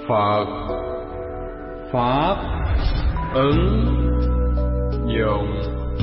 Phật Pháp ứng dụng.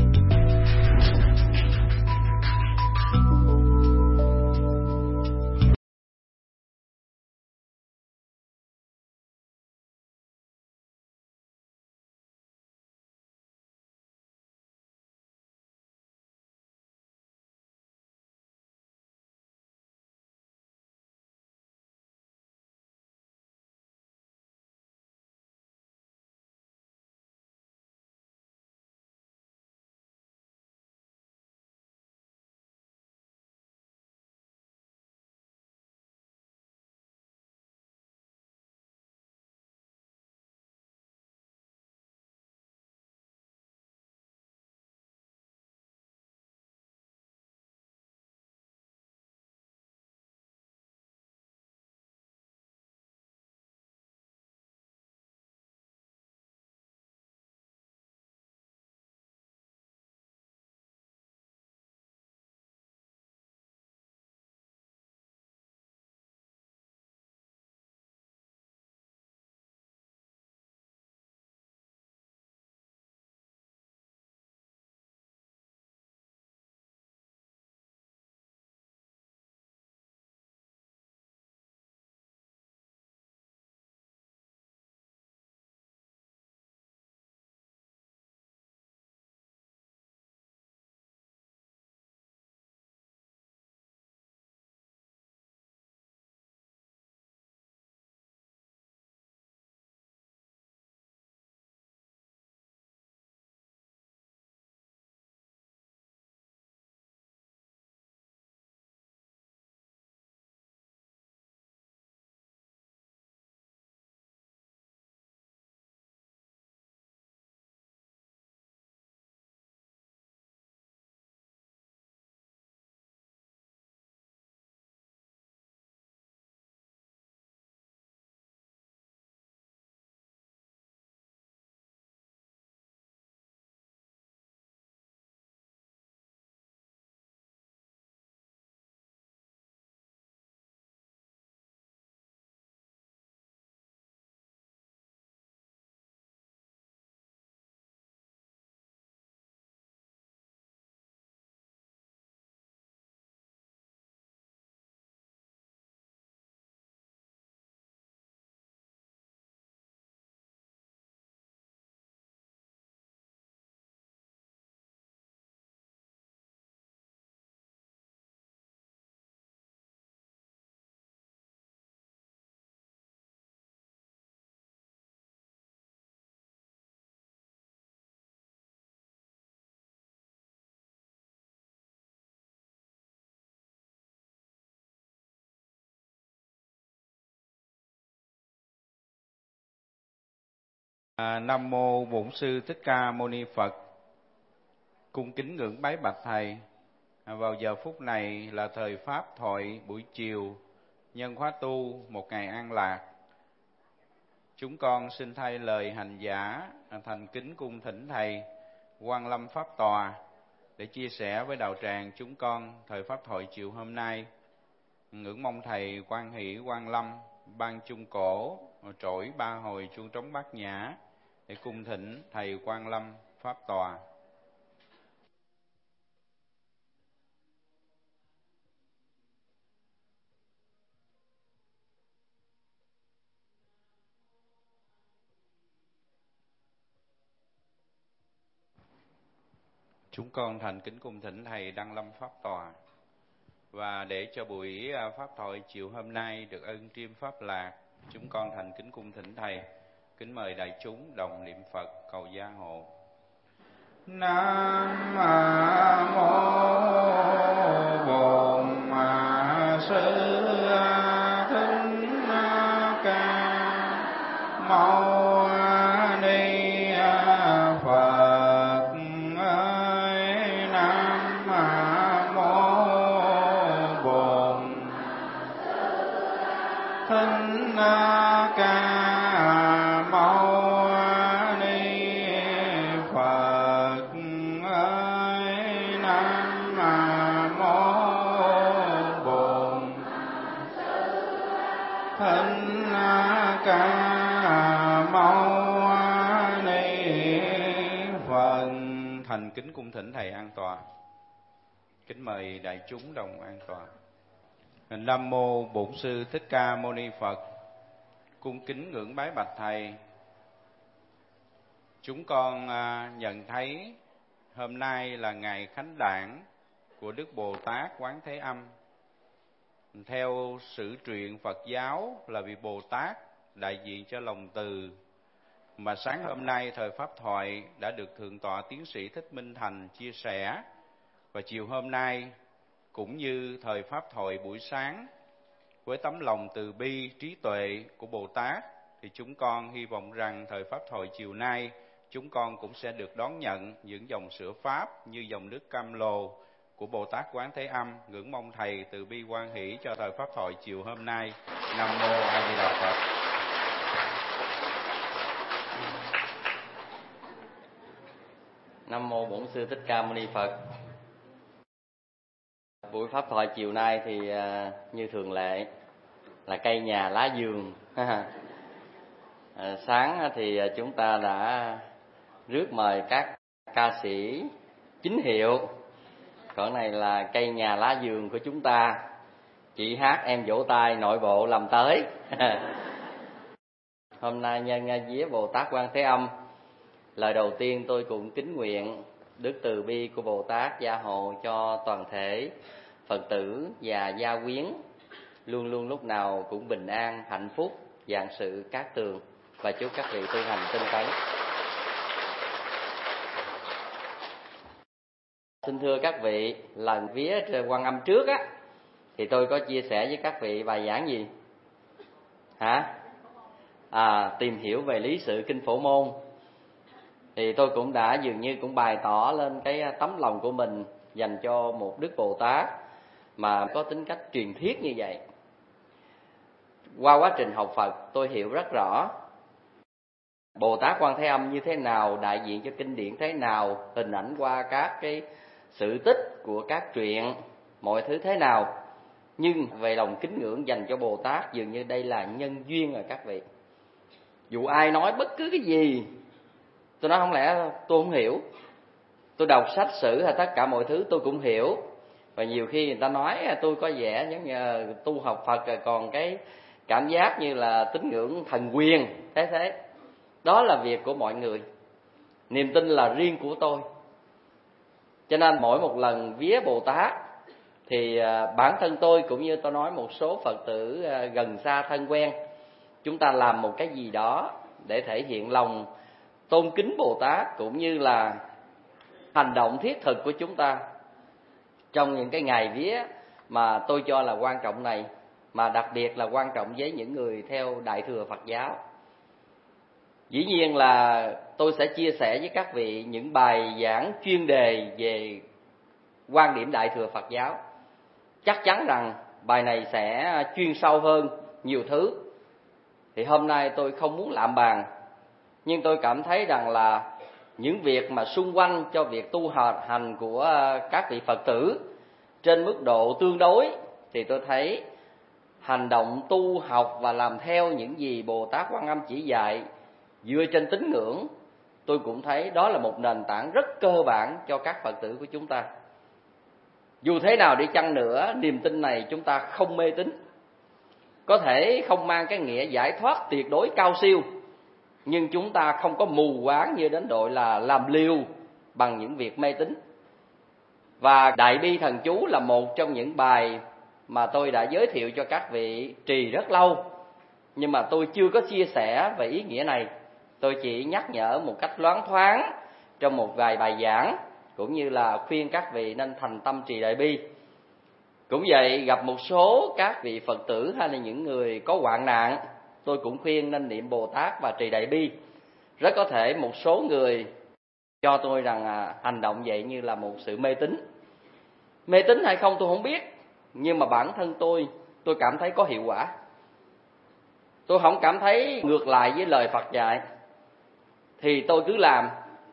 Nam mô Bổn Sư Thích Ca Mâu Ni Phật. Cung kính ngưỡng bái bạch thầy. Vào giờ phút này là thời pháp thoại buổi chiều nhân khóa tu một ngày an lạc. Chúng con xin thay lời hành giả thành kính cung thỉnh thầy Quang Lâm Pháp Tòa để chia sẻ với đạo tràng chúng con thời pháp thoại chiều hôm nay. Ngưỡng mong thầy quan hỷ Quang Lâm ban chung cổ trỗi 3 hồi chuông trống bát nhã để cung thỉnh thầy Quang Lâm Pháp Tòa. Chúng con thành kính cung thỉnh thầy Đăng Lâm Pháp Tòa. Và để cho buổi pháp thoại chiều hôm nay được ân triêm pháp lạc, chúng con thành kính cung thỉnh thầy kính mời đại chúng đồng niệm Phật cầu gia hộ. Nam mô Bổn Sư Thích Ca Mâu Ni Phật. Nam mô Bổn Thích Ca Thích Ca Mâu Ni Phật. Thành kính cung thỉnh thầy an tọa. Kính mời đại chúng đồng an tọa. Nam mô Bổn Sư Thích Ca Mâu Ni Phật. Cung kính ngưỡng bái bạch thầy. Chúng con nhận thấy hôm nay là ngày khánh đản của Đức Bồ Tát Quán Thế Âm. Theo sử truyện Phật giáo là vị Bồ Tát đại diện cho lòng từ, mà sáng hôm nay thời Pháp thoại đã được Thượng tọa Tiến sĩ Thích Minh Thành chia sẻ, và chiều hôm nay cũng như thời Pháp thoại buổi sáng, với tấm lòng từ bi trí tuệ của Bồ Tát, thì chúng con hy vọng rằng thời Pháp thoại chiều nay chúng con cũng sẽ được đón nhận những dòng sữa Pháp như dòng nước Cam Lồ của Bồ Tát Quán Thế Âm. Ngưỡng mong thầy từ bi hoan hỷ cho thời Pháp thoại chiều hôm nay. Nam mô A Di Đà Phật. Nam mô Bổn Sư Thích Ca Mâu Ni Phật. Buổi pháp thoại chiều nay thì như thường lệ là cây nhà lá vườn. Sáng thì chúng ta đã rước mời các ca sĩ chính hiệu, còn này là cây nhà lá vườn của chúng ta. Chị hát em vỗ tay, nội bộ làm tới. Hôm nay nhân vía Bồ Tát Quan Thế Âm, lời đầu tiên tôi cũng kính nguyện đức từ bi của Bồ Tát gia hộ cho toàn thể Phật tử và gia quyến luôn luôn lúc nào cũng bình an, hạnh phúc, vạn sự cát tường, và chúc các vị tu hành tinh tấn. Xin thưa các vị, lần vía Quan Âm trước á thì tôi có chia sẻ với các vị bài giảng gì? Tìm hiểu về lý sự kinh Phổ Môn. Thì tôi cũng đã dường như cũng bày tỏ lên cái tấm lòng của mình dành cho một Đức Bồ Tát mà có tính cách truyền thuyết như vậy. Qua quá trình học Phật tôi hiểu rất rõ Bồ Tát Quan Thế Âm như thế nào, đại diện cho kinh điển thế nào, hình ảnh qua các cái sự tích của các truyện, mọi thứ thế nào. Nhưng về lòng kính ngưỡng dành cho Bồ Tát, dường như đây là nhân duyên rồi các vị. Dù ai nói bất cứ cái gì, tôi nói không lẽ tôi không hiểu. Tôi đọc sách sử hay tất cả mọi thứ tôi cũng hiểu. Và nhiều khi người ta nói tôi có vẻ giống như tu học Phật còn cái cảm giác như là tín ngưỡng thần quyền. Thế đó là việc của mọi người, niềm tin là riêng của tôi. Cho nên mỗi một lần vía Bồ Tát thì bản thân tôi cũng như tôi nói một số Phật tử gần xa thân quen, chúng ta làm một cái gì đó để thể hiện lòng tôn kính Bồ Tát, cũng như là hành động thiết thực của chúng ta trong những cái ngày vía mà tôi cho là quan trọng này, mà đặc biệt là quan trọng với những người theo Đại thừa Phật giáo. Dĩ nhiên là tôi sẽ chia sẻ với các vị những bài giảng chuyên đề về quan điểm Đại thừa Phật giáo. Chắc chắn rằng bài này sẽ chuyên sâu hơn nhiều thứ. Thì hôm nay tôi không muốn lạm bàn, nhưng tôi cảm thấy rằng là những việc mà xung quanh cho việc tu hành của các vị Phật tử trên mức độ tương đối, thì tôi thấy hành động tu học và làm theo những gì Bồ Tát Quan Âm chỉ dạy dựa trên tín ngưỡng, tôi cũng thấy đó là một nền tảng rất cơ bản cho các Phật tử của chúng ta. Dù thế nào đi chăng nữa, niềm tin này chúng ta không mê tín. Có thể không mang cái nghĩa giải thoát tuyệt đối cao siêu, nhưng chúng ta không có mù quáng như đến độ là làm liều bằng những việc mê tín. Và Đại Bi Thần Chú là một trong những bài mà tôi đã giới thiệu cho các vị trì rất lâu, nhưng mà tôi chưa có chia sẻ về ý nghĩa này. Tôi chỉ nhắc nhở một cách loáng thoáng trong một vài bài giảng, cũng như là khuyên các vị nên thành tâm trì Đại Bi. Cũng vậy, gặp một số các vị Phật tử hay là những người có hoạn nạn, tôi cũng khuyên nên niệm Bồ Tát và trì Đại Bi. Rất có thể một số người cho tôi rằng hành động vậy như là một sự mê tín. Mê tín hay không tôi không biết, nhưng mà bản thân tôi cảm thấy có hiệu quả. Tôi không cảm thấy ngược lại với lời Phật dạy thì tôi cứ làm.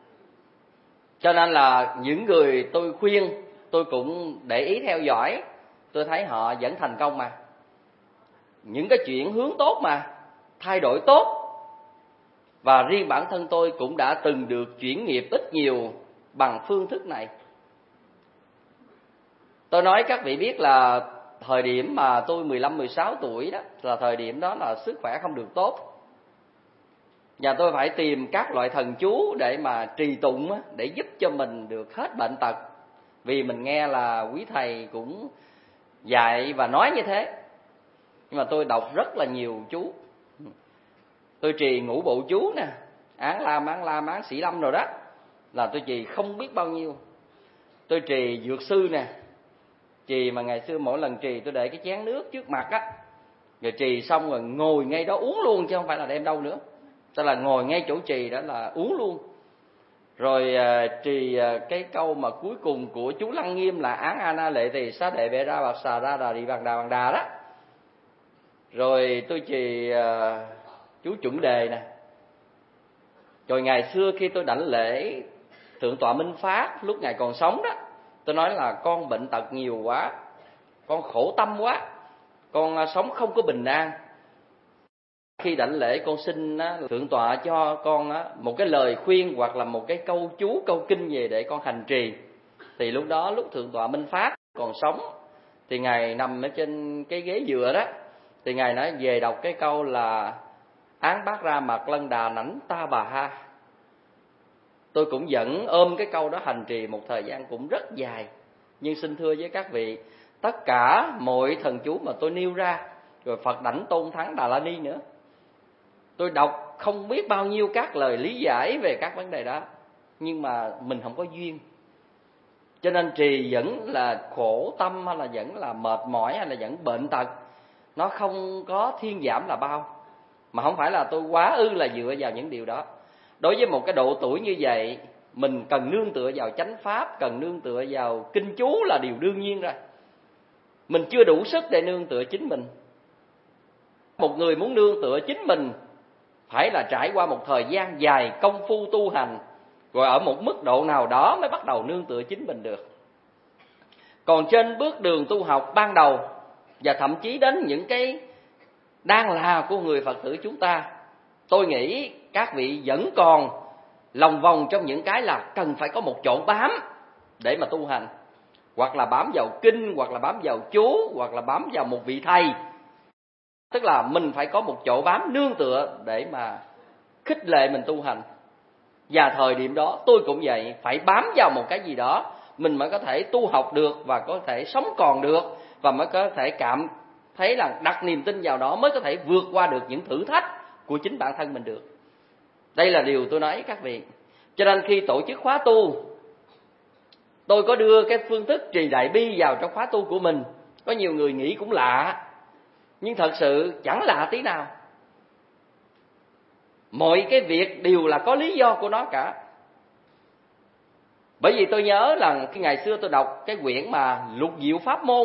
Cho nên là những người tôi khuyên, tôi cũng để ý theo dõi, tôi thấy họ vẫn thành công mà. những cái chuyện hướng tốt mà, thay đổi tốt. Và riêng bản thân tôi cũng đã từng được chuyển nghiệp ít nhiều bằng phương thức này. Tôi nói các vị biết là thời điểm mà tôi 15-16 tuổi đó, là thời điểm đó là sức khỏe không được tốt. Và tôi phải tìm các loại thần chú để mà trì tụng, để giúp cho mình được hết bệnh tật. Vì mình nghe là quý thầy cũng dạy và nói như thế. Nhưng mà tôi đọc rất là nhiều chú. Tôi trì ngũ bộ chú nè, Án Lam, Án Sĩ Lâm rồi đó, là tôi trì không biết bao nhiêu. Tôi trì dược sư nè, trì mà ngày xưa mỗi lần trì tôi để cái chén nước trước mặt á, rồi trì xong rồi ngồi ngay đó uống luôn, chứ không phải là đem đâu nữa. Tức là ngồi ngay chỗ trì đó là uống luôn. Rồi trì cái câu mà cuối cùng của chú Lăng Nghiêm là Án Ana Lệ Tỳ Xá Đệ Bệ Ra Bạc Xà Ra Đà Đi Bằng Đà đó. Rồi tôi trì chú Chuẩn Đề nè. Rồi ngày xưa khi tôi đảnh lễ Thượng tọa Minh Phát lúc ngài còn sống đó, tôi nói là con bệnh tật nhiều quá, con khổ tâm quá, con sống không có bình an. Khi đảnh lễ con xin Thượng tọa cho con một cái lời khuyên hoặc là một cái câu chú, câu kinh về để con hành trì. Thì lúc đó lúc Thượng tọa Minh Phát còn sống thì ngài nằm ở trên cái ghế dựa đó, thì ngài nói về đọc cái câu là Án Bát Ra Mạc Lân Đà Nảnh Ta Bà Ha. Tôi cũng vẫn ôm cái câu đó hành trì một thời gian cũng rất dài. Nhưng xin thưa với các vị, tất cả mọi thần chú mà tôi nêu ra, rồi Phật Đảnh Tôn Thắng Đà La Ni nữa, tôi đọc không biết bao nhiêu các lời lý giải về các vấn đề đó, nhưng mà mình không có duyên. Cho nên trì vẫn là khổ tâm, hay là vẫn là mệt mỏi, hay là vẫn bệnh tật, nó không có thuyên giảm là bao. Mà không phải là tôi quá ư là dựa vào những điều đó. Đối với một cái độ tuổi như vậy, mình cần nương tựa vào chánh pháp, cần nương tựa vào kinh chú là điều đương nhiên rồi. Mình chưa đủ sức để nương tựa chính mình. Một người muốn nương tựa chính mình phải là trải qua một thời gian dài công phu tu hành, rồi ở một mức độ nào đó mới bắt đầu nương tựa chính mình được. Còn trên bước đường tu học ban đầu, và thậm chí đến những cái đang là của người Phật tử chúng ta, tôi nghĩ các vị vẫn còn lòng vòng trong những cái là cần phải có một chỗ bám để mà tu hành. Hoặc là bám vào kinh, hoặc là bám vào chú, hoặc là bám vào một vị thầy. Tức là mình phải có một chỗ bám nương tựa để mà khích lệ mình tu hành. Và thời điểm đó tôi cũng vậy, phải bám vào một cái gì đó mình mới có thể tu học được, và có thể sống còn được, và mới có thể cảm thấy là đặt niềm tin vào đó mới có thể vượt qua được những thử thách của chính bản thân mình được. Đây là điều tôi nói với các vị. Cho nên khi tổ chức khóa tu, tôi có đưa cái phương thức trì đại bi vào trong khóa tu của mình. Có nhiều người nghĩ cũng lạ, nhưng thật sự chẳng lạ tí nào. Mọi cái việc đều là có lý do của nó cả. Bởi vì tôi nhớ là khi ngày xưa tôi đọc cái quyển mà Lục Diệu Pháp Môn,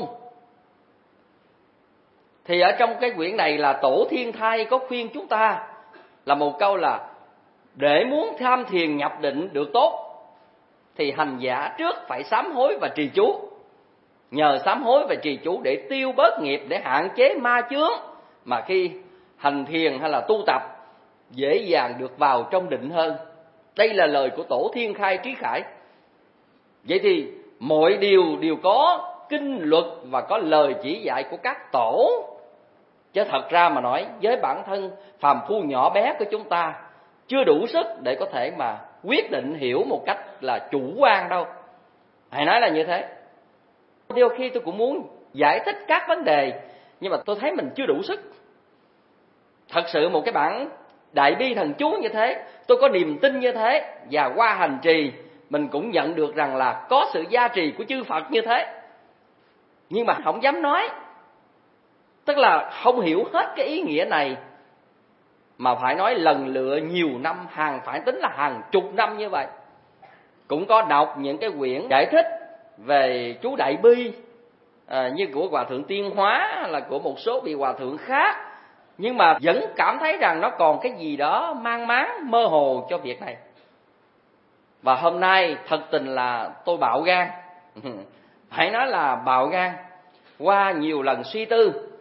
thì ở trong cái quyển này là Tổ Thiên Thai có khuyên chúng ta là một câu là: để muốn tham thiền nhập định được tốt thì hành giả trước phải sám hối và trì chú. Nhờ sám hối và trì chú để tiêu bớt nghiệp, để hạn chế ma chướng, mà khi hành thiền hay là tu tập dễ dàng được vào trong định hơn. Đây là lời của Tổ Thiên Khai Trí Khải. Vậy thì mọi điều đều có kinh luật và có lời chỉ dạy của các tổ. Chứ thật ra mà nói, với bản thân phàm phu nhỏ bé của chúng ta chưa đủ sức để có thể mà quyết định hiểu một cách là chủ quan đâu. Hãy nói là như thế. Đôi khi tôi cũng muốn giải thích các vấn đề, nhưng mà tôi thấy mình chưa đủ sức. Thật sự một cái bản đại bi thần chú như thế, tôi có niềm tin như thế, và qua hành trì mình cũng nhận được rằng là có sự gia trì của chư Phật như thế, nhưng mà không dám nói. Tức là không hiểu hết cái ý nghĩa này, mà phải nói lần lựa nhiều năm, phải tính là hàng chục năm như vậy. Cũng có đọc những cái quyển giải thích về chú Đại Bi, như của Hòa Thượng Tiên Hóa hay là của một số vị Hòa Thượng khác, nhưng mà vẫn cảm thấy rằng nó còn cái gì đó mang máng mơ hồ cho việc này. Và hôm nay thật tình là tôi bạo gan, phải nói là bạo gan. Qua nhiều lần suy tư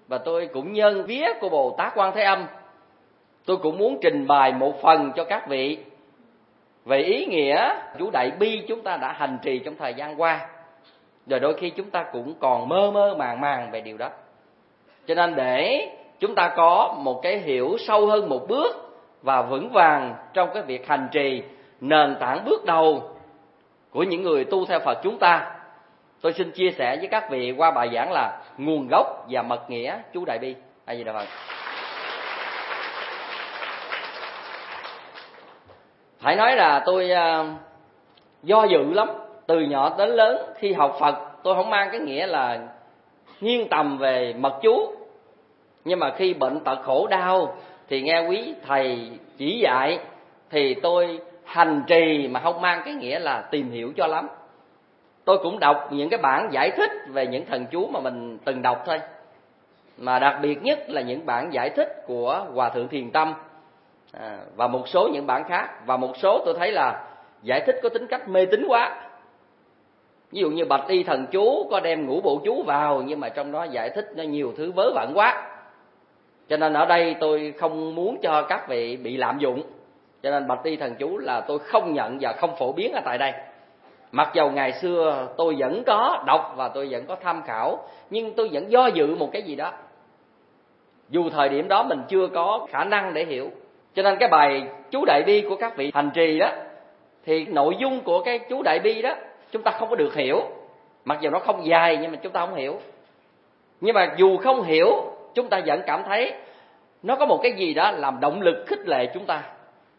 và tôi cũng nhân vía của Bồ Tát Quan Thế Âm, tôi cũng muốn trình bày một phần cho các vị về ý nghĩa chú Đại Bi chúng ta đã hành trì trong thời gian qua. Rồi đôi khi chúng ta cũng còn mơ mơ màng màng về điều đó. Cho nên để chúng ta có một cái hiểu sâu hơn một bước và vững vàng trong cái việc hành trì nền tảng bước đầu của những người tu theo Phật chúng ta, tôi xin chia sẻ với các vị qua bài giảng là nguồn gốc và mật nghĩa chú Đại Bi. A Di Đà Phật. Phải nói là tôi do dự lắm. Từ nhỏ đến lớn khi học Phật, tôi không mang cái nghĩa là nghiêng tầm về mật chú. Nhưng mà khi bệnh tật khổ đau thì nghe quý thầy chỉ dạy, thì tôi hành trì mà không mang cái nghĩa là tìm hiểu cho lắm. Tôi cũng đọc những cái bản giải thích về những thần chú mà mình từng đọc thôi. Mà đặc biệt nhất là những bản giải thích của Hòa Thượng Thiền Tâm, và một số những bản khác. Và một số tôi thấy là giải thích có tính cách mê tín quá. Ví dụ như Bạch Y thần chú có đem ngũ bộ chú vào, nhưng mà trong đó giải thích nó nhiều thứ vớ vẩn quá. Cho nên ở đây tôi không muốn cho các vị bị lạm dụng. Cho nên Bạch Y thần chú là tôi không nhận và không phổ biến ở tại đây. Mặc dầu ngày xưa tôi vẫn có đọc và tôi vẫn có tham khảo, nhưng tôi vẫn do dự một cái gì đó. Dù thời điểm đó mình chưa có khả năng để hiểu. Cho nên cái bài chú Đại Bi của các vị hành trì đó, thì nội dung của cái chú Đại Bi đó chúng ta không có được hiểu. Mặc dù nó không dài nhưng mà chúng ta không hiểu. Nhưng mà dù không hiểu, chúng ta vẫn cảm thấy nó có một cái gì đó làm động lực khích lệ chúng ta.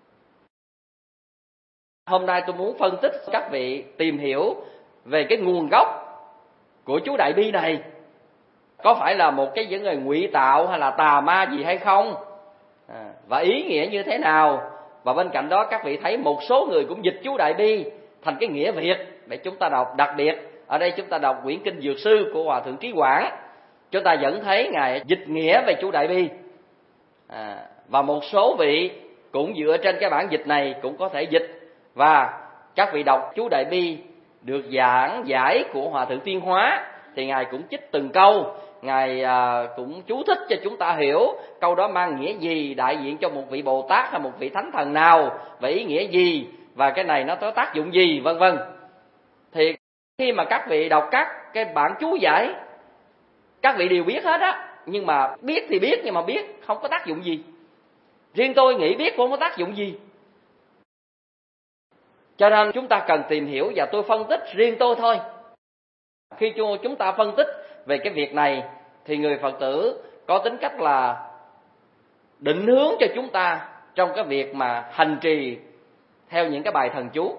Hôm nay tôi muốn phân tích các vị tìm hiểu về cái nguồn gốc của chú Đại Bi này. Có phải là một cái những người ngụy tạo hay là tà ma gì hay không? Và ý nghĩa như thế nào? Và bên cạnh đó các vị thấy một số người cũng dịch chú Đại Bi thành cái nghĩa Việt để chúng ta đọc. Đặc biệt ở đây chúng ta đọc quyển kinh Dược Sư của Hòa Thượng Trí Quảng, chúng ta vẫn thấy Ngài dịch nghĩa về chú Đại Bi. Và một số vị cũng dựa trên cái bản dịch này cũng có thể dịch. Và các vị đọc chú Đại Bi được giảng giải của Hòa Thượng Tuyên Hóa thì Ngài cũng trích từng câu, Ngài cũng chú thích cho chúng ta hiểu câu đó mang nghĩa gì, đại diện cho một vị Bồ Tát hay một vị Thánh Thần nào, và ý nghĩa gì, và cái này nó có tác dụng gì, vân vân. Thì khi mà các vị đọc các cái bản chú giải, các vị đều biết hết á, nhưng mà biết thì biết, nhưng mà biết không có tác dụng gì. Riêng tôi nghĩ biết cũng không có tác dụng gì. Cho nên chúng ta cần tìm hiểu, và tôi phân tích riêng tôi thôi. Khi chúng ta phân tích về cái việc này thì người Phật tử có tính cách là định hướng cho chúng ta trong cái việc mà hành trì theo những cái bài thần chú.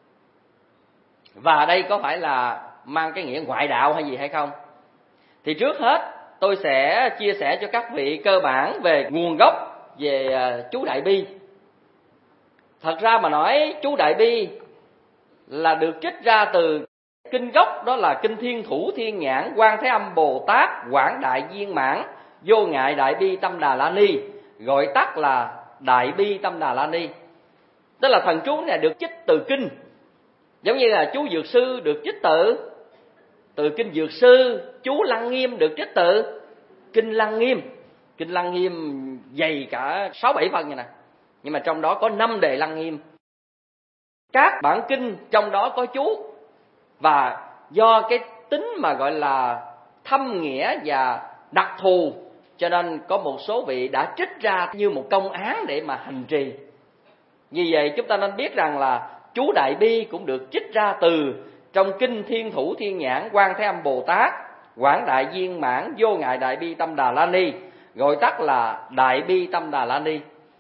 Và đây có phải là mang cái nghĩa ngoại đạo hay gì hay không? Thì trước hết tôi sẽ chia sẻ cho các vị cơ bản về nguồn gốc về chú Đại Bi. Thật ra mà nói chú Đại Bi là được trích ra từ kinh gốc, đó là kinh Thiên Thủ Thiên Nhãn Quan Thế Âm Bồ Tát Quảng Đại Viên Mãn Vô Ngại Đại Bi Tâm Đà La Ni, gọi tắt là Đại Bi Tâm Đà La Ni. Tức là thần chú này được trích từ kinh, giống như là chú Dược Sư được trích từ kinh Dược Sư, chú Lăng Nghiêm được trích từ kinh Lăng Nghiêm. Kinh Lăng Nghiêm dày cả 6-7 phần như này, nhưng mà trong đó có 5 đề Lăng Nghiêm. Các bản kinh trong đó có chú, và do cái tính mà gọi là thâm nghĩa và đặc thù, cho nên có một số vị đã trích ra như một công án để mà hành trì. Như vậy chúng ta nên biết rằng là chú Đại Bi cũng được trích ra từ trong kinh Thiên Thủ Thiên Nhãn Quan Thế Âm Bồ Tát Quảng Đại Viên Mãn Vô Ngại Đại Bi Tâm Đà La Ni, gọi tắt là Đại Bi Tâm Đà La Ni.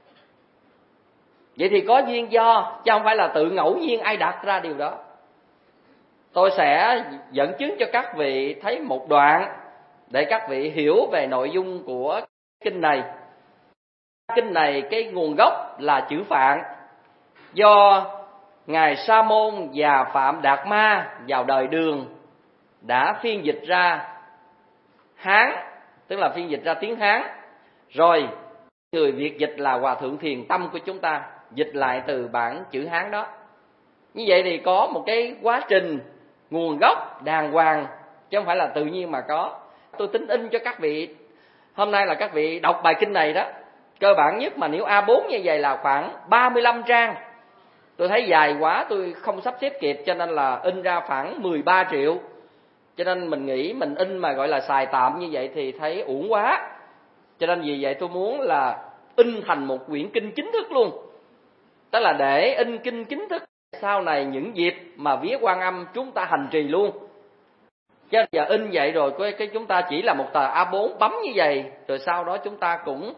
Vậy thì có duyên do, chứ không phải là tự ngẫu nhiên ai đặt ra điều đó. Tôi sẽ dẫn chứng cho các vị thấy một đoạn để các vị hiểu về nội dung của kinh này. Kinh này cái nguồn gốc là chữ Phạn, do Ngài Sa Môn và Phạm Đạt Ma vào đời Đường đã phiên dịch ra Hán, tức là phiên dịch ra tiếng Hán. Rồi người Việt dịch là Hòa Thượng Thiền Tâm của chúng ta dịch lại từ bản chữ Hán đó. Như vậy thì có một cái quá trình nguồn gốc đàng hoàng, chứ không phải là tự nhiên mà có. Tôi tính in cho các vị Hôm nay là các vị đọc bài kinh này đó, cơ bản nhất mà nếu A4 như vậy là khoảng 35 trang. Tôi thấy dài quá, tôi không sắp xếp kịp, cho nên là in ra khoảng 13 triệu. Cho nên mình nghĩ mình in mà gọi là xài tạm như vậy thì thấy uổng quá. Cho nên vì vậy tôi muốn là in thành một quyển kinh chính thức luôn. Tức là để in kinh chính thức, sau này những dịp mà vía Quan Âm chúng ta hành trì luôn. Chứ giờ in vậy rồi cái chúng ta chỉ là một tờ A4 bấm như vậy, rồi sau đó chúng ta cũng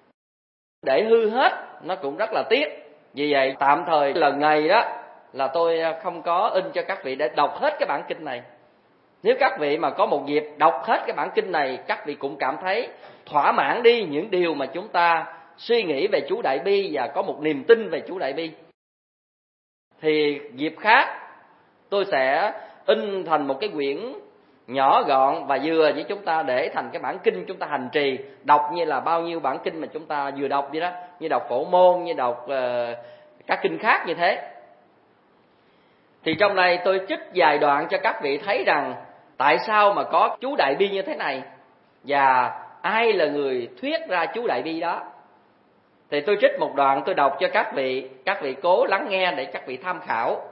để hư hết, nó cũng rất là tiếc. Vì vậy tạm thời lần này đó là tôi không có in cho các vị để đọc hết cái bản kinh này. Nếu các vị mà có một dịp đọc hết cái bản kinh này, các vị cũng cảm thấy thỏa mãn đi những điều mà chúng ta suy nghĩ về chú Đại Bi và có một niềm tin về chú Đại Bi. Thì dịp khác tôi sẽ in thành một cái quyển nhỏ gọn và vừa với chúng ta để thành cái bản kinh chúng ta hành trì, đọc như là bao nhiêu bản kinh mà chúng ta vừa đọc vậy đó, như đọc Phổ Môn, như đọc các kinh khác như thế. Thì trong này tôi trích vài đoạn cho các vị thấy rằng tại sao mà có chú Đại Bi như thế này và ai là người thuyết ra chú Đại Bi đó. Thì tôi trích một đoạn tôi đọc cho các vị cố lắng nghe để các vị tham khảo.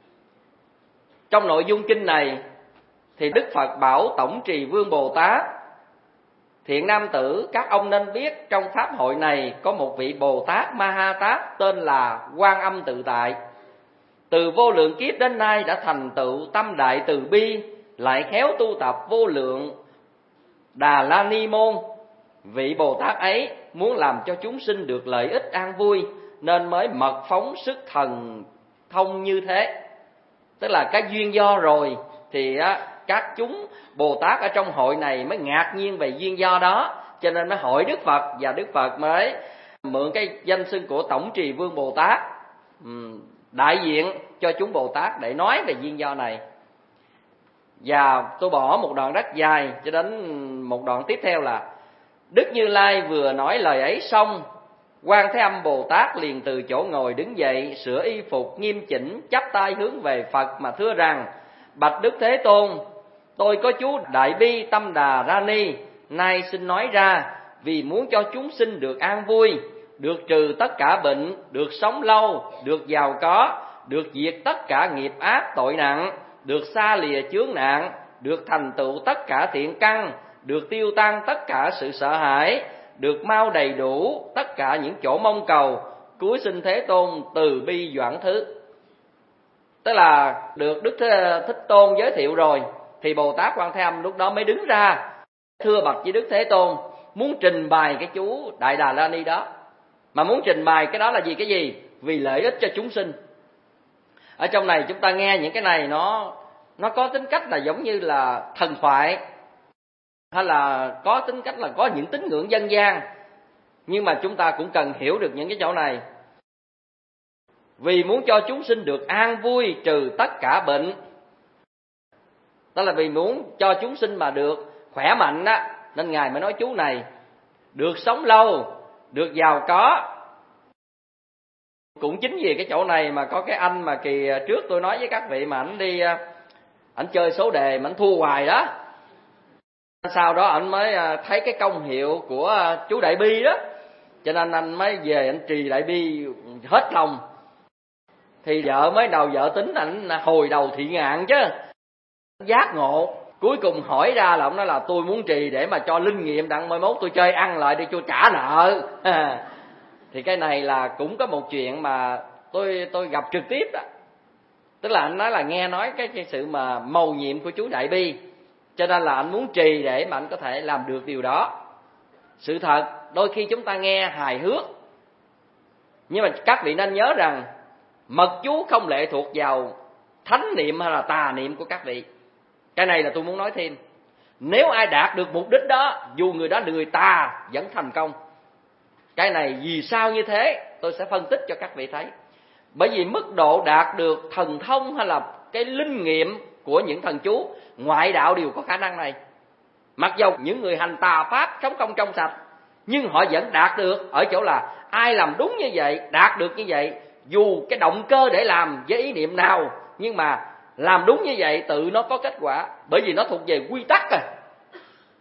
Trong nội dung kinh này thì Đức Phật bảo Tổng Trì Vương Bồ Tát: thiện nam tử, các ông nên biết trong pháp hội này có một vị Bồ Tát Ma Ha Tát tên là Quan Âm Tự Tại. Từ vô lượng kiếp đến nay đã thành tựu tâm đại từ bi, lại khéo tu tập vô lượng Đà La Ni môn. Vị Bồ Tát ấy muốn làm cho chúng sinh được lợi ích an vui, nên mới mật phóng sức thần thông như thế. Tức là cái duyên do rồi thì các chúng Bồ Tát ở trong hội này mới ngạc nhiên về duyên do đó, cho nên mới hỏi Đức Phật, và Đức Phật mới mượn cái danh xưng của Tổng Trì Vương Bồ Tát đại diện cho chúng Bồ Tát để nói về duyên do này. Và tôi bỏ một đoạn rất dài cho đến một đoạn tiếp theo là: Đức Như Lai vừa nói lời ấy xong, Quan Thế Âm Bồ Tát liền từ chỗ ngồi đứng dậy, sửa y phục nghiêm chỉnh, chắp tay hướng về Phật mà thưa rằng: Bạch Đức Thế Tôn, tôi có chú Đại Bi Tâm Đà Ra Ni, nay xin nói ra vì muốn cho chúng sinh được an vui, được trừ tất cả bệnh, được sống lâu, được giàu có, được diệt tất cả nghiệp ác tội nặng, được xa lìa chướng nạn, được thành tựu tất cả thiện căn, được tiêu tan tất cả sự sợ hãi, được mau đầy đủ tất cả những chỗ mong cầu, cúi xin Thế Tôn từ bi doãn thứ. Tức là được Đức Thích Tôn giới thiệu rồi thì Bồ Tát Quan Thế Âm lúc đó mới đứng ra thưa bạch với Đức Thế Tôn, muốn trình bày cái chú Đại Đà La Ni đó. Mà muốn trình bày cái đó là gì? Cái gì? Vì lợi ích cho chúng sinh. Ở trong này chúng ta nghe những cái này nó có tính cách là giống như là thần thoại, hay là có tính cách là có những tín ngưỡng dân gian. Nhưng mà chúng ta cũng cần hiểu được những cái chỗ này. Vì muốn cho chúng sinh được an vui, trừ tất cả bệnh. Đó là vì muốn cho chúng sinh mà được khỏe mạnh đó, nên Ngài mới nói chú này. Được sống lâu, được giàu có. Cũng chính vì cái chỗ này mà có cái anh mà kỳ trước tôi nói với các vị mà ảnh đi, ảnh chơi số đề mà ảnh thua hoài đó. Sau đó ảnh mới thấy cái công hiệu của chú Đại Bi đó, cho nên anh mới về ảnh trì Đại Bi hết lòng. Thì vợ mới đầu vợ tính ảnh hồi đầu thị ngạn chứ, giác ngộ. Cuối cùng hỏi ra là ông nói là tôi muốn trì để mà cho linh nghiệm, đặng mai mốt tôi chơi ăn lại để tôi trả nợ. Thì cái này là cũng có một chuyện mà tôi gặp trực tiếp đó. Tức là anh nói là nghe nói cái sự mà mầu nhiệm của chú Đại Bi, cho nên là anh muốn trì để mà anh có thể làm được điều đó. Sự thật đôi khi chúng ta nghe hài hước, nhưng mà các vị nên nhớ rằng mật chú không lệ thuộc vào thánh niệm hay là tà niệm của các vị. Cái này là tôi muốn nói thêm. Nếu ai đạt được mục đích đó, dù người đó là người tà vẫn thành công. Cái này vì sao như thế tôi sẽ phân tích cho các vị thấy. Bởi vì mức độ đạt được thần thông hay là cái linh nghiệm của những thần chú ngoại đạo đều có khả năng này. Mặc dầu những người hành tà pháp sống không trong sạch, nhưng họ vẫn đạt được ở chỗ là ai làm đúng như vậy, đạt được như vậy, dù cái động cơ để làm với ý niệm nào, nhưng mà làm đúng như vậy tự nó có kết quả, bởi vì nó thuộc về quy tắc rồi.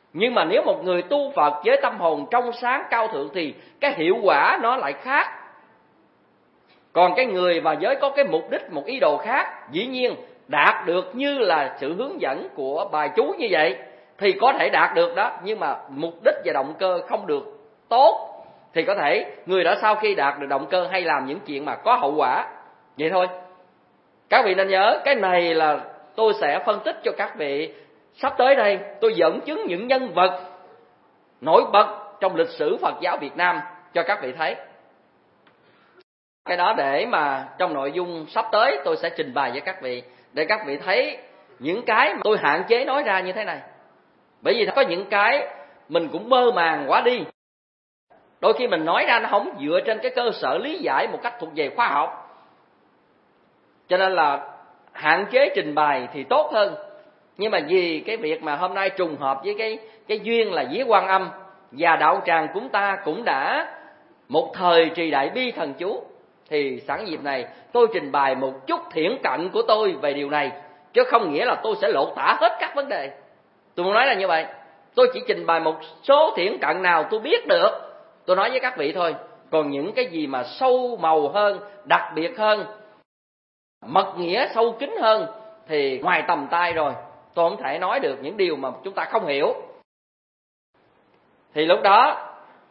Nhưng mà nếu một người tu Phật với tâm hồn trong sáng cao thượng thì cái hiệu quả nó lại khác. Còn cái người mà với có cái mục đích, một ý đồ khác, dĩ nhiên đạt được như là sự hướng dẫn của bài chú như vậy thì có thể đạt được đó. Nhưng mà mục đích và động cơ không được tốt thì có thể người đó sau khi đạt được động cơ hay làm những chuyện mà có hậu quả. Vậy thôi. Các vị nên nhớ, cái này là tôi sẽ phân tích cho các vị. Sắp tới đây tôi dẫn chứng những nhân vật nổi bật trong lịch sử Phật giáo Việt Nam cho các vị thấy. Cái đó để mà trong nội dung sắp tới tôi sẽ trình bày với các vị, để các vị thấy những cái mà tôi hạn chế nói ra như thế này. Bởi vì có những cái mình cũng mơ màng quá đi. Đôi khi mình nói ra nó không dựa trên cái cơ sở lý giải một cách thuộc về khoa học. Cho nên là hạn chế trình bày thì tốt hơn. Nhưng mà vì cái việc mà hôm nay trùng hợp với cái duyên là vía Quan Âm, và đạo tràng của ta cũng đã một thời trì đại bi thần chú, thì sẵn dịp này tôi trình bày một chút thiển cận của tôi về điều này, chứ không nghĩa là tôi sẽ lột tả hết các vấn đề. Tôi muốn nói là như vậy. Tôi chỉ trình bày một số thiển cận nào tôi biết được, tôi nói với các vị thôi. Còn những cái gì mà sâu màu hơn, đặc biệt hơn, mật nghĩa sâu kín hơn thì ngoài tầm tay rồi. Tôi không thể nói được những điều mà chúng ta không hiểu. Thì lúc đó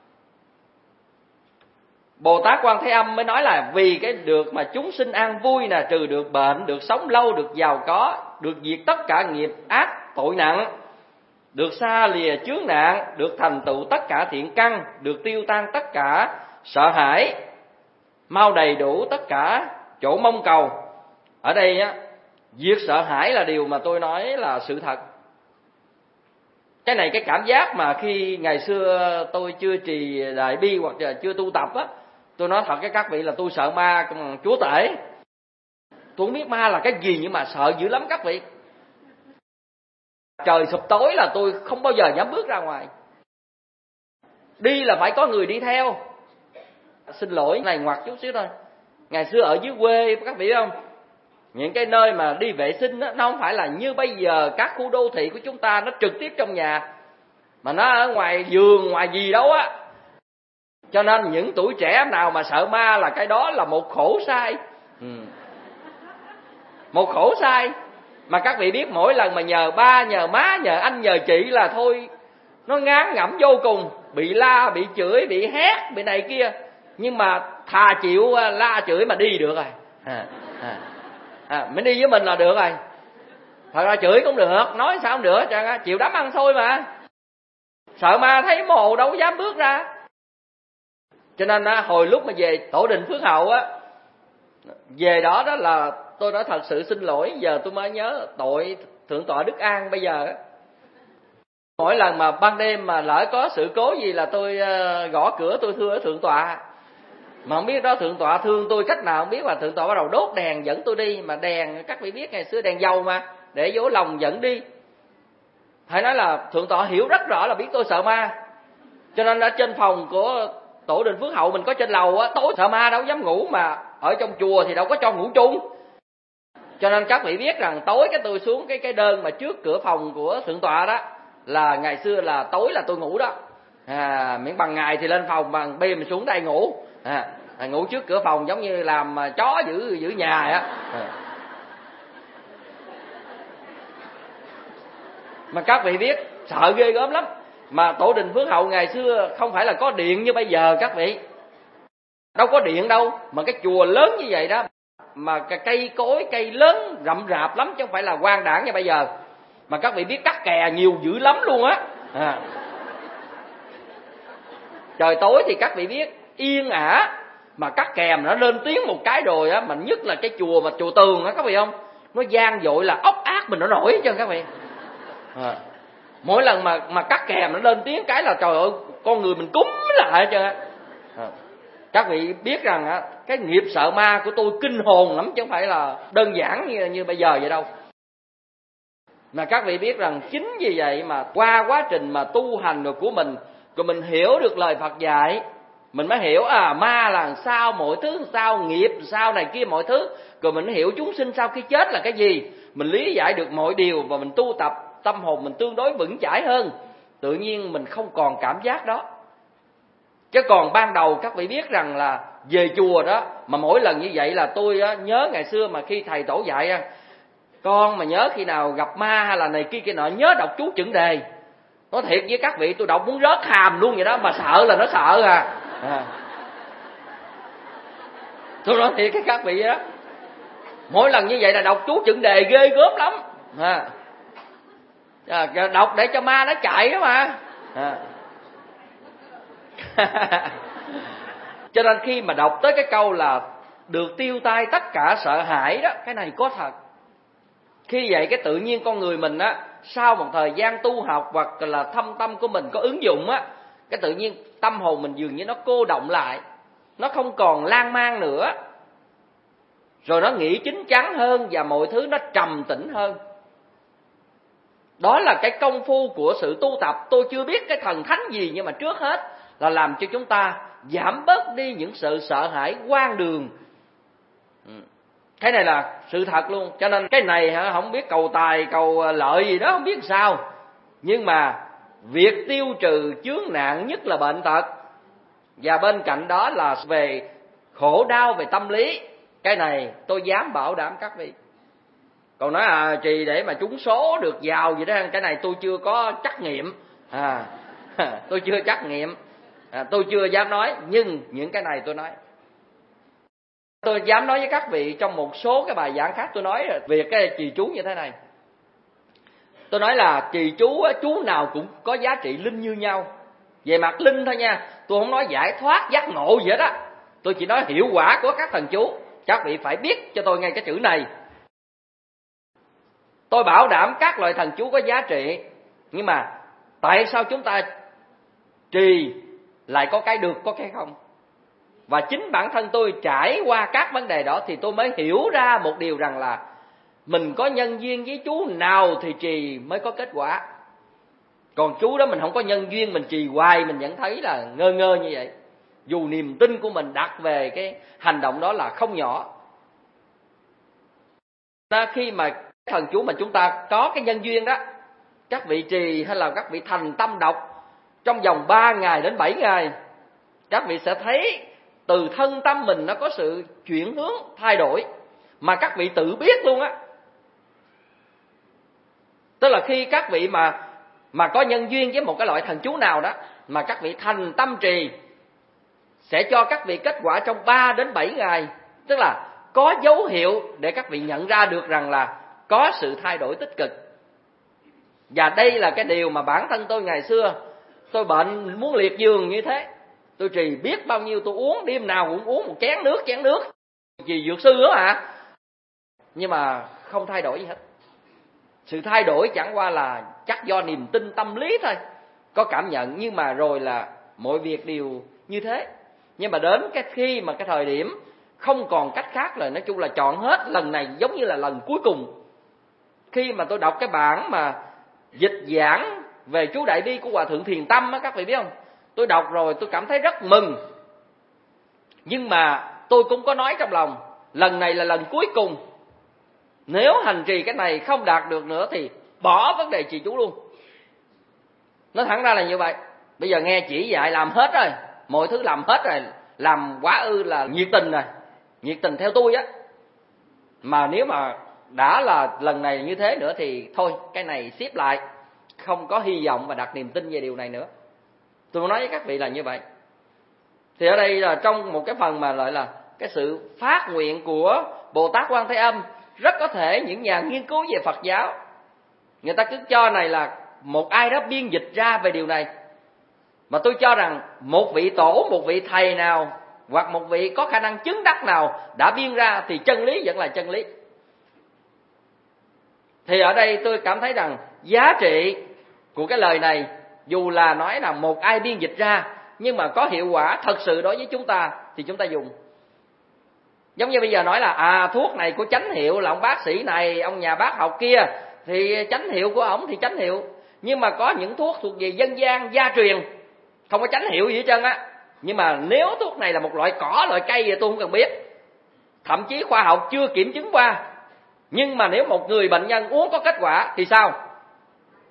Bồ Tát Quan Thế Âm mới nói là vì cái được mà chúng sinh an vui nè, trừ được bệnh, được sống lâu, được giàu có, được diệt tất cả nghiệp ác tội nặng, được xa lìa chướng nạn, được thành tựu tất cả thiện căn, được tiêu tan tất cả sợ hãi, mau đầy đủ tất cả chỗ mong cầu. Ở đây á, việc sợ hãi là điều mà tôi nói là sự thật. Cái này cái cảm giác mà khi ngày xưa tôi chưa trì đại bi hoặc là chưa tu tập á, tôi nói thật với các vị là tôi sợ ma chúa tể. Tôi không biết ma là cái gì nhưng mà sợ dữ lắm các vị. Trời sụp tối là tôi không bao giờ dám bước ra ngoài. Đi là phải có người đi theo. Xin lỗi này ngoặt chút xíu thôi. Ngày xưa ở dưới quê các vị biết không, những cái nơi mà đi vệ sinh đó, nó không phải là như bây giờ các khu đô thị của chúng ta nó trực tiếp trong nhà, mà nó ở ngoài vườn ngoài gì đâu á. Cho nên những tuổi trẻ nào mà sợ ma là cái đó là một khổ sai. Một khổ sai. Mà các vị biết mỗi lần mà nhờ ba, nhờ má, nhờ anh, nhờ chị là thôi nó ngán ngẩm vô cùng. Bị la, bị chửi, bị hét, bị này kia. Nhưng mà thà chịu la chửi mà đi được rồi. Mới đi với mình là được rồi. Thật ra chửi cũng được, nói sao không được, chịu đấm ăn thôi mà. Sợ ma thấy mồ đâu dám bước ra. Cho nên hồi lúc mà về Tổ Đình Phước Hậu á, về đó đó là tôi nói thật sự xin lỗi, giờ tôi mới nhớ tội Thượng tọa Đức An bây giờ. Mỗi lần mà ban đêm mà lỡ có sự cố gì là tôi gõ cửa tôi thưa ở Thượng tọa. Mà không biết đó Thượng tọa thương tôi cách nào không biết, mà Thượng tọa bắt đầu đốt đèn dẫn tôi đi. Mà đèn các vị biết ngày xưa đèn dầu mà, để vô lòng dẫn đi. Phải nói là Thượng tọa hiểu rất rõ là biết tôi sợ ma. Cho nên ở trên phòng của Tổ Đình Phước Hậu mình có trên lầu á, tối sợ ma đâu dám ngủ, mà ở trong chùa thì đâu có cho ngủ chung. Cho nên các vị biết rằng tối cái tôi xuống cái đơn mà trước cửa phòng của Thượng tọa đó, là ngày xưa là tối là tôi ngủ đó. Miễn bằng ngày thì lên phòng, bằng đêm xuống đây ngủ. Ngủ trước cửa phòng giống như làm chó giữ nhà á. Mà các vị biết sợ ghê gớm lắm. Mà Tổ Đình Phước Hậu ngày xưa không phải là có điện như bây giờ các vị. Đâu có điện đâu. Mà cái chùa lớn như vậy đó, mà cái cây cối, cây lớn rậm rạp lắm, chứ không phải là quang đảng như bây giờ. Mà các vị biết cắt kè nhiều dữ lắm luôn á. Trời tối thì các vị biết yên ả, mà cắt kèm nó lên tiếng một cái rồi á, mà nhất là cái chùa mà chùa Tường á các vị không, nó gian dội là ốc ác mình nó nổi hết trơn các vị. Mỗi lần mà cắt kèm nó lên tiếng cái là trời ơi con người mình cúm lại hết trơn á. Các vị biết rằng á, cái nghiệp sợ ma của tôi kinh hồn lắm, chứ không phải là đơn giản như bây giờ vậy đâu. Mà các vị biết rằng chính vì vậy mà qua quá trình mà tu hành rồi của mình, rồi mình hiểu được lời Phật dạy, mình mới hiểu ma là sao, mọi thứ sao, nghiệp sao này kia mọi thứ. Rồi mình hiểu chúng sinh sau khi chết là cái gì. Mình lý giải được mọi điều và mình tu tập tâm hồn mình tương đối vững chãi hơn. tự nhiên mình không còn cảm giác đó. Chứ còn ban đầu các vị biết rằng là về chùa đó, mà mỗi lần như vậy là tôi nhớ ngày xưa mà khi thầy tổ dạy con mà nhớ khi nào gặp ma hay là này kia kia nọ, nhớ đọc chú chuẩn đề. Nói thiệt với các vị, tôi đọc muốn rớt hàm luôn vậy đó, mà sợ là nó sợ tôi nói thiệt với các vị đó, mỗi lần như vậy là đọc chú chuẩn đề ghê gớm lắm đọc để cho ma nó chạy đó mà cho nên khi mà đọc tới cái câu là được tiêu tai tất cả sợ hãi đó, cái này có thật. Khi vậy cái tự nhiên con người mình sau một thời gian tu học hoặc là thâm tâm của mình có ứng dụng cái tự nhiên tâm hồn mình dường như nó cô động lại, nó không còn lan man nữa, rồi nó nghĩ chín chắn hơn và mọi thứ nó trầm tĩnh hơn. Đó là cái công phu của sự tu tập. Tôi chưa biết cái thần thánh gì, nhưng mà trước hết là làm cho chúng ta giảm bớt đi những sự sợ hãi hoang đường. Cái này là sự thật luôn. Cho nên cái này không biết cầu tài cầu lợi gì đó không biết sao, nhưng mà việc tiêu trừ chướng nạn nhất là bệnh tật, và bên cạnh đó là về khổ đau về tâm lý, cái này tôi dám bảo đảm các vị. Còn nói trì để mà trúng số được giàu gì đó, cái này tôi chưa có trắc nghiệm tôi chưa trắc nghiệm, tôi chưa dám nói. Nhưng những cái này tôi nói, tôi dám nói với các vị. Trong một số cái bài giảng khác tôi nói về cái trì chú như thế này. Tôi nói là trì chú nào cũng có giá trị linh như nhau. Về mặt linh thôi nha, tôi không nói giải thoát giác ngộ gì hết á. Tôi chỉ nói hiệu quả của các thần chú. Các vị phải biết cho tôi ngay cái chữ này. Tôi bảo đảm các loại thần chú có giá trị, nhưng mà tại sao chúng ta trì lại có cái được có cái không? Và chính bản thân tôi trải qua các vấn đề đó thì tôi mới hiểu ra một điều rằng là mình có nhân duyên với chú nào thì trì mới có kết quả. Còn chú đó mình không có nhân duyên, mình trì hoài mình vẫn thấy là ngơ ngơ như vậy, dù niềm tin của mình đặt về cái hành động đó là không nhỏ. Khi mà thần chú mà chúng ta có cái nhân duyên đó, các vị trì hay là các vị thành tâm đọc trong vòng 3 ngày đến 7 ngày, các vị sẽ thấy từ thân tâm mình nó có sự chuyển hướng thay đổi mà các vị tự biết luôn á. Tức là khi các vị mà có nhân duyên với một cái loại thần chú nào đó mà các vị thành tâm trì, sẽ cho các vị kết quả trong 3 đến 7 ngày. Tức là có dấu hiệu để các vị nhận ra được rằng là có sự thay đổi tích cực. Và đây là cái điều mà bản thân tôi ngày xưa, tôi bệnh muốn liệt giường như thế, tôi trì biết bao nhiêu, tôi uống đêm nào cũng uống một chén nước trì dược sư đó nhưng mà không thay đổi gì hết. Sự thay đổi chẳng qua là chắc do niềm tin tâm lý thôi, có cảm nhận, nhưng mà rồi là mọi việc đều như thế. Nhưng mà đến cái khi mà cái thời điểm không còn cách khác là nói chung là chọn hết, lần này giống như là lần cuối cùng. Khi mà tôi đọc cái bản mà dịch giảng về chú Đại Bi của Hòa Thượng Thiền Tâm các vị biết không? Tôi đọc rồi tôi cảm thấy rất mừng. Nhưng mà tôi cũng có nói trong lòng, lần này là lần cuối cùng. Nếu hành trì cái này không đạt được nữa thì bỏ vấn đề trì chú luôn. Nói thẳng ra là như vậy. Bây giờ nghe chỉ dạy làm hết rồi, mọi thứ làm hết rồi, làm quá ư là nhiệt tình rồi, nhiệt tình theo tôi á. Mà nếu mà đã là lần này như thế nữa thì thôi, cái này xếp lại, không có hy vọng và đặt niềm tin về điều này nữa. Tôi muốn nói với các vị là như vậy. Thì ở đây là trong một cái phần mà gọi là cái sự phát nguyện của Bồ Tát Quan Thế Âm, rất có thể những nhà nghiên cứu về Phật giáo, người ta cứ cho này là một ai đó biên dịch ra về điều này. Mà tôi cho rằng một vị tổ, một vị thầy nào hoặc một vị có khả năng chứng đắc nào đã biên ra thì chân lý vẫn là chân lý. Thì ở đây tôi cảm thấy rằng giá trị của cái lời này, dù là nói là một ai biên dịch ra, nhưng mà có hiệu quả thật sự đối với chúng ta thì chúng ta dùng. Giống như bây giờ nói là thuốc này của chánh hiệu là ông bác sĩ này, ông nhà bác học kia, thì chánh hiệu của ổng thì chánh hiệu. Nhưng mà có những thuốc thuộc về dân gian, gia truyền, không có chánh hiệu gì hết trơn á. Nhưng mà nếu thuốc này là một loại cỏ, loại cây thì tôi không cần biết, thậm chí khoa học chưa kiểm chứng qua. Nhưng mà nếu một người bệnh nhân uống có kết quả thì sao?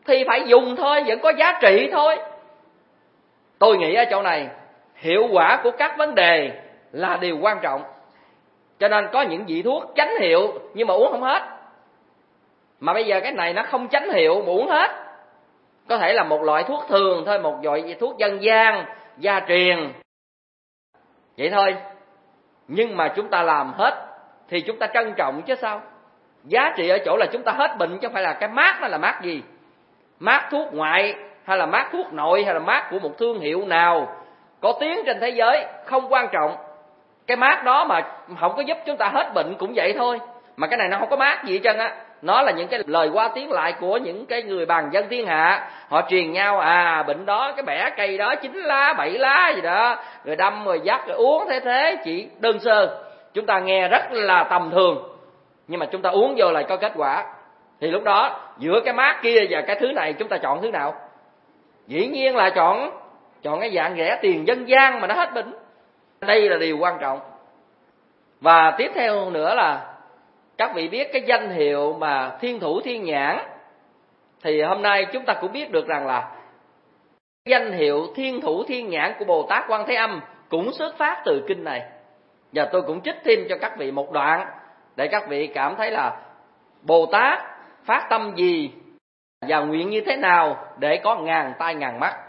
thì phải dùng thôi, vẫn có giá trị thôi. Tôi nghĩ ở chỗ này hiệu quả của các vấn đề là điều quan trọng. Cho nên có những vị thuốc chánh hiệu nhưng mà uống không hết. Mà bây giờ cái này nó không chánh hiệu mà uống hết. Có thể là một loại thuốc thường thôi, một loại thuốc dân gian, gia truyền, vậy thôi. Nhưng mà chúng ta làm hết thì chúng ta trân trọng chứ sao. Giá trị ở chỗ là chúng ta hết bệnh, chứ không phải là cái mác nó là mác gì. Mác thuốc ngoại hay là mác thuốc nội hay là mác của một thương hiệu nào có tiếng trên thế giới không quan trọng. Cái mác đó mà không có giúp chúng ta hết bệnh cũng vậy thôi. Mà cái này nó không có mác gì hết trơn á. Nó là những cái lời qua tiếng lại của những cái người bàn dân thiên hạ. Họ truyền nhau bệnh đó, cái bẻ cây đó 9 lá 7 lá gì đó, rồi đâm rồi dắt rồi uống thế chỉ đơn sơ. Chúng ta nghe rất là tầm thường, nhưng mà chúng ta uống vô lại có kết quả. Thì lúc đó giữa cái mác kia và cái thứ này chúng ta chọn thứ nào? Dĩ nhiên là chọn cái dạng rẻ tiền dân gian mà nó hết bệnh. Đây là điều quan trọng. Và tiếp theo nữa là các vị biết cái danh hiệu mà Thiên Thủ Thiên Nhãn. Thì hôm nay chúng ta cũng biết được rằng là danh hiệu Thiên Thủ Thiên Nhãn của Bồ Tát Quan Thế Âm cũng xuất phát từ kinh này. Và tôi cũng trích thêm cho các vị một đoạn để các vị cảm thấy là Bồ Tát phát tâm gì và nguyện như thế nào để có ngàn tai ngàn mắt.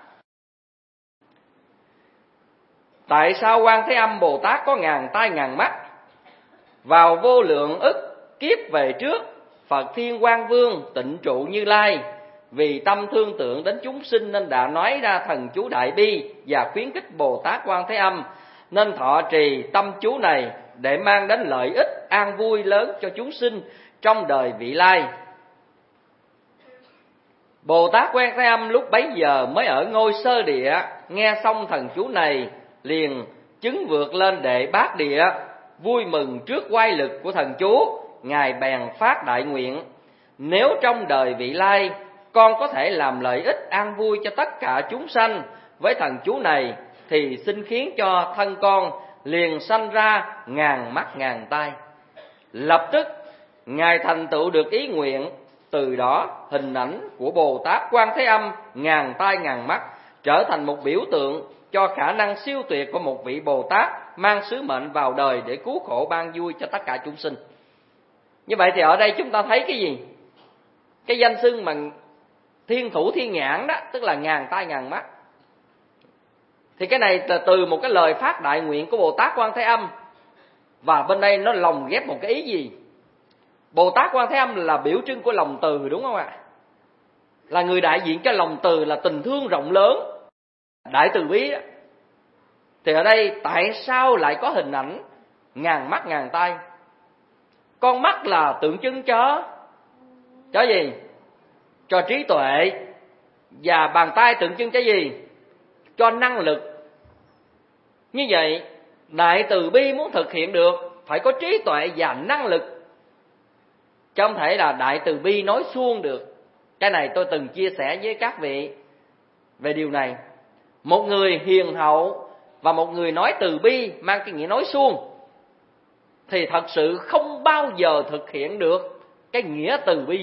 Tại sao Quan Thế Âm Bồ Tát có ngàn tai ngàn mắt? Vào vô lượng ức kiếp về trước, Phật Thiên Quang Vương tịnh trụ Như Lai vì tâm thương tưởng đến chúng sinh nên đã nói ra thần chú Đại Bi và khuyến khích Bồ Tát Quan Thế Âm nên thọ trì tâm chú này để mang đến lợi ích an vui lớn cho chúng sinh trong đời vị lai. Bồ Tát Quan Thế Âm lúc bấy giờ mới ở ngôi sơ địa, nghe xong thần chú này liền chứng vượt lên đệ bát địa, vui mừng trước oai lực của thần chú. Ngài bèn phát đại nguyện: nếu trong đời vị lai con có thể làm lợi ích an vui cho tất cả chúng sanh với thần chú này, thì xin khiến cho thân con liền sanh ra ngàn mắt ngàn tai. Lập tức Ngài thành tựu được ý nguyện. Từ đó hình ảnh của Bồ Tát Quan Thế Âm ngàn tai ngàn mắt trở thành một biểu tượng cho khả năng siêu tuyệt của một vị Bồ Tát mang sứ mệnh vào đời để cứu khổ ban vui cho tất cả chúng sinh. Như vậy thì ở đây chúng ta thấy cái gì? Cái danh xưng mà Thiên Thủ Thiên Nhãn đó, tức là ngàn tai ngàn mắt. Thì cái này là từ một cái lời phát đại nguyện của Bồ Tát Quan Thế Âm. Và bên đây nó lồng ghép một cái ý gì? Bồ Tát Quan Thế Âm là biểu trưng của lòng từ, đúng không ạ? Là người đại diện cho lòng từ, là tình thương rộng lớn, đại từ bi đó. Thì ở đây tại sao lại có hình ảnh ngàn mắt ngàn tai? Con mắt là tượng trưng cho gì? Cho trí tuệ. Và bàn tay tượng trưng cho gì? Cho năng lực. Như vậy đại từ bi muốn thực hiện được phải có trí tuệ và năng lực, chứ không thể là đại từ bi nói suông được. Cái này tôi từng chia sẻ với các vị về điều này. Một người hiền hậu và một người nói từ bi mang cái nghĩa nói suông thì thật sự không bao giờ thực hiện được cái nghĩa từ bi.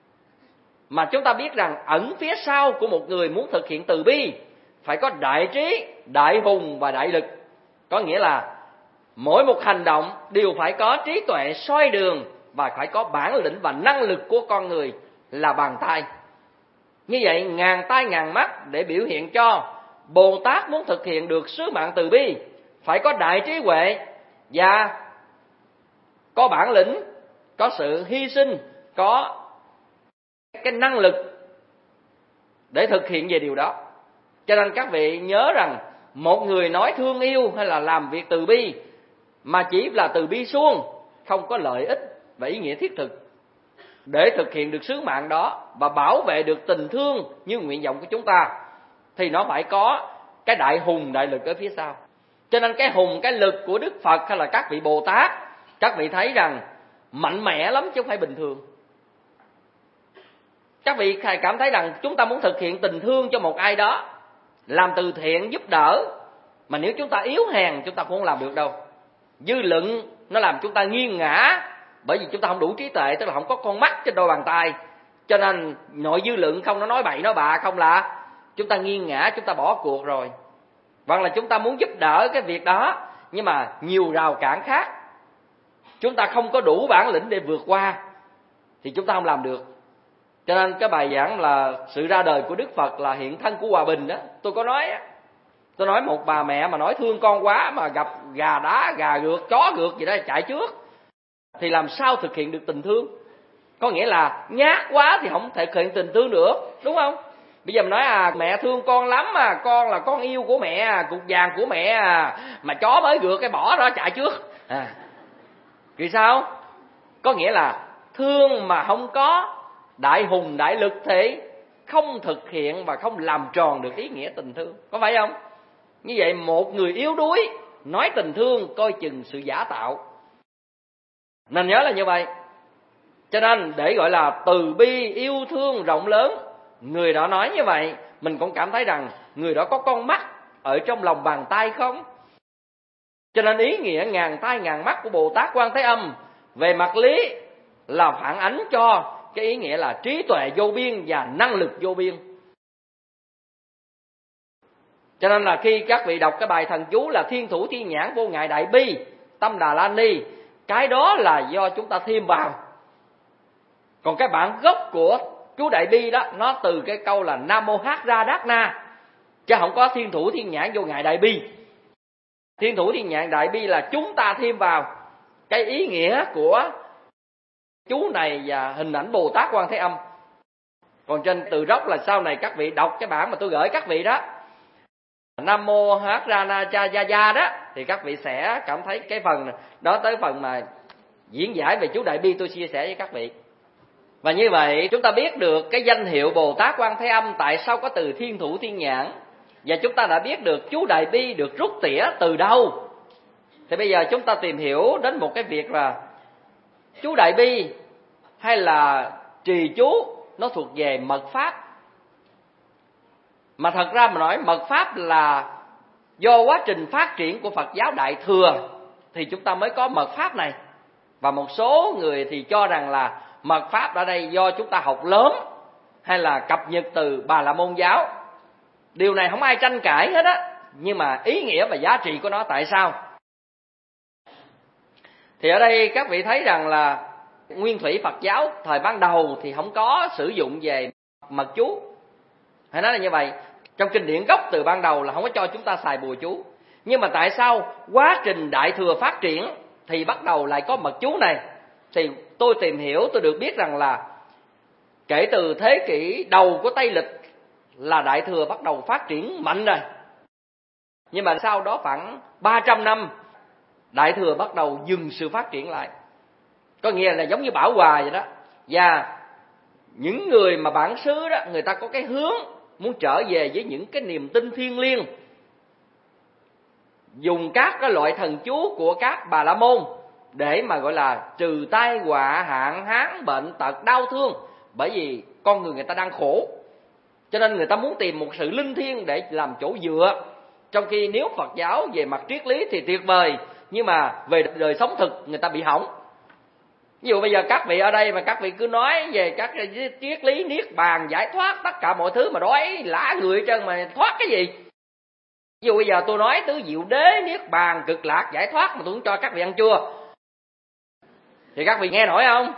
Mà chúng ta biết rằng ẩn phía sau của một người muốn thực hiện từ bi phải có đại trí, đại hùng và đại lực. Có nghĩa là mỗi một hành động đều phải có trí tuệ soi đường và phải có bản lĩnh và năng lực của con người là bàn tay. Như vậy ngàn tai ngàn mắt để biểu hiện cho Bồ Tát muốn thực hiện được sứ mạng từ bi phải có đại trí huệ và có bản lĩnh, có sự hy sinh, có cái năng lực để thực hiện về điều đó. Cho nên các vị nhớ rằng một người nói thương yêu hay là làm việc từ bi mà chỉ là từ bi suông, không có lợi ích và ý nghĩa thiết thực để thực hiện được sứ mạng đó và bảo vệ được tình thương như nguyện vọng của chúng ta, thì nó phải có cái đại hùng đại lực ở phía sau. Cho nên cái hùng cái lực của Đức Phật hay là các vị Bồ Tát, các vị thấy rằng mạnh mẽ lắm chứ không phải bình thường. Các vị cảm thấy rằng chúng ta muốn thực hiện tình thương cho một ai đó, làm từ thiện giúp đỡ, mà nếu chúng ta yếu hèn chúng ta cũng không làm được đâu. Dư luận nó làm chúng ta nghiêng ngã, bởi vì chúng ta không đủ trí tuệ, tức là không có con mắt trên đôi bàn tay, Cho nên nội dư luận không, nó nói bậy nói bạ không là chúng ta nghiêng ngã, chúng ta bỏ cuộc rồi. Hoặc là chúng ta muốn giúp đỡ cái việc đó, nhưng mà nhiều rào cản khác, chúng ta không có đủ bản lĩnh để vượt qua, thì chúng ta không làm được. Cho nên cái bài giảng là sự ra đời của Đức Phật là hiện thân của hòa bình đó. Tôi có nói, tôi nói một bà mẹ mà nói thương con quá mà gặp gà đá, gà rượt, chó rượt gì đó chạy trước, thì làm sao thực hiện được tình thương? Có nghĩa là nhát quá thì không thể thực hiện tình thương được, đúng không? Bây giờ mình nói mẹ thương con lắm mà, con là con yêu của mẹ, cục vàng của mẹ mà chó mới rượt cái bỏ đó chạy trước. Vì sao? Có nghĩa là thương mà không có đại hùng đại lực thì không thực hiện và không làm tròn được ý nghĩa tình thương, có phải không? Như vậy một người yếu đuối nói tình thương coi chừng sự giả tạo. Nên nhớ là như vậy. Cho nên để gọi là từ bi yêu thương rộng lớn, người đó nói như vậy, mình cũng cảm thấy rằng người đó có con mắt ở trong lòng bàn tay không? Cho nên ý nghĩa ngàn tay ngàn mắt của Bồ Tát Quan Thế Âm về mặt lý là phản ánh cho cái ý nghĩa là trí tuệ vô biên và năng lực vô biên. Cho nên là khi các vị đọc cái bài thần chú là thiên thủ thiên nhãn vô ngại đại bi tâm Đà La Ni, cái đó là do chúng ta thêm vào. Còn cái bản gốc của chú đại bi đó, nó từ cái câu là Nam Mô Hát Ra Đát Na, chứ không có thiên thủ thiên nhãn vô ngại đại bi. Thiên thủ thiên nhãn đại bi là chúng ta thêm vào cái ý nghĩa của chú này và hình ảnh Bồ Tát Quan Thế Âm. Còn trên từ gốc là sau này các vị đọc cái bản mà tôi gửi các vị đó, Nam Mô Hát Ra Na Cha Gia Gia đó, thì các vị sẽ cảm thấy cái phần đó tới phần mà diễn giải về chú đại bi tôi chia sẻ với các vị. Và như vậy chúng ta biết được cái danh hiệu Bồ Tát Quan Thế Âm tại sao có từ thiên thủ thiên nhãn, và chúng ta đã biết được chú đại bi được rút tỉa từ đâu. Thì bây giờ chúng ta tìm hiểu đến một cái việc là chú đại bi hay là trì chú nó thuộc về mật pháp. Mà thật ra mà nói mật pháp là do quá trình phát triển của Phật giáo Đại Thừa thì chúng ta mới có mật pháp này. Và một số người thì cho rằng là mật pháp ở đây do chúng ta học lớn hay là cập nhật từ Bà La Môn giáo. Điều này không ai tranh cãi hết á, nhưng mà ý nghĩa và giá trị của nó tại sao? Thì ở đây các vị thấy rằng là nguyên thủy Phật giáo thời ban đầu thì không có sử dụng về mật chú. Hay nói là như vậy, trong kinh điển gốc từ ban đầu là không có cho chúng ta xài bùa chú. Nhưng mà tại sao quá trình Đại Thừa phát triển thì bắt đầu lại có mật chú này? Thì tôi tìm hiểu, tôi được biết rằng là kể từ thế kỷ đầu của Tây Lịch là Đại Thừa bắt đầu phát triển mạnh rồi. Nhưng mà sau đó khoảng 300 năm Đại Thừa bắt đầu dừng sự phát triển lại. Có nghĩa là giống như Bảo Hòa vậy đó. Và những người mà bản xứ đó, người ta có cái hướng muốn trở về với những cái niềm tin thiêng liêng, dùng các cái loại thần chú của các Bà La Môn để mà gọi là trừ tai họa, hạn hán, bệnh tật, đau thương. Bởi vì con người ta đang khổ, cho nên người ta muốn tìm một sự linh thiêng để làm chỗ dựa. Trong khi nếu Phật giáo về mặt triết lý thì tuyệt vời, nhưng mà về đời sống thực người ta bị hỏng. Ví dụ bây giờ các vị ở đây mà các vị cứ nói về các triết lý niết bàn, giải thoát, tất cả mọi thứ mà đói lả người hết trơn mà thoát cái gì? Ví dụ bây giờ tôi nói tứ diệu đế, niết bàn, cực lạc, giải thoát mà tôi không cho các vị ăn chua, thì các vị nghe nổi không?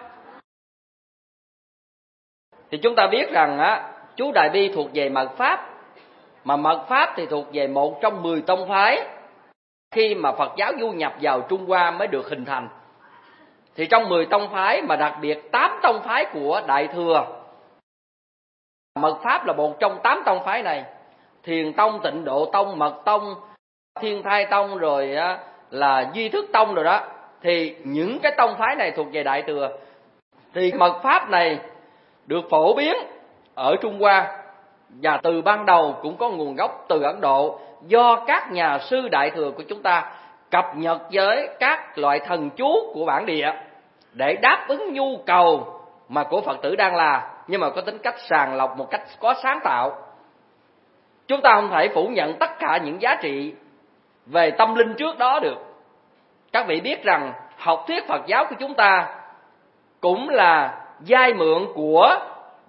Thì chúng ta biết rằng chú đại bi thuộc về mật pháp, mà mật pháp thì thuộc về một trong 10 tông phái khi mà Phật giáo du nhập vào Trung Hoa mới được hình thành. Thì trong 10 tông phái mà đặc biệt 8 tông phái của Đại Thừa, mật pháp là một trong 8 tông phái này. Thiền tông, Tịnh Độ tông, Mật tông, Thiên Thai tông, rồi là Duy Thức tông rồi đó. Thì những cái tông phái này thuộc về Đại Thừa. Thì mật pháp này được phổ biến ở Trung Hoa, và từ ban đầu cũng có nguồn gốc từ Ấn Độ, do các nhà sư Đại Thừa của chúng ta cập nhật với các loại thần chú của bản địa để đáp ứng nhu cầu mà của Phật tử đang là, nhưng mà có tính cách sàng lọc một cách có sáng tạo. Chúng ta không thể phủ nhận tất cả những giá trị về tâm linh trước đó được. Các vị biết rằng học thuyết Phật giáo của chúng ta cũng là vay mượn của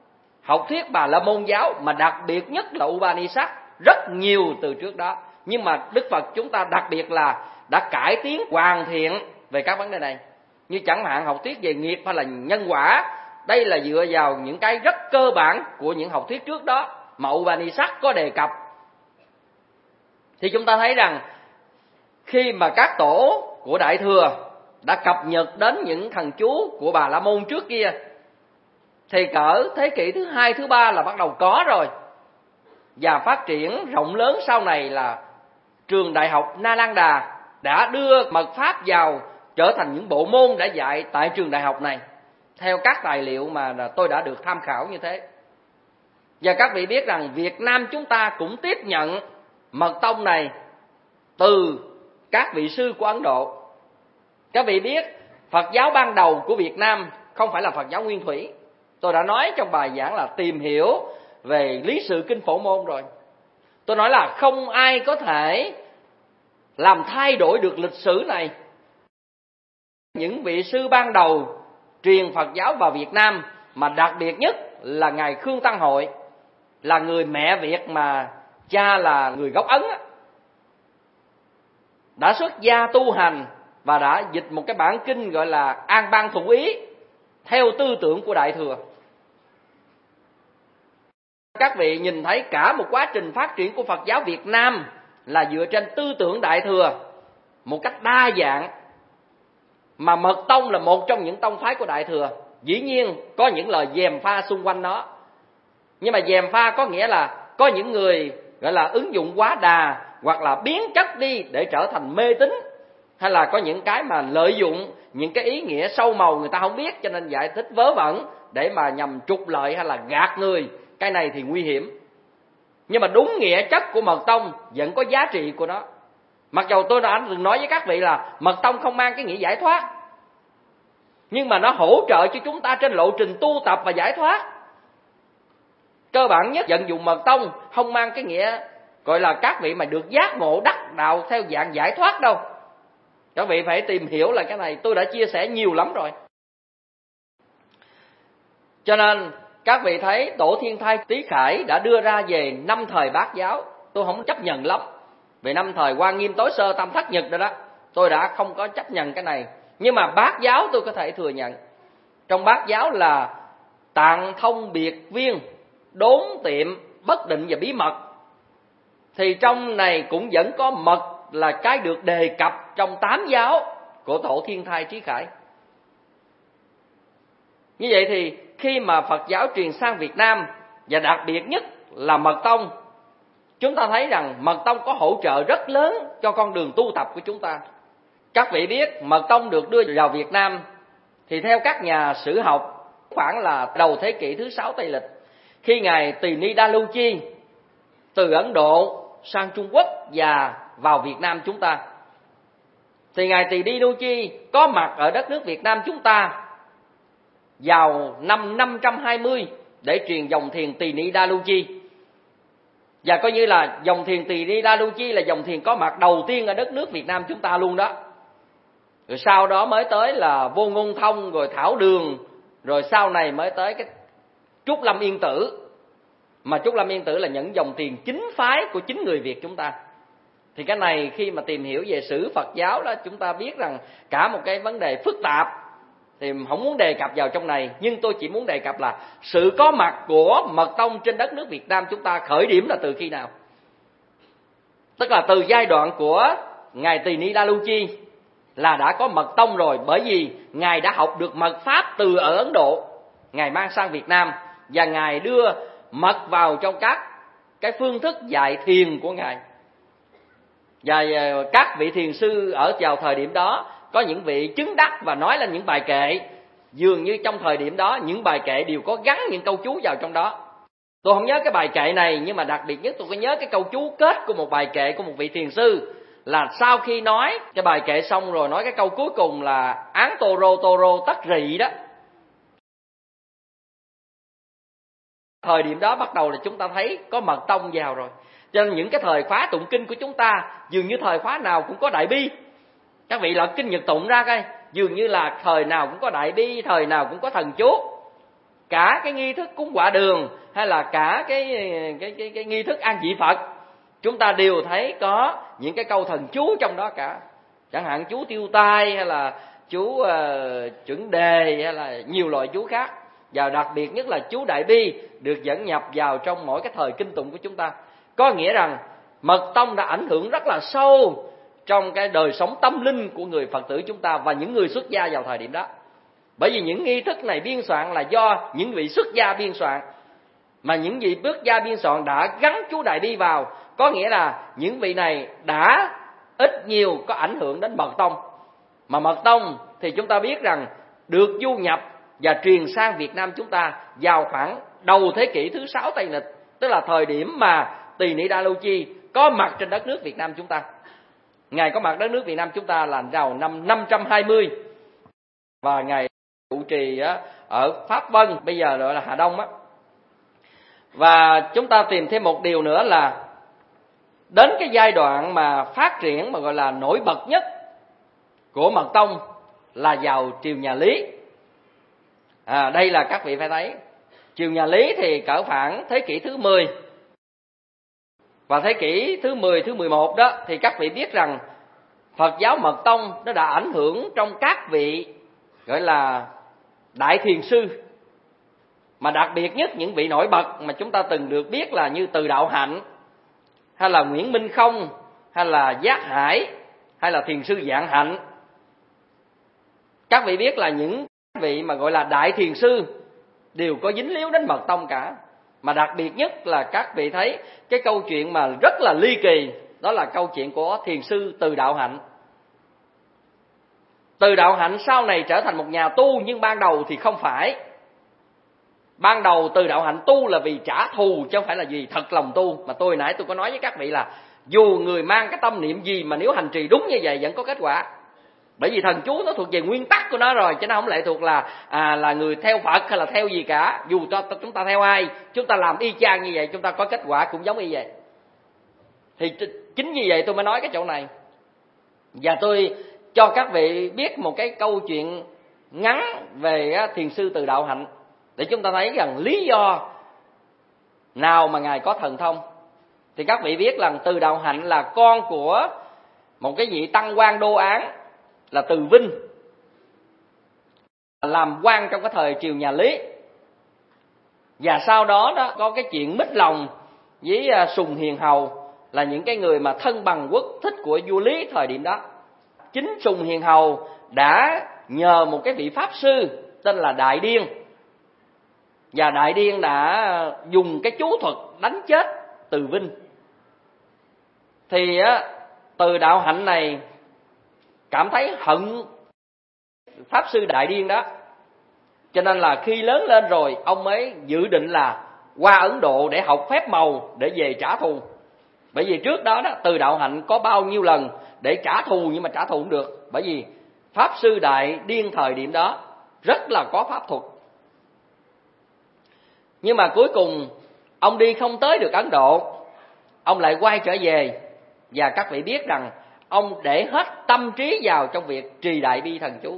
học thuyết Bà La Môn giáo, mà đặc biệt nhất là Upanishad, rất nhiều từ trước đó. Nhưng mà Đức Phật chúng ta đặc biệt là đã cải tiến hoàn thiện về các vấn đề này. Như chẳng hạn học thuyết về nghiệp hay là nhân quả, đây là dựa vào những cái rất cơ bản của những học thuyết trước đó mà Upanishad có đề cập. Thì chúng ta thấy rằng khi mà các tổ của Đại Thừa đã cập nhật đến những thần chú của Bà La Môn trước kia, thì cỡ thế kỷ thứ 2, thứ 3 là bắt đầu có rồi. Và phát triển rộng lớn sau này là trường đại học Nalanda đã đưa mật pháp vào trở thành những bộ môn đã dạy tại trường đại học này, theo các tài liệu mà tôi đã được tham khảo như thế. Và các vị biết rằng Việt Nam chúng ta cũng tiếp nhận mật tông này từ các vị sư của Ấn Độ. Các vị biết Phật giáo ban đầu của Việt Nam không phải là Phật giáo nguyên thủy. Tôi đã nói trong bài giảng là tìm hiểu về lý sự kinh Phổ Môn rồi. Tôi nói là không ai có thể làm thay đổi được lịch sử này. Những vị sư ban đầu truyền Phật giáo vào Việt Nam, mà đặc biệt nhất là Ngài Khương Tăng Hội, là người mẹ Việt mà cha là người gốc Ấn, đã xuất gia tu hành và đã dịch một cái bản kinh gọi là An Bang Thủ Ý theo tư tưởng của Đại Thừa. Các vị nhìn thấy cả một quá trình phát triển của Phật giáo Việt Nam là dựa trên tư tưởng Đại Thừa một cách đa dạng, mà mật tông là một trong những tông phái của Đại Thừa. Dĩ nhiên có những lời gièm pha xung quanh nó, nhưng mà gièm pha có nghĩa là có những người gọi là ứng dụng quá đà hoặc là biến chất đi để trở thành mê tín, hay là có những cái mà lợi dụng những cái ý nghĩa sâu màu người ta không biết cho nên giải thích vớ vẩn để mà nhằm trục lợi hay là gạt người. Cái này thì nguy hiểm. Nhưng mà đúng nghĩa chất của mật tông vẫn có giá trị của nó. Mặc dù tôi đã từng nói với các vị là mật tông không mang cái nghĩa giải thoát, nhưng mà nó hỗ trợ cho chúng ta trên lộ trình tu tập và giải thoát. Cơ bản nhất vận dụng mật tông không mang cái nghĩa gọi là các vị mà được giác ngộ đắc đạo theo dạng giải thoát đâu. Các vị phải tìm hiểu là cái này, tôi đã chia sẻ nhiều lắm rồi. Cho nên các vị thấy Tổ Thiên Thai Tý Khải đã đưa ra về 5 thời Bát giáo, tôi không chấp nhận lắm. Về 5 thời Hoa Nghiêm Tối Sơ Tam Thất Nhật đó, tôi đã không có chấp nhận cái này. Nhưng mà Bát giáo tôi có thể thừa nhận. Trong Bát giáo là tạng thông biệt viên, đốn tiệm, bất định và bí mật. Thì trong này cũng vẫn có mật là cái được đề cập trong 8 giáo của Tổ Thiên Thai Trí Khải. Như vậy thì khi mà Phật giáo truyền sang Việt Nam, và đặc biệt nhất là mật tông, chúng ta thấy rằng mật tông có hỗ trợ rất lớn cho con đường tu tập của chúng ta. Các vị biết mật tông được đưa vào Việt Nam thì theo các nhà sử học khoảng là đầu thế kỷ thứ 6 Tây lịch, khi Ngài Tỳ Ni Đa Lưu Chi từ Ấn Độ sang Trung Quốc và vào Việt Nam chúng ta, thì Ngài Tỳ Ni Đa Lưu Chi có mặt ở đất nước Việt Nam chúng ta vào năm 520 để truyền dòng thiền Tỳ Ni Đa Lưu Chi. Và coi như là dòng thiền Tỳ Ni Đa Lưu Chi là dòng thiền có mặt đầu tiên ở đất nước Việt Nam chúng ta luôn đó. Rồi sau đó mới tới là Vô Ngôn Thông, rồi Thảo Đường, rồi sau này mới tới cái Trúc Lâm Yên Tử. Mà Trúc Lâm Yên Tử là những dòng thiền chính phái của chính người Việt chúng ta. Thì cái này khi mà tìm hiểu về sử Phật giáo đó, chúng ta biết rằng cả một cái vấn đề phức tạp, thì không muốn đề cập vào trong này. Nhưng tôi chỉ muốn đề cập là sự có mặt của mật tông trên đất nước Việt Nam chúng ta khởi điểm là từ khi nào. Tức là từ giai đoạn của Ngài Tỳ Ni Đa Lưu Chi là đã có mật tông rồi. Bởi vì Ngài đã học được mật pháp từ ở Ấn Độ, Ngài mang sang Việt Nam, và Ngài đưa mật vào trong các cái phương thức dạy thiền của Ngài. Và các vị thiền sư ở vào thời điểm đó có những vị chứng đắc và nói lên những bài kệ. Dường như trong thời điểm đó những bài kệ đều có gắn những câu chú vào trong đó. Tôi không nhớ cái bài kệ này, nhưng mà đặc biệt nhất tôi có nhớ cái câu chú kết của một bài kệ của một vị thiền sư. Là sau khi nói cái bài kệ xong rồi nói cái câu cuối cùng là án tô rô tất rị đó. Thời điểm đó bắt đầu là chúng ta thấy có mật tông vào rồi. Cho nên những cái thời khóa tụng kinh của chúng ta dường như thời khóa nào cũng có đại bi. Các vị lật kinh Nhật tụng ra coi, dường như là thời nào cũng có đại bi, thời nào cũng có thần chú. cả cái nghi thức cúng quả đường hay là cả cái nghi thức an vị Phật, chúng ta đều thấy có những cái câu thần chú trong đó cả. Chẳng hạn chú tiêu tai hay là chú chuẩn đề hay là nhiều loại chú khác. Và đặc biệt nhất là chú Đại Bi được dẫn nhập vào trong mỗi cái thời kinh tụng của chúng ta. Có nghĩa rằng mật tông đã ảnh hưởng rất là sâu trong cái đời sống tâm linh của người Phật tử chúng ta và những người xuất gia vào thời điểm đó. Bởi vì những nghi thức này biên soạn là do những vị xuất gia biên soạn, mà những vị xuất gia biên soạn đã gắn chú Đại Bi vào. Có nghĩa là những vị này đã ít nhiều có ảnh hưởng đến mật tông. Mà mật tông thì chúng ta biết rằng được du nhập và truyền sang Việt Nam chúng ta vào khoảng đầu thế kỷ thứ 6 Tây Lịch, tức là thời điểm mà Tỳ Ni Đa Lưu Chi có mặt trên đất nước Việt Nam chúng ta. Ngài có mặt đất nước Việt Nam chúng ta là vào năm 520 và Ngài trụ trì ở Pháp Vân, bây giờ gọi là Hà Đông á. Và chúng ta tìm thêm một điều nữa là đến cái giai đoạn mà phát triển mà gọi là nổi bật nhất của mật tông là vào triều nhà Lý. Đây là các vị phải thấy, triều nhà Lý thì cỡ khoảng thế kỷ thứ 10 và thế kỷ thứ 10, thứ 11 đó, thì các vị biết rằng Phật giáo mật tông nó đã ảnh hưởng trong các vị gọi là đại thiền sư, mà đặc biệt nhất những vị nổi bật mà chúng ta từng được biết là như Từ Đạo Hạnh hay là Nguyễn Minh Không hay là Giác Hải hay là thiền sư Dạng Hạnh. Các vị biết là những vị mà gọi là đại thiền sư đều có dính líu đến mật tông cả. Mà đặc biệt nhất là các vị thấy cái câu chuyện mà rất là ly kỳ, đó là câu chuyện của thiền sư Từ Đạo Hạnh. Từ Đạo Hạnh sau này trở thành một nhà tu, nhưng ban đầu thì không phải. Ban đầu Từ Đạo Hạnh tu là vì trả thù chứ không phải là vì thật lòng tu. Mà tôi nãy tôi có nói với các vị là dù người mang cái tâm niệm gì mà nếu hành trì đúng như vậy vẫn có kết quả. Bởi vì thần chú nó thuộc về nguyên tắc của nó rồi, chứ nó không lệ thuộc là người theo Phật hay là theo gì cả. Dù chúng ta theo ai, chúng ta làm y chang như vậy, chúng ta có kết quả cũng giống y vậy. Thì chính vì vậy tôi mới nói cái chỗ này. Và tôi cho các vị biết một cái câu chuyện ngắn về thiền sư Từ Đạo Hạnh, để chúng ta thấy rằng lý do nào mà Ngài có thần thông. Thì các vị biết rằng Từ Đạo Hạnh là con của một cái vị tăng quan đô án là Từ Vinh, làm quan trong cái thời triều nhà Lý. Và sau đó đó có cái chuyện mít lòng với Sùng Hiền Hầu, là những cái người mà thân bằng quốc thích của vua Lý thời điểm đó. Chính Sùng Hiền Hầu đã nhờ một cái vị pháp sư tên là Đại Điên, và Đại Điên đã dùng cái chú thuật đánh chết Từ Vinh. Thì Từ Đạo Hạnh này cảm thấy hận pháp sư Đại Điên đó, cho nên là khi lớn lên rồi ông mới dự định là qua Ấn Độ để học phép màu để về trả thù. Bởi vì trước đó Từ Đạo Hạnh có bao nhiêu lần để trả thù nhưng mà trả thù không được, bởi vì pháp sư Đại Điên thời điểm đó rất là có pháp thuật. Nhưng mà cuối cùng ông đi không tới được Ấn Độ, ông lại quay trở về. Và các vị biết rằng ông để hết tâm trí vào trong việc trì Đại Bi thần chú.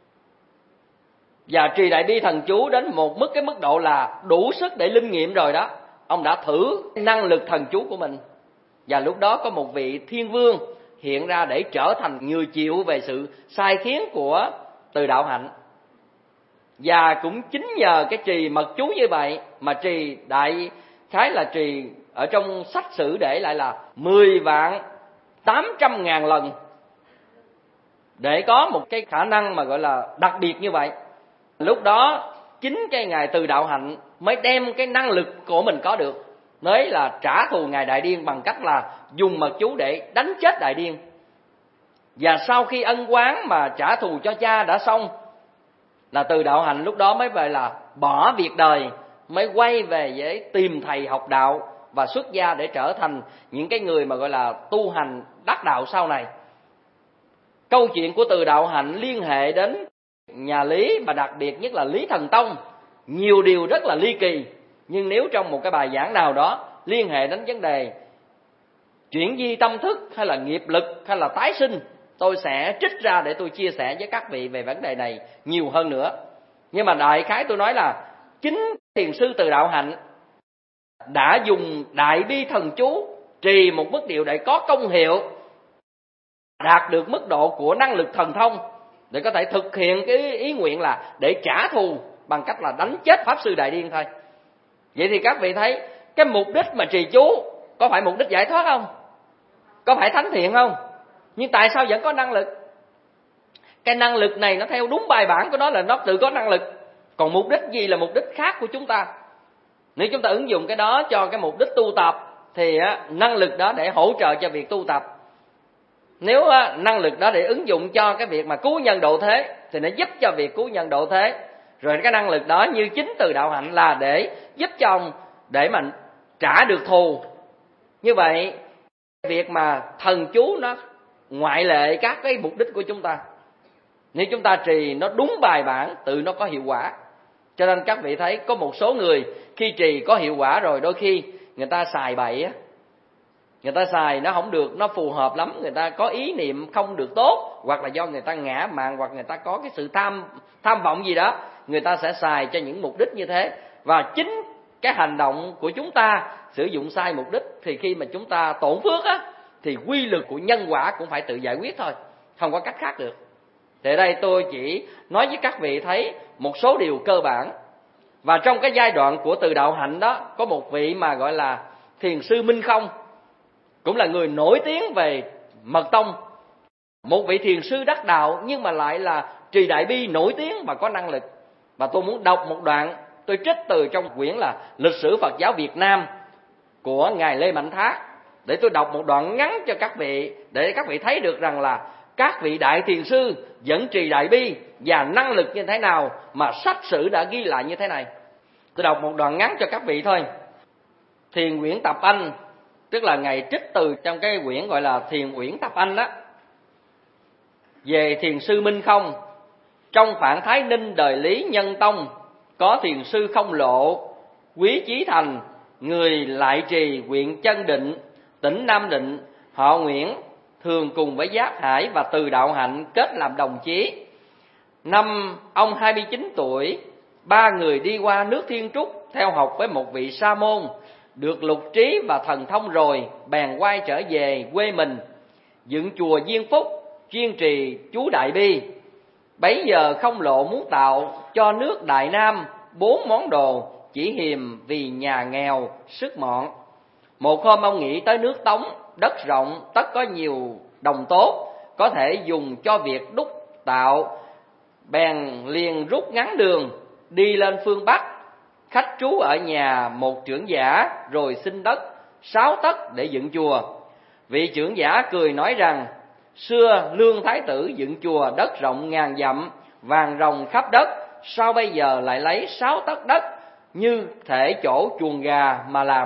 Và trì Đại Bi thần chú đến một cái mức độ là đủ sức để linh nghiệm rồi đó. Ông đã thử năng lực thần chú của mình. Và lúc đó có một vị thiên vương hiện ra để trở thành người chịu về sự sai khiến của Từ Đạo Hạnh. Và cũng chính nhờ cái trì mật chú như vậy mà trì đại khái là trì ở trong sách sử để lại là 10.800.000 lần, để có một cái khả năng mà gọi là đặc biệt như vậy. Lúc đó chính cái Ngài Từ Đạo Hạnh mới đem cái năng lực của mình có được, mới là trả thù Ngài Đại Điên bằng cách là dùng mật chú để đánh chết Đại Điên. Và sau khi ân oán mà trả thù cho cha đã xong, là Từ Đạo Hạnh lúc đó mới về là bỏ việc đời, mới quay về với tìm thầy học đạo và xuất gia để trở thành những cái người mà gọi là tu hành đắc đạo sau này. Câu chuyện của Từ Đạo Hạnh liên hệ đến nhà Lý, mà đặc biệt nhất là Lý Thần Tông, nhiều điều rất là ly kỳ. Nhưng nếu trong một cái bài giảng nào đó liên hệ đến vấn đề chuyển di tâm thức hay là nghiệp lực hay là tái sinh, tôi sẽ trích ra để tôi chia sẻ với các vị về vấn đề này nhiều hơn nữa. Nhưng mà đại khái tôi nói là chính thiền sư Từ Đạo Hạnh đã dùng đại bi thần chú trì một mức điệu để có công hiệu, đạt được mức độ của năng lực thần thông để có thể thực hiện cái ý nguyện là để trả thù bằng cách là đánh chết Pháp Sư Đại Điên thôi. Vậy thì các vị thấy cái mục đích mà trì chú có phải mục đích giải thoát không? Có phải thánh thiện không? Nhưng tại sao vẫn có năng lực? Cái năng lực này nó theo đúng bài bản của nó là nó tự có năng lực. Còn mục đích gì là mục đích khác của chúng ta? Nếu chúng ta ứng dụng cái đó cho cái mục đích tu tập thì năng lực đó để hỗ trợ cho việc tu tập. Nếu năng lực đó để ứng dụng cho cái việc mà cứu nhân độ thế thì nó giúp cho việc cứu nhân độ thế. Rồi cái năng lực đó như chính Từ Đạo Hạnh là để giúp cho ông để mà trả được thù. Như vậy việc mà thần chú nó ngoại lệ các cái mục đích của chúng ta. Nếu chúng ta trì nó đúng bài bản, tự nó có hiệu quả. Cho nên các vị thấy có một số người khi trì có hiệu quả rồi đôi khi người ta xài bậy á. Người ta xài nó không được, nó phù hợp lắm, người ta có ý niệm không được tốt, hoặc là do người ta ngã mạn, hoặc người ta có cái sự tham vọng gì đó, người ta sẽ xài cho những mục đích như thế. Và chính cái hành động của chúng ta sử dụng sai mục đích thì khi mà chúng ta tổn phước á, thì quy luật của nhân quả cũng phải tự giải quyết thôi, không có cách khác được. Thì ở đây tôi chỉ nói với các vị thấy một số điều cơ bản. Và trong cái giai đoạn của Từ Đạo Hạnh đó, có một vị mà gọi là thiền sư Minh Không, cũng là người nổi tiếng về mật tông. Một vị thiền sư đắc đạo nhưng mà lại là trì đại bi nổi tiếng và có năng lực. Và tôi muốn đọc một đoạn, tôi trích từ trong quyển là Lịch sử Phật giáo Việt Nam của Ngài Lê Mạnh Thác, để tôi đọc một đoạn ngắn cho các vị, để các vị thấy được rằng là các vị đại thiền sư vẫn trì đại bi và năng lực như thế nào mà sách sử đã ghi lại như thế này. Tôi đọc một đoạn ngắn cho các vị thôi. Thiền Uyển Tập Anh, tức là Ngài trích từ trong cái quyển gọi là Thiền Uyển Tập Anh đó, về thiền sư Minh Không. Trong Phản Thái Ninh đời Lý Nhân Tông, có thiền sư Không Lộ, Quý Chí Thành, người lại trì huyện Chân Định, tỉnh Nam Định, họ Nguyễn, thường cùng với Giác Hải và Từ Đạo Hạnh kết làm đồng chí. Năm ông 29 tuổi, ba người đi qua nước Thiên Trúc theo học với một vị sa môn, được lục trí và thần thông rồi, bèn quay trở về quê mình, dựng chùa Diên Phúc, chuyên trì chú Đại Bi. Bấy giờ Không Lộ muốn tạo cho nước Đại Nam 4 món đồ, chỉ hiềm vì nhà nghèo, sức mọn. Một hôm ông nghĩ tới nước Tống, đất rộng, tất có nhiều đồng tốt, có thể dùng cho việc đúc tạo, bèn liền rút ngắn đường, đi lên phương Bắc, khách trú ở nhà một trưởng giả, rồi xin đất 6 tấc để dựng chùa. Vị trưởng giả cười nói rằng, xưa Lương Thái Tử dựng chùa đất rộng ngàn dặm, vàng rồng khắp đất, sao bây giờ lại lấy 6 tấc đất như thể chỗ chuồng gà mà làm.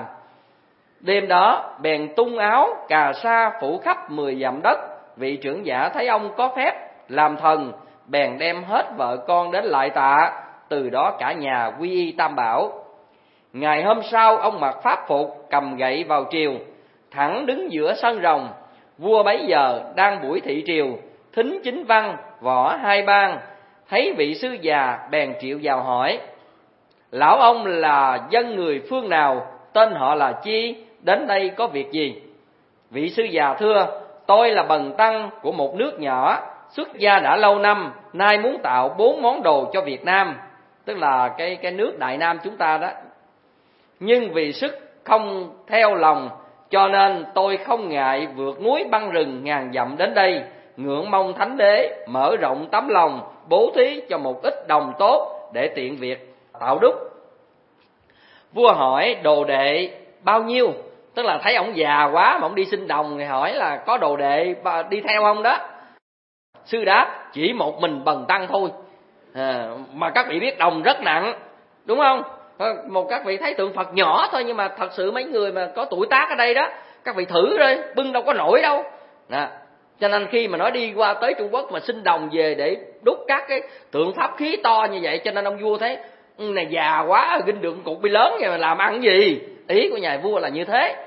Đêm đó bèn tung áo cà sa phủ khắp 10 dặm đất. Vị trưởng giả thấy ông có phép làm thần, bèn đem hết vợ con đến lại tạ. Từ đó cả nhà quy y Tam Bảo. Ngày hôm sau ông mặc pháp phục, cầm gậy vào triều, thẳng đứng giữa sân rồng. Vua bấy giờ đang buổi thị triều, thính chính văn, võ hai bang. Thấy vị sư già bèn triệu vào hỏi, lão ông là dân người phương nào, tên họ là chi, đến đây có việc gì? Vị sư già thưa, tôi là bần tăng của một nước nhỏ, xuất gia đã lâu năm, nay muốn tạo 4 món đồ cho Việt Nam, tức là cái nước Đại Nam chúng ta đó. Nhưng vì sức không theo lòng, cho nên tôi không ngại vượt núi băng rừng ngàn dặm đến đây, ngưỡng mong Thánh Đế mở rộng tấm lòng, bố thí cho một ít đồng tốt để tiện việc tạo đúc. Vua hỏi đồ đệ bao nhiêu, tức là thấy ổng già quá mà ổng đi xin đồng, thì hỏi là có đồ đệ đi theo không đó. Sư đáp, chỉ một mình bần tăng thôi. Mà các vị biết đồng rất nặng, đúng không? Một các vị thấy tượng Phật nhỏ thôi, nhưng mà thật sự mấy người mà có tuổi tác ở đây đó, các vị thử rồi, bưng đâu có nổi đâu. Cho nên khi mà nói đi qua tới Trung Quốc mà xin đồng về để đúc các cái tượng pháp khí to như vậy, cho nên ông vua thấy này già quá, ginh được cục bi lớn vậy mà làm ăn gì. Ý của nhà vua là như thế.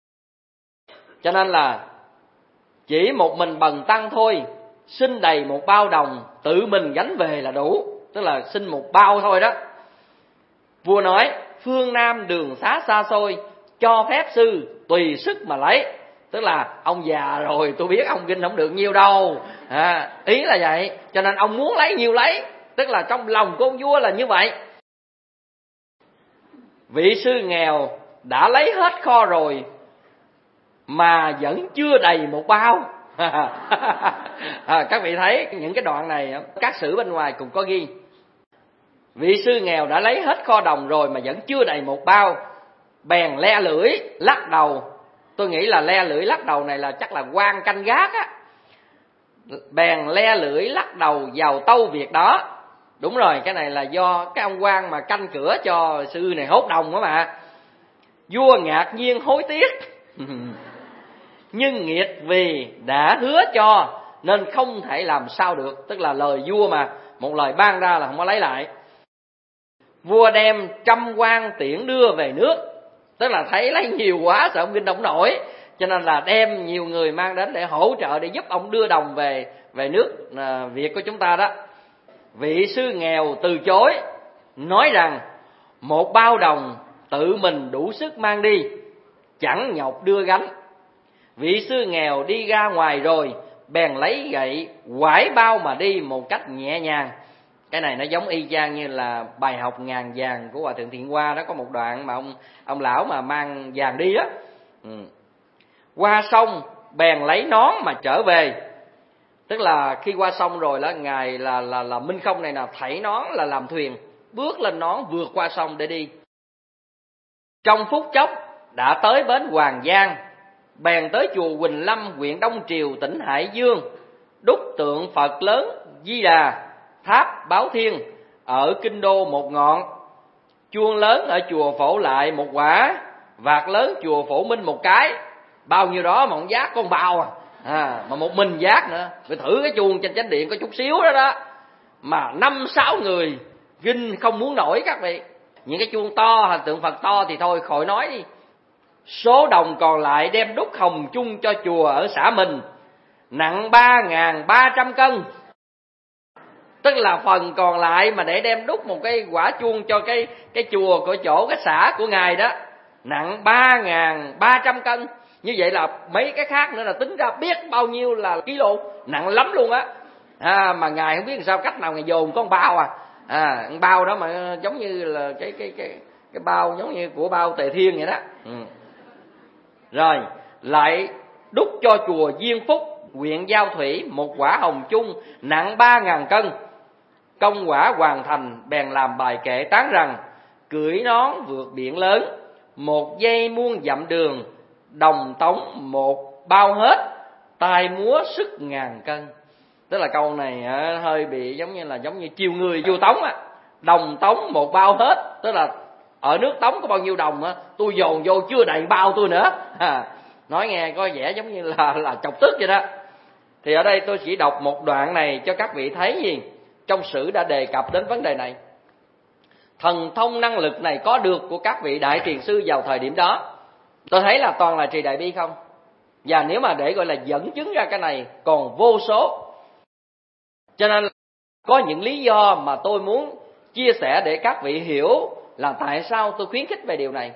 Cho nên là chỉ một mình bần tăng thôi, xin đầy một bao đồng, tự mình gánh về là đủ. Tức là xin một bao thôi đó. Vua nói: phương Nam đường xá xa xôi, cho phép sư tùy sức mà lấy. Tức là ông già rồi, tôi biết ông ginh không được nhiêu đâu, ý là vậy, cho nên ông muốn lấy nhiêu lấy. Tức là trong lòng của ông vua là như vậy. Vị sư nghèo đã lấy hết kho rồi mà vẫn chưa đầy một bao. Các vị thấy những cái đoạn này, các sử bên ngoài cũng có ghi. Vị sư nghèo đã lấy hết kho đồng rồi mà vẫn chưa đầy một bao, bèn le lưỡi lắc đầu. Tôi nghĩ là le lưỡi lắc đầu này là chắc là quan canh gác á. Bèn le lưỡi lắc đầu vào tâu việc đó. Đúng rồi, cái này là do cái ông quan mà canh cửa cho sư này hốt đồng đó mà. Vua ngạc nhiên hối tiếc. Nhưng nghiệt vì đã hứa cho nên không thể làm sao được. Tức là lời vua mà, một lời ban ra là không có lấy lại. Vua đem 100 quan tiễn đưa về nước. Tức là thấy lấy nhiều quá sợ ông ginh không nổi, cho nên là đem nhiều người mang đến để hỗ trợ, để giúp ông đưa đồng về nước Việt của chúng ta đó. Vị sư nghèo từ chối, nói rằng: một bao đồng tự mình đủ sức mang đi, chẳng nhọc đưa gánh. Vị sư nghèo đi ra ngoài rồi, bèn lấy gậy quải bao mà đi một cách nhẹ nhàng. Cái này nó giống y chang như là bài học ngàn vàng của Hòa Thượng Thiện Hoa đó. Có một đoạn mà ông lão mà mang vàng đi á, qua sông bèn lấy nón mà trở về. Tức là khi qua sông rồi đó, ngài là Minh Không này nào thảy nón là làm thuyền, bước lên nón vượt qua sông để đi. Trong phút chốc đã tới bến Hoàng Giang, bèn tới chùa Quỳnh Lâm, huyện Đông Triều, tỉnh Hải Dương, đúc tượng Phật lớn Di Đà, tháp Báo Thiên ở Kinh Đô một ngọn, chuông lớn ở chùa Phổ Lại một quả, vạc lớn chùa Phổ Minh một cái. Bao nhiêu đó mà ông giác con bao mà một mình giác nữa. Phải thử cái chuông trên chánh điện có chút xíu đó đó, mà 5-6 người ginh không muốn nổi các vị. Những cái chuông to, hình tượng Phật to thì thôi khỏi nói đi. Số đồng còn lại đem đúc hồng chung cho chùa ở xã mình, nặng 3.300 cân. Tức là phần còn lại mà để đem đúc một cái quả chuông cho cái chùa của chỗ cái xã của ngài đó, nặng 3.300 cân. Như vậy là mấy cái khác nữa là tính ra biết bao nhiêu là ký lô, nặng lắm luôn á. Mà ngài không biết làm sao cách nào ngài dồn con bao bao đó mà giống như là cái bao giống như của bao Tề Thiên vậy đó. Rồi lại đúc cho chùa Diên Phúc, huyện Giao Thủy một quả hồng chung nặng 3.000 cân. Công quả hoàn thành, bèn làm bài kệ tán rằng: cưỡi nón vượt biển lớn, một giây muôn dặm đường, đồng tống một bao hết, tai múa sức 1000 cân. Tức là câu này hơi bị giống như chiêu người vua Tống á. Đồng tống một bao hết, tức là ở nước Tống có bao nhiêu đồng á, tôi dồn vô chưa đầy bao tôi nữa. Nói nghe có vẻ giống như là chọc tức vậy đó. Thì ở đây tôi chỉ đọc một đoạn này cho các vị thấy gì trong sử đã đề cập đến vấn đề này. Thần thông năng lực này có được của các vị đại thiền sư vào thời điểm đó, tôi thấy là toàn là trì đại bi không. Và nếu mà để gọi là dẫn chứng ra cái này còn vô số. Cho nên có những lý do mà tôi muốn chia sẻ để các vị hiểu là tại sao tôi khuyến khích về điều này.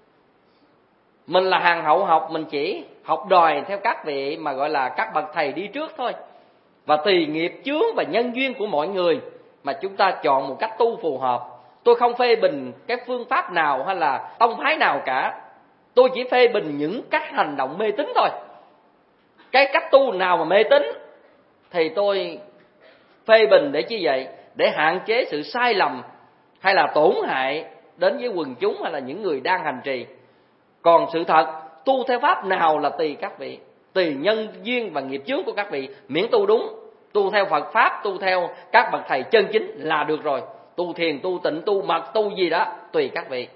Mình là hàng hậu học, mình chỉ học đòi theo các vị mà gọi là các bậc thầy đi trước thôi. Và tùy nghiệp chướng và nhân duyên của mọi người mà chúng ta chọn một cách tu phù hợp. Tôi không phê bình cái phương pháp nào hay là tông phái nào cả. Tôi chỉ phê bình những cách hành động mê tín thôi. Cái cách tu nào mà mê tín thì tôi phê bình để chi vậy? Để hạn chế sự sai lầm hay là tổn hại đến với quần chúng hay là những người đang hành trì. Còn sự thật, tu theo pháp nào là tùy các vị, tùy nhân duyên và nghiệp chướng của các vị. Miễn tu đúng, tu theo Phật Pháp, tu theo các bậc thầy chân chính là được rồi. Tu thiền, tu tịnh, tu mật, tu gì đó, tùy các vị.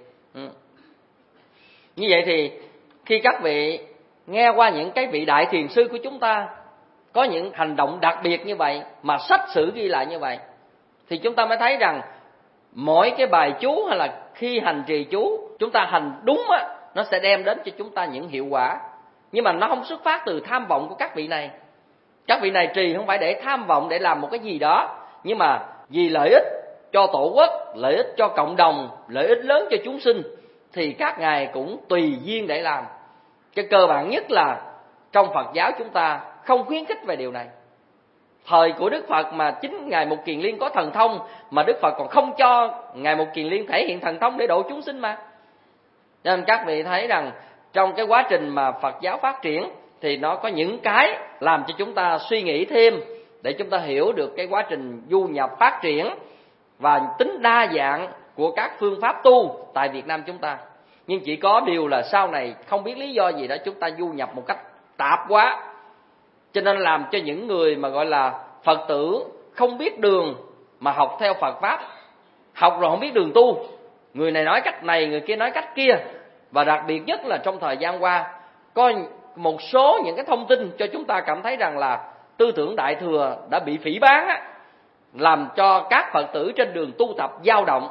Như vậy thì khi các vị nghe qua những cái vị đại thiền sư của chúng ta có những hành động đặc biệt như vậy, mà sách sử ghi lại như vậy, thì chúng ta mới thấy rằng mỗi cái bài chú hay là khi hành trì chú, chúng ta hành đúng á, nó sẽ đem đến cho chúng ta những hiệu quả. Nhưng mà nó không xuất phát từ tham vọng của các vị này. Các vị này trì không phải để tham vọng, để làm một cái gì đó, nhưng mà vì lợi ích, cho tổ quốc, lợi ích cho cộng đồng, lợi ích lớn cho chúng sinh, thì các ngài cũng tùy duyên để làm. Cái cơ bản nhất là trong Phật giáo chúng ta không khuyến khích về điều này. Thời của Đức Phật mà chính Ngài Mục Kiền Liên có thần thông, mà Đức Phật còn không cho Ngài Mục Kiền Liên thể hiện thần thông để độ chúng sinh mà. Nên các vị thấy rằng trong cái quá trình mà Phật giáo phát triển thì nó có những cái làm cho chúng ta suy nghĩ thêm, để chúng ta hiểu được cái quá trình du nhập phát triển và tính đa dạng của các phương pháp tu tại Việt Nam chúng ta. Nhưng chỉ có điều là sau này không biết lý do gì đó chúng ta du nhập một cách tạp quá, cho nên làm cho những người mà gọi là Phật tử không biết đường mà học theo Phật Pháp, học rồi không biết đường tu. Người này nói cách này, người kia nói cách kia. Và đặc biệt nhất là trong thời gian qua, có một số những cái thông tin cho chúng ta cảm thấy rằng là tư tưởng Đại Thừa đã bị phỉ báng á, làm cho các Phật tử trên đường tu tập dao động.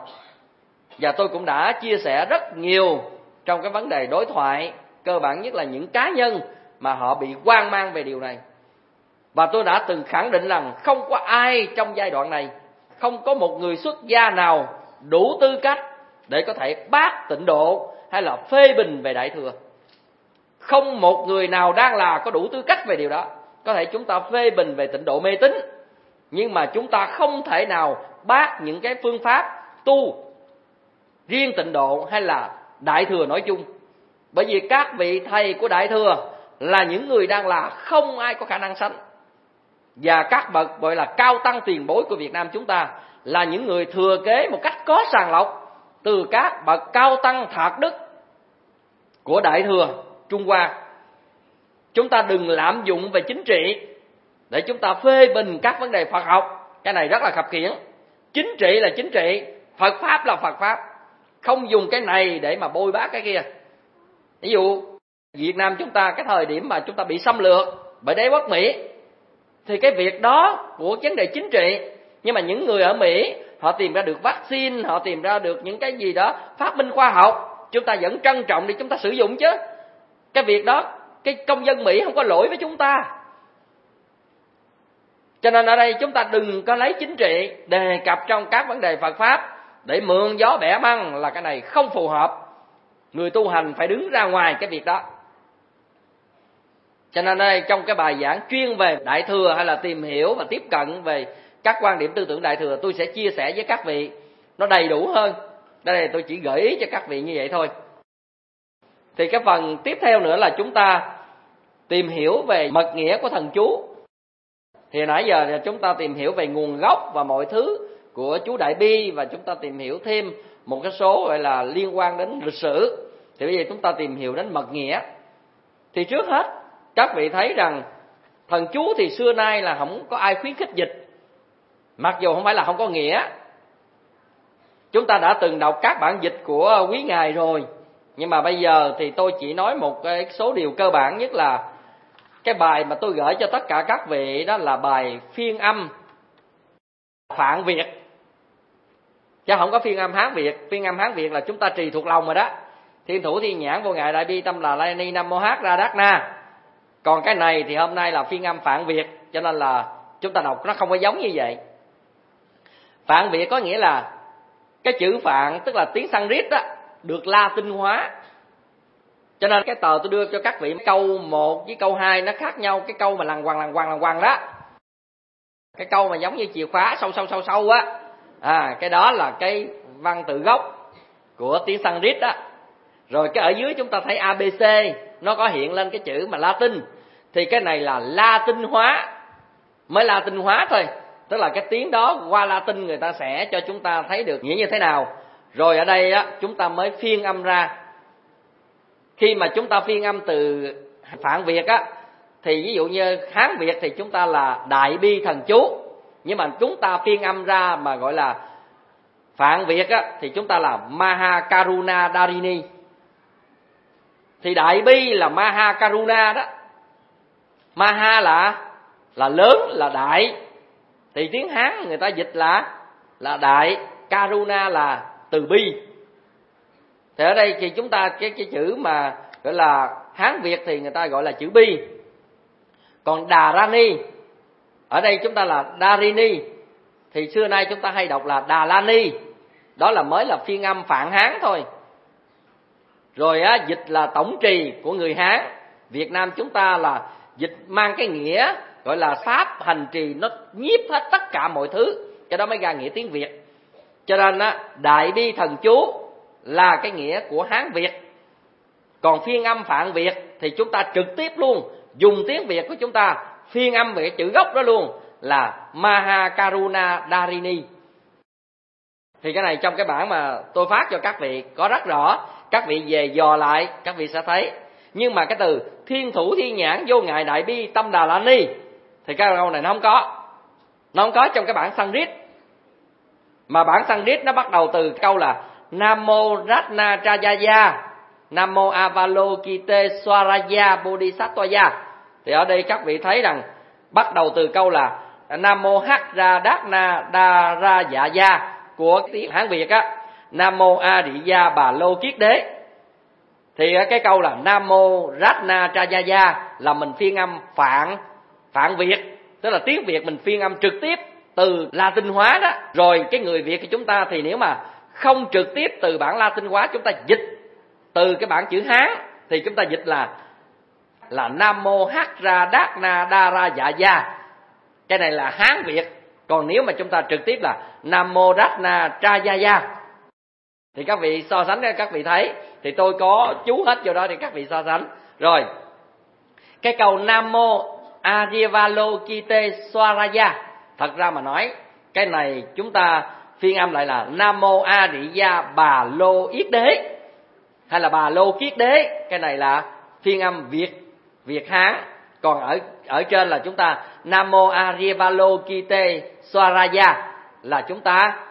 Và tôi cũng đã chia sẻ rất nhiều trong cái vấn đề đối thoại, cơ bản nhất là những cá nhân mà họ bị hoang mang về điều này. Và tôi đã từng khẳng định rằng không có ai trong giai đoạn này, không có một người xuất gia nào đủ tư cách để có thể bác Tịnh Độ hay là phê bình về Đại Thừa. Không một người nào đang là có đủ tư cách về điều đó. Có thể chúng ta phê bình về Tịnh Độ mê tín, nhưng mà chúng ta không thể nào bác những cái phương pháp tu riêng Tịnh Độ hay là Đại Thừa nói chung. Bởi vì các vị thầy của Đại Thừa là những người đang là không ai có khả năng sánh. Và các bậc gọi là cao tăng tiền bối của Việt Nam chúng ta là những người thừa kế một cách có sàng lọc từ các bậc cao tăng thạc đức của Đại Thừa Trung Hoa. Chúng ta đừng lạm dụng về chính trị để chúng ta phê bình các vấn đề Phật học. Cái này rất là khập khiễng. Chính trị là chính trị, Phật Pháp là Phật Pháp. Không dùng cái này để mà bôi bác cái kia. Ví dụ Việt Nam chúng ta, cái thời điểm mà chúng ta bị xâm lược bởi đế quốc Mỹ, thì cái việc đó của vấn đề chính trị. Nhưng mà những người ở Mỹ, họ tìm ra được vaccine, họ tìm ra được những cái gì đó phát minh khoa học, chúng ta vẫn trân trọng để chúng ta sử dụng chứ. Cái việc đó, cái công dân Mỹ không có lỗi với chúng ta. Cho nên ở đây chúng ta đừng có lấy chính trị đề cập trong các vấn đề Phật Pháp để mượn gió bẻ măng, là cái này không phù hợp. Người tu hành phải đứng ra ngoài cái việc đó. Cho nên ở đây trong cái bài giảng chuyên về Đại Thừa hay là tìm hiểu và tiếp cận về các quan điểm tư tưởng Đại Thừa, tôi sẽ chia sẻ với các vị nó đầy đủ hơn. Đây tôi chỉ gợi ý cho các vị như vậy thôi. Thì cái phần tiếp theo nữa là chúng ta tìm hiểu về mật nghĩa của thần chú. Thì nãy giờ chúng ta tìm hiểu về nguồn gốc và mọi thứ của chú Đại Bi, và chúng ta tìm hiểu thêm một cái số gọi là liên quan đến lịch sử. Thì bây giờ chúng ta tìm hiểu đến mật nghĩa. Thì trước hết các vị thấy rằng thần chú thì xưa nay là không có ai khuyến khích dịch, mặc dù không phải là không có nghĩa. Chúng ta đã từng đọc các bản dịch của quý ngài rồi, nhưng mà bây giờ thì tôi chỉ nói một cái số điều cơ bản nhất là cái bài mà tôi gửi cho tất cả các vị, đó là bài phiên âm Phạn Việt, chứ không có phiên âm Hán Việt. Phiên âm Hán Việt là chúng ta trì thuộc lòng rồi đó. Thiên thủ thiên nhãn vô ngại đại bi tâm là lai ni nam mô hát ra đát na. Còn cái này thì hôm nay là phiên âm Phạn Việt, cho nên là chúng ta đọc nó không có giống như vậy. Phạn Việt có nghĩa là cái chữ Phạn tức là tiếng Sanskrit đó, được Latin hóa. Cho nên cái tờ tôi đưa cho các vị, câu 1 với câu 2 nó khác nhau. Cái câu mà lằng quằng đó, cái câu mà giống như chìa khóa sâu á, cái đó là cái văn tự gốc của tiếng Sanskrit đó. Rồi cái ở dưới chúng ta thấy ABC, nó có hiện lên cái chữ mà Latin, thì cái này là Latin hóa, mới Latin hóa thôi. Tức là cái tiếng đó qua Latin người ta sẽ cho chúng ta thấy được nghĩa như thế nào. Rồi ở đây á, chúng ta mới phiên âm ra. Khi mà chúng ta phiên âm từ Phạn Việt á, thì ví dụ như Hán Việt thì chúng ta là Đại Bi thần chú, nhưng mà chúng ta phiên âm ra mà gọi là Phạn Việt á, thì chúng ta là Maha Karuna Darini. Thì Đại Bi là Maha Karuna đó. Maha là lớn, là đại. Thì tiếng Hán người ta dịch là đại, Karuna là từ bi. Thì ở đây thì chúng ta cái chữ mà gọi là Hán Việt thì người ta gọi là chữ bi. Còn Dharani, ở đây chúng ta là Darini. thì xưa nay chúng ta hay đọc là Đà La Ni, đó là mới là phiên âm Phạn Hán thôi. Rồi dịch là tổng trì của người Hán. Việt Nam chúng ta là dịch mang cái nghĩa gọi là pháp hành trì, nó nhiếp hết tất cả mọi thứ, cho đó mới ra nghĩa tiếng Việt. Cho nên Đại Bi Thần Chú là cái nghĩa của Hán Việt. Còn phiên âm Phạn Việt thì chúng ta trực tiếp luôn dùng tiếng Việt của chúng ta phiên âm về chữ gốc đó luôn, là Mahakaruna Darini. Thì cái này trong cái bản mà tôi phát cho các vị có rất rõ, các vị về dò lại các vị sẽ thấy. Nhưng mà cái từ thiên thủ thiên nhãn vô ngại đại bi tâm Đà La Ni thì cái câu này nó không có. Nó không có trong cái bản Sanskrit. Mà bản Sanskrit nó bắt đầu từ câu là Namo Ratnajaya, Namo Avalokiteswaraya Bodhisattvaya. Thì ở đây các vị thấy rằng bắt đầu từ câu là Namo Hajradakna Darayaya của tiếng Hán Việt á, Namo Adiya Bà Lô Kiết Đế. Thì cái câu là Namo Ratnajaya là mình phiên âm Phạn Việt, tức là tiếng Việt mình phiên âm trực tiếp từ Latin hóa đó. Rồi cái người Việt của chúng ta thì nếu mà không trực tiếp từ bản Latin hóa, chúng ta dịch từ cái bản chữ Hán thì chúng ta dịch là Namo Hajradakna Darayaya. Cái này là Hán Việt. Còn nếu mà chúng ta trực tiếp là Namo Ratnajaya thì các vị so sánh, các vị thấy thì tôi có chú hết vô đó để các vị so sánh. Rồi cái câu Namo Avalokiteswaraya, thật ra mà nói cái này chúng ta phiên âm lại là Namo Adiya Bà Lô Yết Đế hay là Bà Lô Kiết Đế. Cái này là phiên âm Việt Hán. Còn ở trên là chúng ta Namo Avalokiteswaraya là chúng ta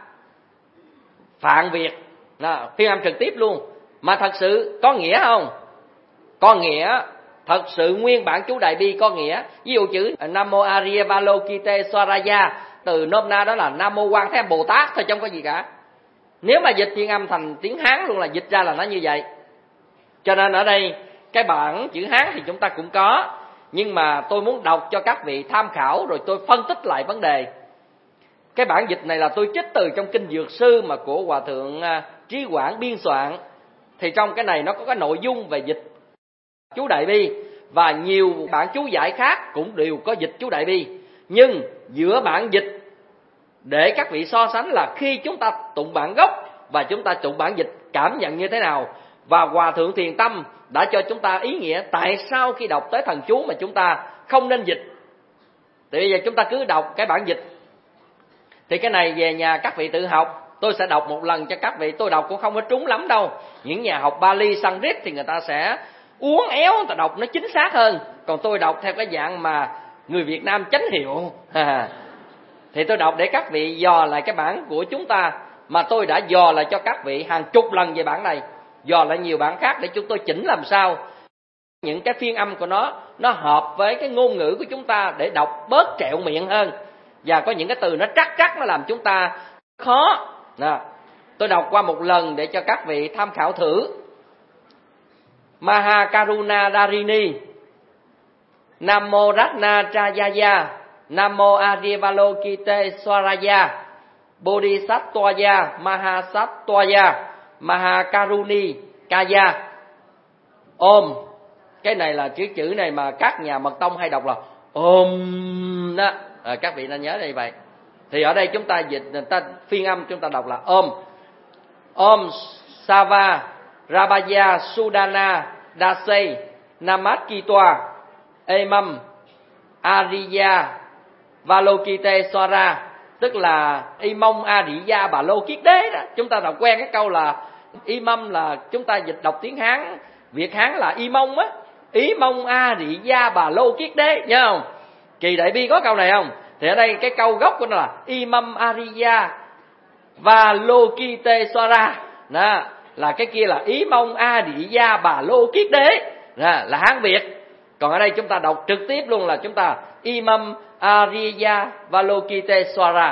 Phạn Việt, phiên âm trực tiếp luôn. Mà thật sự có nghĩa không? Có nghĩa, thật sự nguyên bản chú Đại Bi có nghĩa. Ví dụ chữ Namo Avalokiteswaraya từ nôm na đó là Nam Mô Quan Thế Âm Bồ Tát thôi, không có gì cả. Nếu mà dịch phiên âm thành tiếng Hán luôn là dịch ra là nó như vậy. Cho nên ở đây cái bản chữ Hán thì chúng ta cũng có, nhưng mà tôi muốn đọc cho các vị tham khảo rồi tôi phân tích lại vấn đề. Cái bản dịch này là tôi trích từ trong kinh Dược Sư mà của Hòa Thượng Trí Quảng biên soạn. Thì trong cái này nó có cái nội dung về dịch chú Đại Bi, và nhiều bản chú giải khác cũng đều có dịch chú Đại Bi. Nhưng giữa bản dịch để các vị so sánh là khi chúng ta tụng bản gốc và chúng ta tụng bản dịch cảm nhận như thế nào. Và Hòa Thượng Thiền Tâm đã cho chúng ta ý nghĩa tại sao khi đọc tới thần chú mà chúng ta không nên dịch. Thì bây giờ chúng ta cứ đọc cái bản dịch. Thì cái này về nhà các vị tự học. Tôi sẽ đọc một lần cho các vị. Tôi đọc cũng không có trúng lắm đâu. Những nhà học Bali, Sanskrit thì người ta sẽ uốn éo, người ta đọc nó chính xác hơn. Còn tôi đọc theo cái dạng mà người Việt Nam chánh hiệu. Thì tôi đọc để các vị dò lại cái bản của chúng ta. Mà tôi đã dò lại cho các vị hàng chục lần về bản này, dò lại nhiều bản khác để chúng tôi chỉnh làm sao những cái phiên âm của nó hợp với cái ngôn ngữ của chúng ta để đọc bớt trẹo miệng hơn. Và có những cái từ nó trắc nó làm chúng ta khó. Tôi đọc qua một lần để cho các vị tham khảo thử. Mahakaruna Darini, Namo Ratnajaya, Namo Avalokiteswaraya Bodhisattvaya Mahasattvaya Mahakaruni Kaya. Om. Cái này là chữ này mà các nhà mật tông hay đọc là Om đó. Các vị nên nhớ đây vậy. Thì ở đây chúng ta dịch, người ta phiên âm chúng ta đọc là Om. Om Sava Rabaya Sudana Dase Namaskitwa Emam Ariya Valokiteswara, tức là Y Mông A Đị Gia Bà Lô Kiết Đế đó. Chúng ta đọc quen cái câu là Y Mâm, là chúng ta dịch đọc tiếng Hán, Việt Hán là Y Mông á. Ý Mông A Đị Gia Bà Lô Kiết Đế, nhớ không? Kỳ Đại Bi có câu này không? Thì ở đây cái câu gốc của nó là Y Mâm Ariya Valokiteswara. Đó, là cái kia là Ý Mông A Đị Gia Bà Lô Kiết Đế. Đó, là Hán Việt. Còn ở đây chúng ta đọc trực tiếp luôn là chúng ta Y Mâm Ariya Valokiteswara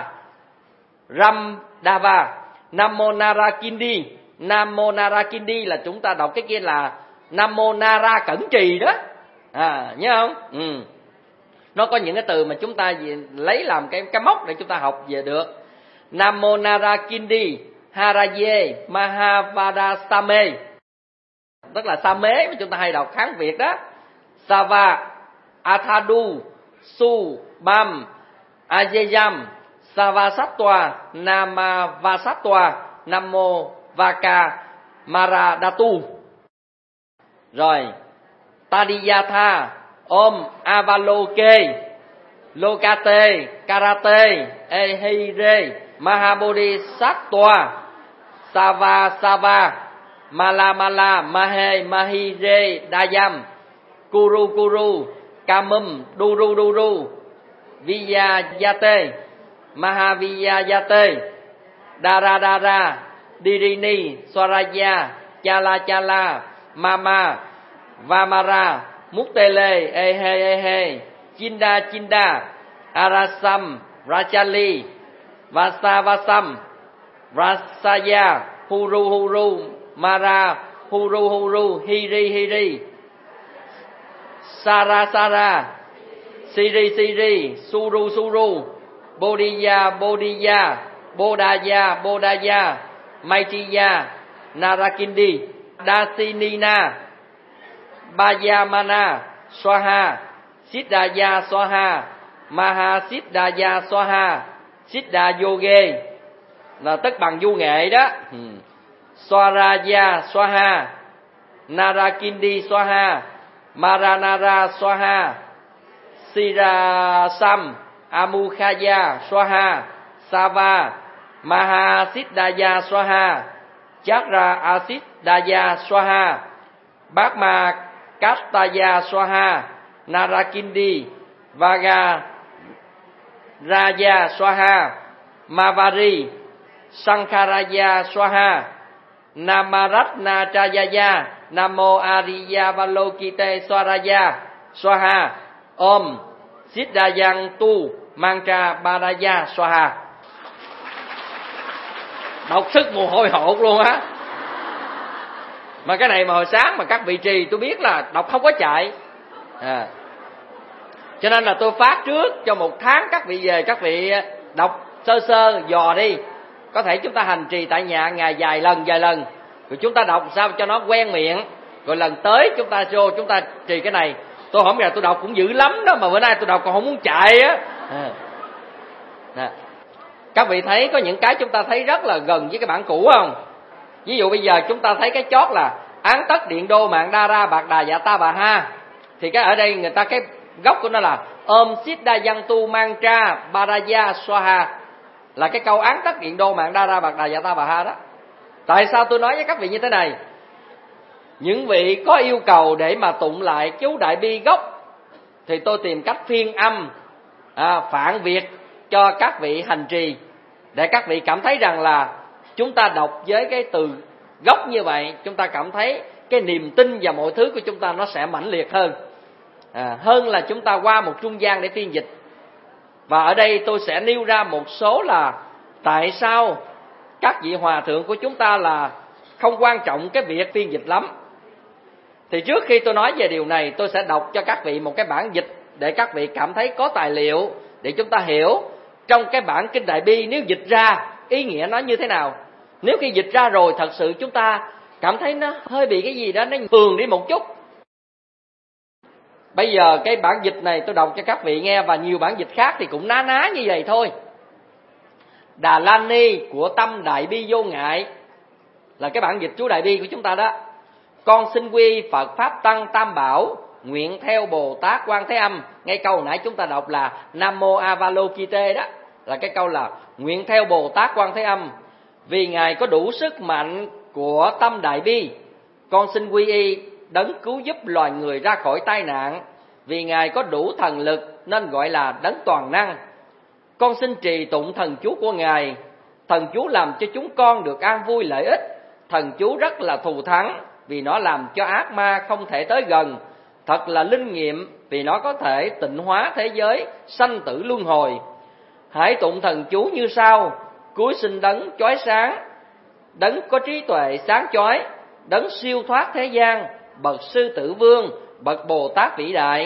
Ramdava Namo Narakindi. Namo Narakindi là chúng ta đọc cái kia là Namo Nara Cẩn Trì đó. Nhớ không? Nó có những cái từ mà chúng ta lấy làm cái mốc để chúng ta học về được. Namo Narakindi Haraye Mahavadasame, tức là sa mế mà chúng ta hay đọc Hán Việt đó. Sava Athadu Su Bam Ajayam Savasattva Namavasattva Namo Vaka Maradatu. Rồi Tadiyatha Om Avaloke Lokate Karate Ehire Mahabodhisattva Sava Sava Mala Mala Mahe Mahire Dayam Kuru Kuru Kamum Duru Duru Viyayate Mahaviyayate Dara Dara Dirini Swaraya Chala Chala Mama Vamara Muktele Ehe Ehe Chinda Chinda Arasam Rachali Vasavasam Rasaya Huru Huru Mara Huru Huru Hiri Hiri Sara Sara Siri Siri Suru Suru Bodhiya Bodhiya Bodaya Bodaya Maitiya Narakindi Dasinina Bayamana Swaha Siddhaya Swaha Maha Siddhaya Swaha Siddha Yoge, là tất bằng du nghệ đó. Swaraya Swaha Narakindi Swaha Maranara Swaha Sirasam Amukhaya Swaha Sava Maha Siddhaya Swaha Chakra Asiddhaya Swaha Bhakma Kastaya Swaha Narakindi Vaga Raja Swaha Mavari Sankharaya Swaha Namaratna Chayaya Namo Ariyavalokite Swaraya Swaha Om Siddhayang Tu Mantra Baraya Swaha. Đọc sức mồ hôi hột luôn á. Mà cái này mà hồi sáng mà các vị trì tôi biết là đọc không có chạy. Cho nên là tôi phát trước cho 1 tháng các vị về, các vị đọc sơ sơ dò đi. Có thể chúng ta hành trì tại nhà ngày vài lần rồi chúng ta đọc sao cho nó quen miệng, rồi lần tới chúng ta vô chúng ta trì cái này. Tôi không ngờ tôi đọc cũng dữ lắm đó, mà bữa nay tôi đọc còn không muốn chạy á. Các vị thấy có những cái chúng ta thấy rất là gần với cái bản cũ không? Ví dụ bây giờ chúng ta thấy cái chót là án tất điện đô mạng đa ra bạc đà dạ ta bà ha, thì cái ở đây người ta cái gốc của nó là Om Siddhayang Tu Mantra Baraya Swaha, là cái câu án tất điện đô mạng đa ra bạc đà dạ ta bà ha đó. Tại sao tôi nói với các vị như thế này? Những vị có yêu cầu để mà tụng lại chú Đại Bi gốc thì tôi tìm cách phiên âm phạn Việt cho các vị hành trì, để các vị cảm thấy rằng là chúng ta đọc với cái từ gốc như vậy, chúng ta cảm thấy cái niềm tin và mọi thứ của chúng ta nó sẽ mãnh liệt hơn, hơn là chúng ta qua một trung gian để phiên dịch. Và ở đây tôi sẽ nêu ra một số là tại sao các vị hòa thượng của chúng ta là không quan trọng cái việc phiên dịch lắm. Thì trước khi tôi nói về điều này, tôi sẽ đọc cho các vị một cái bản dịch để các vị cảm thấy có tài liệu để chúng ta hiểu trong cái bản Kinh Đại Bi nếu dịch ra ý nghĩa nó như thế nào. Nếu khi dịch ra rồi thật sự chúng ta cảm thấy nó hơi bị cái gì đó nó thường đi một chút. Bây giờ cái bản dịch này tôi đọc cho các vị nghe, và nhiều bản dịch khác thì cũng ná ná như vậy thôi. Đà La Ni của Tâm Đại Bi Vô Ngại là cái bản dịch chú Đại Bi của chúng ta đó. Con xin quy Phật Pháp Tăng Tam Bảo, nguyện theo Bồ Tát Quan Thế Âm. Ngay câu nãy chúng ta đọc là Namo Avalokite đó, là cái câu là nguyện theo Bồ Tát Quan Thế Âm, vì Ngài có đủ sức mạnh của tâm Đại Bi. Con xin quy y đấng cứu giúp loài người ra khỏi tai nạn, vì Ngài có đủ thần lực nên gọi là đấng toàn năng. Con xin trì tụng thần chú của Ngài. Thần chú làm cho chúng con được an vui lợi ích. Thần chú rất là thù thắng, vì nó làm cho ác ma không thể tới gần. Thật là linh nghiệm, vì nó có thể tịnh hóa thế giới sanh tử luân hồi. Hãy tụng thần chú như sau: cúi xin đấng chói sáng, đấng có trí tuệ sáng chói, đấng siêu thoát thế gian, bậc sư tử vương, bậc Bồ Tát vĩ đại,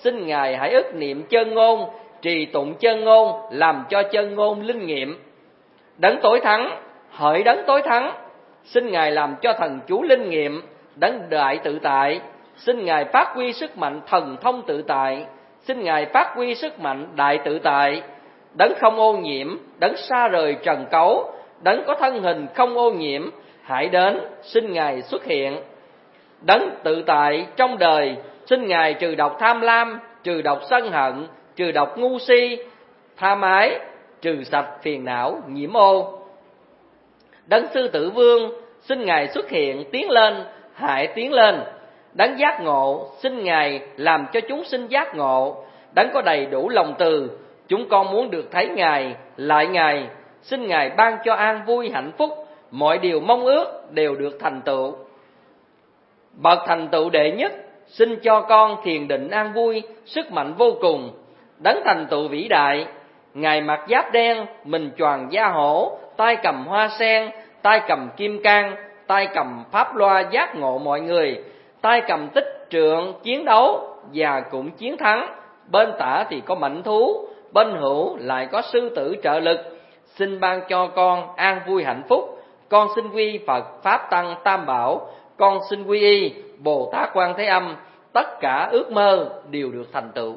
xin Ngài hãy ức niệm chân ngôn, trì tụng chân ngôn, làm cho chân ngôn linh nghiệm. Đấng tối thắng, hỡi đấng tối thắng, xin Ngài làm cho thần chú linh nghiệm. Đấng đại tự tại, xin Ngài phát huy sức mạnh thần thông tự tại, xin Ngài phát huy sức mạnh đại tự tại. Đấng không ô nhiễm, đấng xa rời trần cấu, đấng có thân hình không ô nhiễm, hãy đến, xin Ngài xuất hiện. Đấng tự tại trong đời, xin Ngài trừ độc tham lam, trừ độc sân hận, trừ độc ngu si, tha mái, trừ sạch phiền não, nhiễm ô. Đấng sư tử vương, xin Ngài xuất hiện, tiến lên, hãy tiến lên. Đấng giác ngộ, xin Ngài làm cho chúng sinh giác ngộ. Đấng có đầy đủ lòng từ, chúng con muốn được thấy Ngài, lại Ngài. Xin Ngài ban cho an vui hạnh phúc, mọi điều mong ước đều được thành tựu. Bậc thành tựu đệ nhất, xin cho con thiền định an vui, sức mạnh vô cùng. Đấng thành tựu vĩ đại, Ngài mặc giáp đen, mình choàng da hổ, tay cầm hoa sen, tay cầm kim cang, tay cầm pháp loa giác ngộ mọi người, tay cầm tích trượng chiến đấu và cũng chiến thắng. Bên tả thì có mãnh thú, bên hữu lại có sư tử trợ lực. Xin ban cho con an vui hạnh phúc. Con xin quy Phật Pháp Tăng Tam Bảo, con xin quy y Bồ Tát Quan Thế Âm. Tất cả ước mơ đều được thành tựu.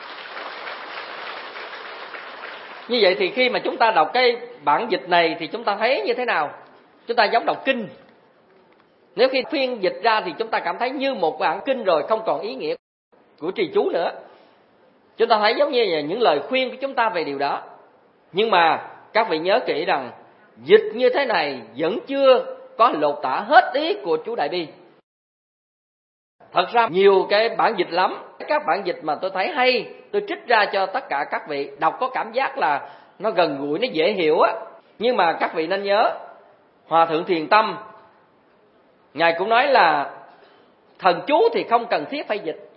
Như vậy thì khi mà chúng ta đọc cái bản dịch này thì chúng ta thấy như thế nào? Chúng ta giống đọc kinh. Nếu khi phiên dịch ra thì chúng ta cảm thấy như một bản kinh rồi, không còn ý nghĩa của trì chú nữa. Chúng ta thấy giống như là những lời khuyên của chúng ta về điều đó. Nhưng mà các vị nhớ kỹ rằng dịch như thế này vẫn chưa có lột tả hết ý của chú Đại Bi. Thật ra nhiều cái bản dịch lắm. Các bản dịch mà tôi thấy hay, tôi trích ra cho tất cả các vị đọc có cảm giác là nó gần gũi, nó dễ hiểu á. Nhưng mà các vị nên nhớ, Hòa Thượng Thiền Tâm Ngài cũng nói là thần chú thì không cần thiết phải dịch.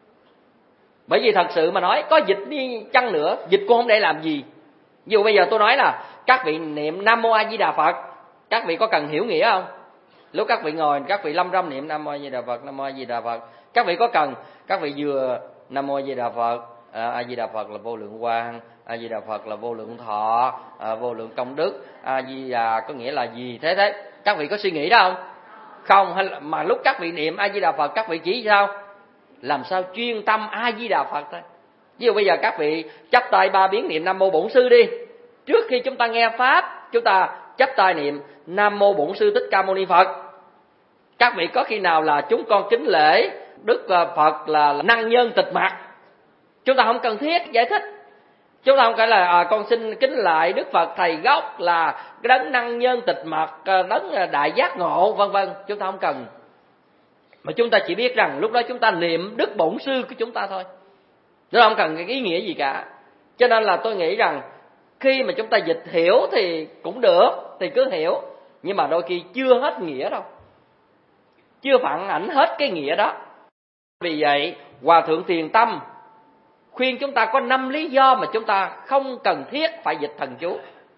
Bởi vì thật sự mà nói, có dịch đi chăng nữa, dịch cũng không để làm gì. Dù bây giờ tôi nói là các vị niệm Nam Mô A Di Đà Phật, các vị có cần hiểu nghĩa không? Lúc các vị ngồi, các vị lâm râm niệm Nam Mô A Di Đà Phật, Nam Mô A Di Đà Phật, các vị có cần, các vị vừa Nam Mô A Di Đà Phật, A Di Đà Phật là vô lượng quang, A Di Đà Phật là vô lượng thọ, vô lượng công đức, A Di Đà có nghĩa là gì? Thế các vị có suy nghĩ đó không? Không, hay là, mà lúc các vị niệm A Di Đà Phật, các vị chỉ sao? Làm sao chuyên tâm A Di Đà Phật thôi. Ví dụ bây giờ các vị chắp tay 3 biến niệm Nam Mô Bổn Sư đi. Trước khi chúng ta nghe pháp, chúng ta chắp tay niệm Nam Mô Bổn Sư Thích Ca Mâu Ni Phật. Các vị có khi nào là chúng con kính lễ Đức Phật là năng nhân tịch mặt? Chúng ta không cần thiết giải thích. Chúng ta không phải là con xin kính lại Đức Phật thầy gốc là đấng năng nhân tịch mặt, đấng đại giác ngộ, vân vân. Chúng ta không cần. Mà chúng ta chỉ biết rằng lúc đó chúng ta niệm Đức Bổn Sư của chúng ta thôi. Nó không cần cái ý nghĩa gì cả. Cho nên là tôi nghĩ rằng khi mà chúng ta dịch hiểu thì cũng được, thì cứ hiểu. Nhưng mà đôi khi chưa hết nghĩa đâu, chưa phản ảnh hết cái nghĩa đó. Vì vậy Hòa Thượng Thiền Tâm khuyên chúng ta có 5 lý do mà chúng ta không cần thiết phải dịch thần chú.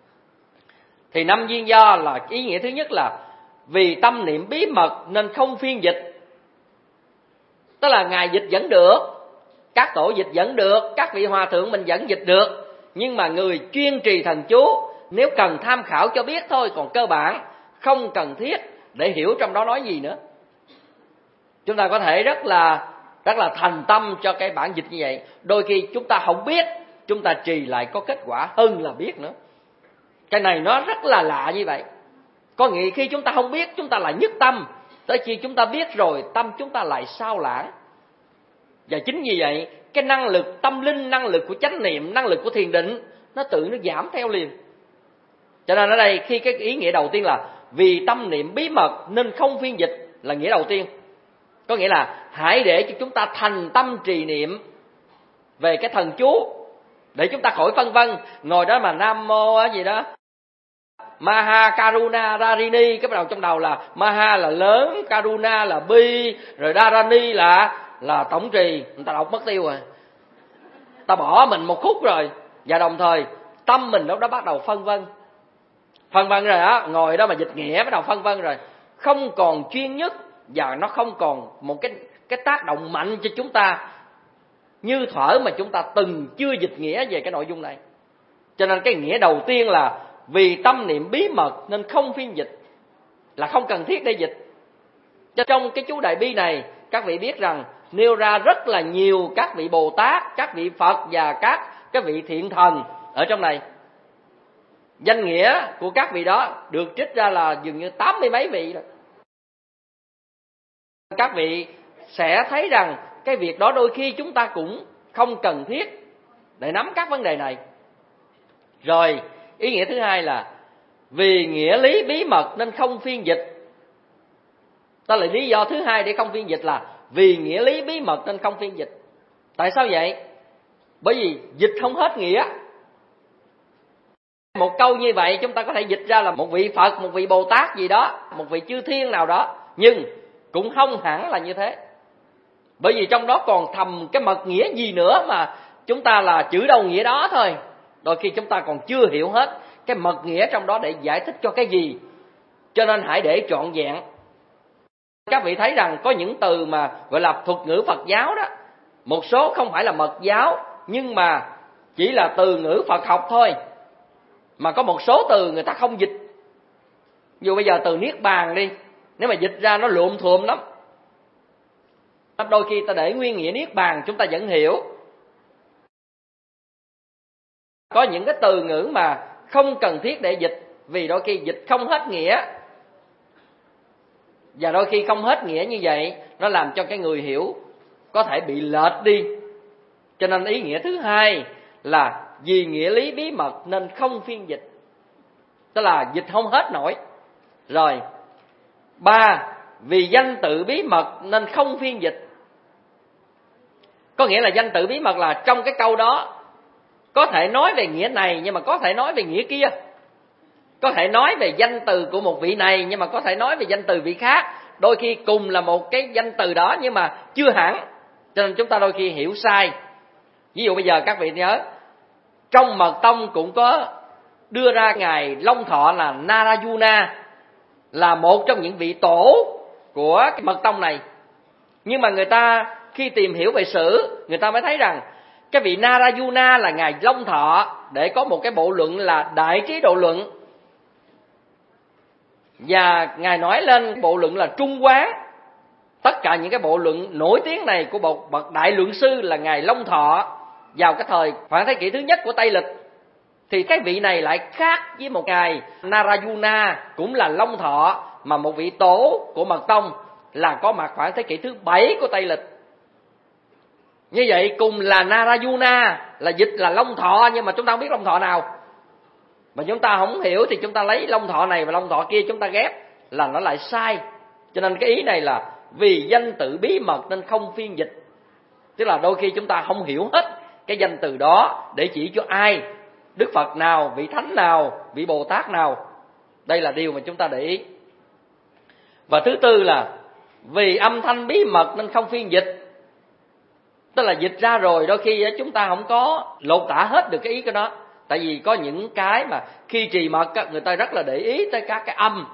Thì 5 nguyên do là ý nghĩa thứ nhất là vì tâm niệm bí mật nên không phiên dịch. Tức là Ngài dịch vẫn được, các tổ dịch vẫn được, các vị hòa thượng mình vẫn dịch được. Nhưng mà người chuyên trì thần chú nếu cần tham khảo cho biết thôi, còn cơ bản không cần thiết để hiểu trong đó nói gì nữa. Chúng ta có thể rất là thành tâm cho cái bản dịch như vậy. Đôi khi chúng ta không biết, chúng ta trì lại có kết quả hơn là biết nữa. Cái này nó rất là lạ như vậy. Có nghĩa khi chúng ta không biết, chúng ta lại nhất tâm. Tới khi chúng ta biết rồi, tâm chúng ta lại sao lãng. Và chính vì vậy, cái năng lực tâm linh, năng lực của chánh niệm, năng lực của thiền định, nó tự nó giảm theo liền. Cho nên ở đây, khi cái ý nghĩa đầu tiên là vì tâm niệm bí mật nên không phiên dịch là nghĩa đầu tiên. Có nghĩa là hãy để cho chúng ta thành tâm trì niệm về cái thần chú, để chúng ta khỏi phân vân. Ngồi đó mà Nam Mô gì đó Maha Karuna Darini, cái bắt đầu trong đầu là Maha là lớn, Karuna là bi, rồi Dharani là tổng trì. Người ta đọc mất tiêu rồi, ta bỏ mình một khúc rồi. Và đồng thời tâm mình lúc đó bắt đầu phân vân rồi á. Ngồi đó mà dịch nghĩa bắt đầu phân vân rồi, không còn chuyên nhất, và nó không còn một cái tác động mạnh cho chúng ta như thuở mà chúng ta từng chưa dịch nghĩa về cái nội dung này. Cho nên cái nghĩa đầu tiên là vì tâm niệm bí mật nên không phiên dịch, là không cần thiết để dịch. Trong cái chú Đại Bi này, các vị biết rằng nêu ra rất là nhiều các vị Bồ Tát, các vị Phật và các cái vị thiện thần ở trong này. Danh nghĩa của các vị đó được trích ra là dường như 80 mấy vị rồi. Các vị sẽ thấy rằng cái việc đó đôi khi chúng ta cũng không cần thiết để nắm các vấn đề này. Rồi, ý nghĩa thứ hai là vì nghĩa lý bí mật nên không phiên dịch. Đó là lý do thứ hai để không phiên dịch, là vì nghĩa lý bí mật nên không phiên dịch. Tại sao vậy? Bởi vì dịch không hết nghĩa. Một câu như vậy chúng ta có thể dịch ra là một vị Phật, một vị Bồ Tát gì đó, một vị chư thiên nào đó, nhưng cũng không hẳn là như thế. Bởi vì trong đó còn thầm cái mật nghĩa gì nữa mà chúng ta là chữ đầu nghĩa đó thôi. Đôi khi chúng ta còn chưa hiểu hết cái mật nghĩa trong đó để giải thích cho cái gì. Cho nên hãy để trọn vẹn. Các vị thấy rằng có những từ mà gọi là thuật ngữ Phật giáo đó, một số không phải là mật giáo, nhưng mà chỉ là từ ngữ Phật học thôi. Mà có một số từ người ta không dịch. Dù bây giờ từ Niết Bàn đi, nếu mà dịch ra nó lụm thuộm lắm. Đôi khi ta để nguyên nghĩa Niết Bàn chúng ta vẫn hiểu. Có những cái từ ngữ mà không cần thiết để dịch, vì đôi khi dịch không hết nghĩa. Và đôi khi không hết nghĩa như vậy, nó làm cho cái người hiểu có thể bị lệch đi. Cho nên ý nghĩa thứ hai là vì nghĩa lý bí mật nên không phiên dịch. Tức là dịch không hết nổi. Rồi, 3. Vì danh tự bí mật nên không phiên dịch. Có nghĩa là danh tự bí mật là trong cái câu đó có thể nói về nghĩa này nhưng mà có thể nói về nghĩa kia. Có thể nói về danh từ của một vị này nhưng mà có thể nói về danh từ vị khác. Đôi khi cùng là một cái danh từ đó nhưng mà chưa hẳn. Cho nên chúng ta đôi khi hiểu sai. Ví dụ bây giờ các vị nhớ, trong Mật Tông cũng có đưa ra Ngài Long Thọ là Narayana, là một trong những vị tổ của cái Mật Tông này. Nhưng mà người ta khi tìm hiểu về sử, người ta mới thấy rằng cái vị Narayana là Ngài Long Thọ để có một cái bộ luận là Đại Trí Độ Luận. Và Ngài nói lên bộ luận là Trung Quán. Tất cả những cái bộ luận nổi tiếng này của một bậc đại luận sư là Ngài Long Thọ vào cái thời khoảng thế kỷ thứ nhất của Tây Lịch. Thì cái vị này lại khác với một Ngài Narayana cũng là Long Thọ, mà một vị tổ của Mật Tông là có mặt khoảng thế kỷ thứ 7 của Tây Lịch. Như vậy cùng là Narayana, là dịch là Long Thọ, nhưng mà chúng ta không biết Long Thọ nào. Mà chúng ta không hiểu thì chúng ta lấy Long Thọ này và Long Thọ kia chúng ta ghép là nó lại sai. Cho nên cái ý này là vì danh tự bí mật nên không phiên dịch. Tức là đôi khi chúng ta không hiểu hết cái danh từ đó để chỉ cho ai, Đức Phật nào, vị Thánh nào, vị Bồ Tát nào. Đây là điều mà chúng ta để ý. Và thứ tư là vì âm thanh bí mật nên không phiên dịch. Tức là dịch ra rồi đôi khi chúng ta không có lột tả hết được cái ý của nó. Tại vì có những cái mà khi trì mật người ta rất là để ý tới các cái âm.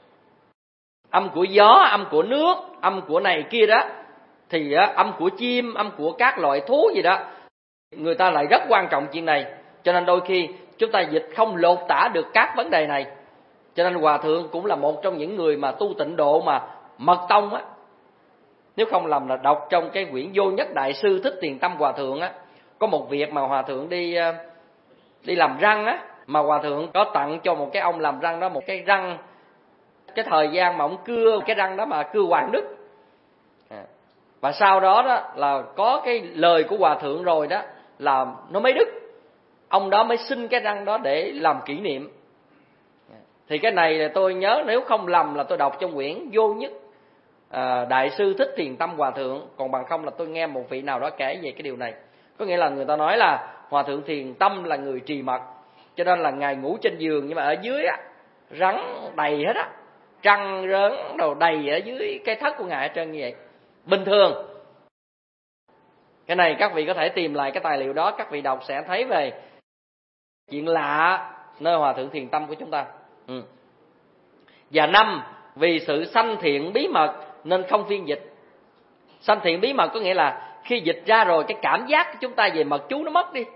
Âm của gió, âm của nước, âm của này kia đó. Thì âm của chim, âm của các loại thú gì đó, người ta lại rất quan trọng chuyện này. Cho nên đôi khi chúng ta dịch không lột tả được các vấn đề này. Cho nên Hòa Thượng cũng là một trong những người mà tu tịnh độ mà Mật Tông á. Nếu không lầm là đọc trong cái quyển Vô Nhất Đại Sư Thích Tiền Tâm Hòa Thượng á, có một việc mà Hòa Thượng đi làm răng á, mà Hòa Thượng có tặng cho một cái ông làm răng đó một cái răng, cái thời gian mà ông cưa cái răng đó mà cưa Hoàng Đức. Và sau đó đó là có cái lời của Hòa Thượng rồi đó là nó mới đứt. Ông đó mới xin cái răng đó để làm kỷ niệm. Thì cái này là tôi nhớ nếu không lầm là tôi đọc trong quyển Vô Nhất Đại Sư Thích Thiền Tâm Hòa Thượng. Còn bằng không là tôi nghe một vị nào đó kể về cái điều này. Có nghĩa là người ta nói là Hòa Thượng Thiền Tâm là người trì mật, cho nên là Ngài ngủ trên giường nhưng mà ở dưới á, rắn đầy hết á, trăng rớn đầu đầy ở dưới cái thất của Ngài hết trơn như vậy. Bình thường. Cái này các vị có thể tìm lại cái tài liệu đó, các vị đọc sẽ thấy về chuyện lạ nơi Hòa Thượng Thiền Tâm của chúng ta. Và 5. Vì sự sanh thiện bí mật nên không phiên dịch. Sanh thiện bí mật có nghĩa là khi dịch ra rồi cái cảm giác của chúng ta về mật chú nó mất đi.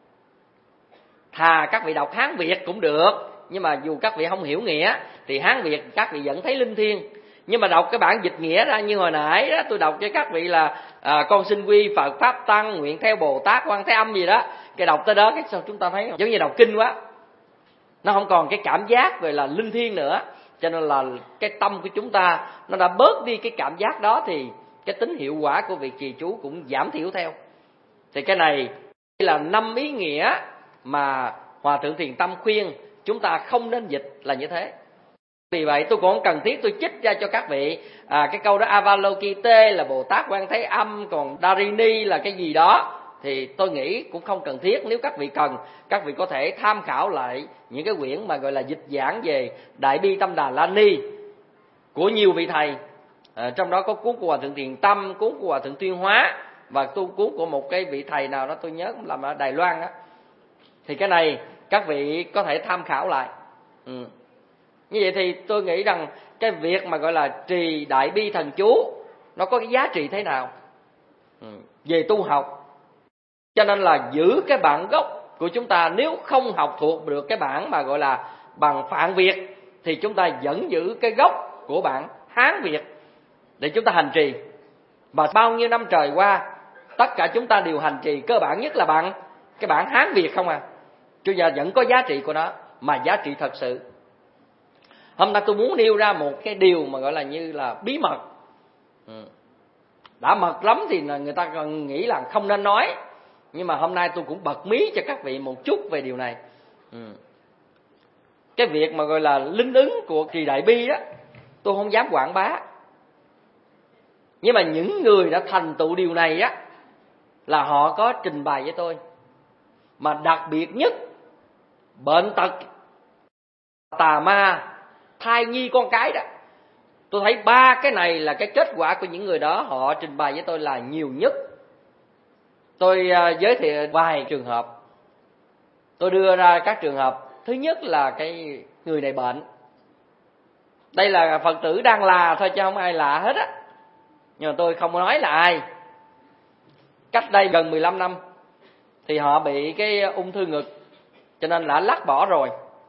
Thà các vị đọc Hán Việt cũng được, nhưng mà dù các vị không hiểu nghĩa thì Hán Việt các vị vẫn thấy linh thiêng. Nhưng mà đọc cái bản dịch nghĩa ra, như hồi nãy đó tôi đọc cho các vị là con xin quy Phật Pháp Tăng, nguyện theo Bồ Tát Quan Thế Âm gì đó, cái đọc tới đó cái sao chúng ta thấy giống như đọc kinh quá, nó không còn cái cảm giác về là linh thiêng nữa. Cho nên là cái tâm của chúng ta nó đã bớt đi cái cảm giác đó, thì cái tính hiệu quả của việc trì chú cũng giảm thiểu theo. Thì cái này là 5 ý nghĩa mà Hòa Thượng Thiền Tâm khuyên chúng ta không nên dịch là như thế. Vì vậy tôi cũng không cần thiết tôi trích ra cho các vị cái câu đó Avalokite là Bồ Tát Quan Thế Âm, còn Darini là cái gì đó, thì tôi nghĩ cũng không cần thiết. Nếu các vị cần, các vị có thể tham khảo lại những cái quyển mà gọi là dịch giảng về Đại Bi Tâm Đà La Ni của nhiều vị thầy. Trong đó có cuốn của Hòa Thượng Thiền Tâm, cuốn của Hòa Thượng Tuyên Hóa, và cuốn của một cái vị thầy nào đó tôi nhớ cũng làm ở Đài Loan đó. Thì cái này các vị có thể tham khảo lại. Như vậy thì tôi nghĩ rằng cái việc mà gọi là trì Đại Bi Thần Chú nó có cái giá trị thế nào về tu học. Cho nên là giữ cái bản gốc của chúng ta, nếu không học thuộc được cái bản mà gọi là bằng Phạn Việt thì chúng ta vẫn giữ cái gốc của bản Hán Việt để chúng ta hành trì. Và bao nhiêu năm trời qua tất cả chúng ta đều hành trì cơ bản nhất là bằng cái bản Hán Việt không à. Cho giờ vẫn có giá trị của nó, mà giá trị thật sự. Hôm nay tôi muốn nêu ra một cái điều mà gọi là như là bí mật. Đã mật lắm thì người ta còn nghĩ là không nên nói. Nhưng mà hôm nay tôi cũng bật mí cho các vị một chút về điều này. Cái việc mà gọi là linh ứng của trì Đại Bi đó, tôi không dám quảng bá. Nhưng mà những người đã thành tựu điều này á, là họ có trình bày với tôi. Mà đặc biệt nhất, bệnh tật, tà ma, thai nhi con cái đó, tôi thấy 3 cái này là cái kết quả của những người đó họ trình bày với tôi là nhiều nhất. Tôi giới thiệu vài trường hợp. Tôi đưa ra các trường hợp. Thứ nhất là cái người này bệnh. Đây là Phật tử đang là thôi chứ không ai lạ hết á. Nhưng mà tôi không nói là ai. Cách đây gần 15 năm thì họ bị cái ung thư ngực, cho nên đã lắc bỏ rồi.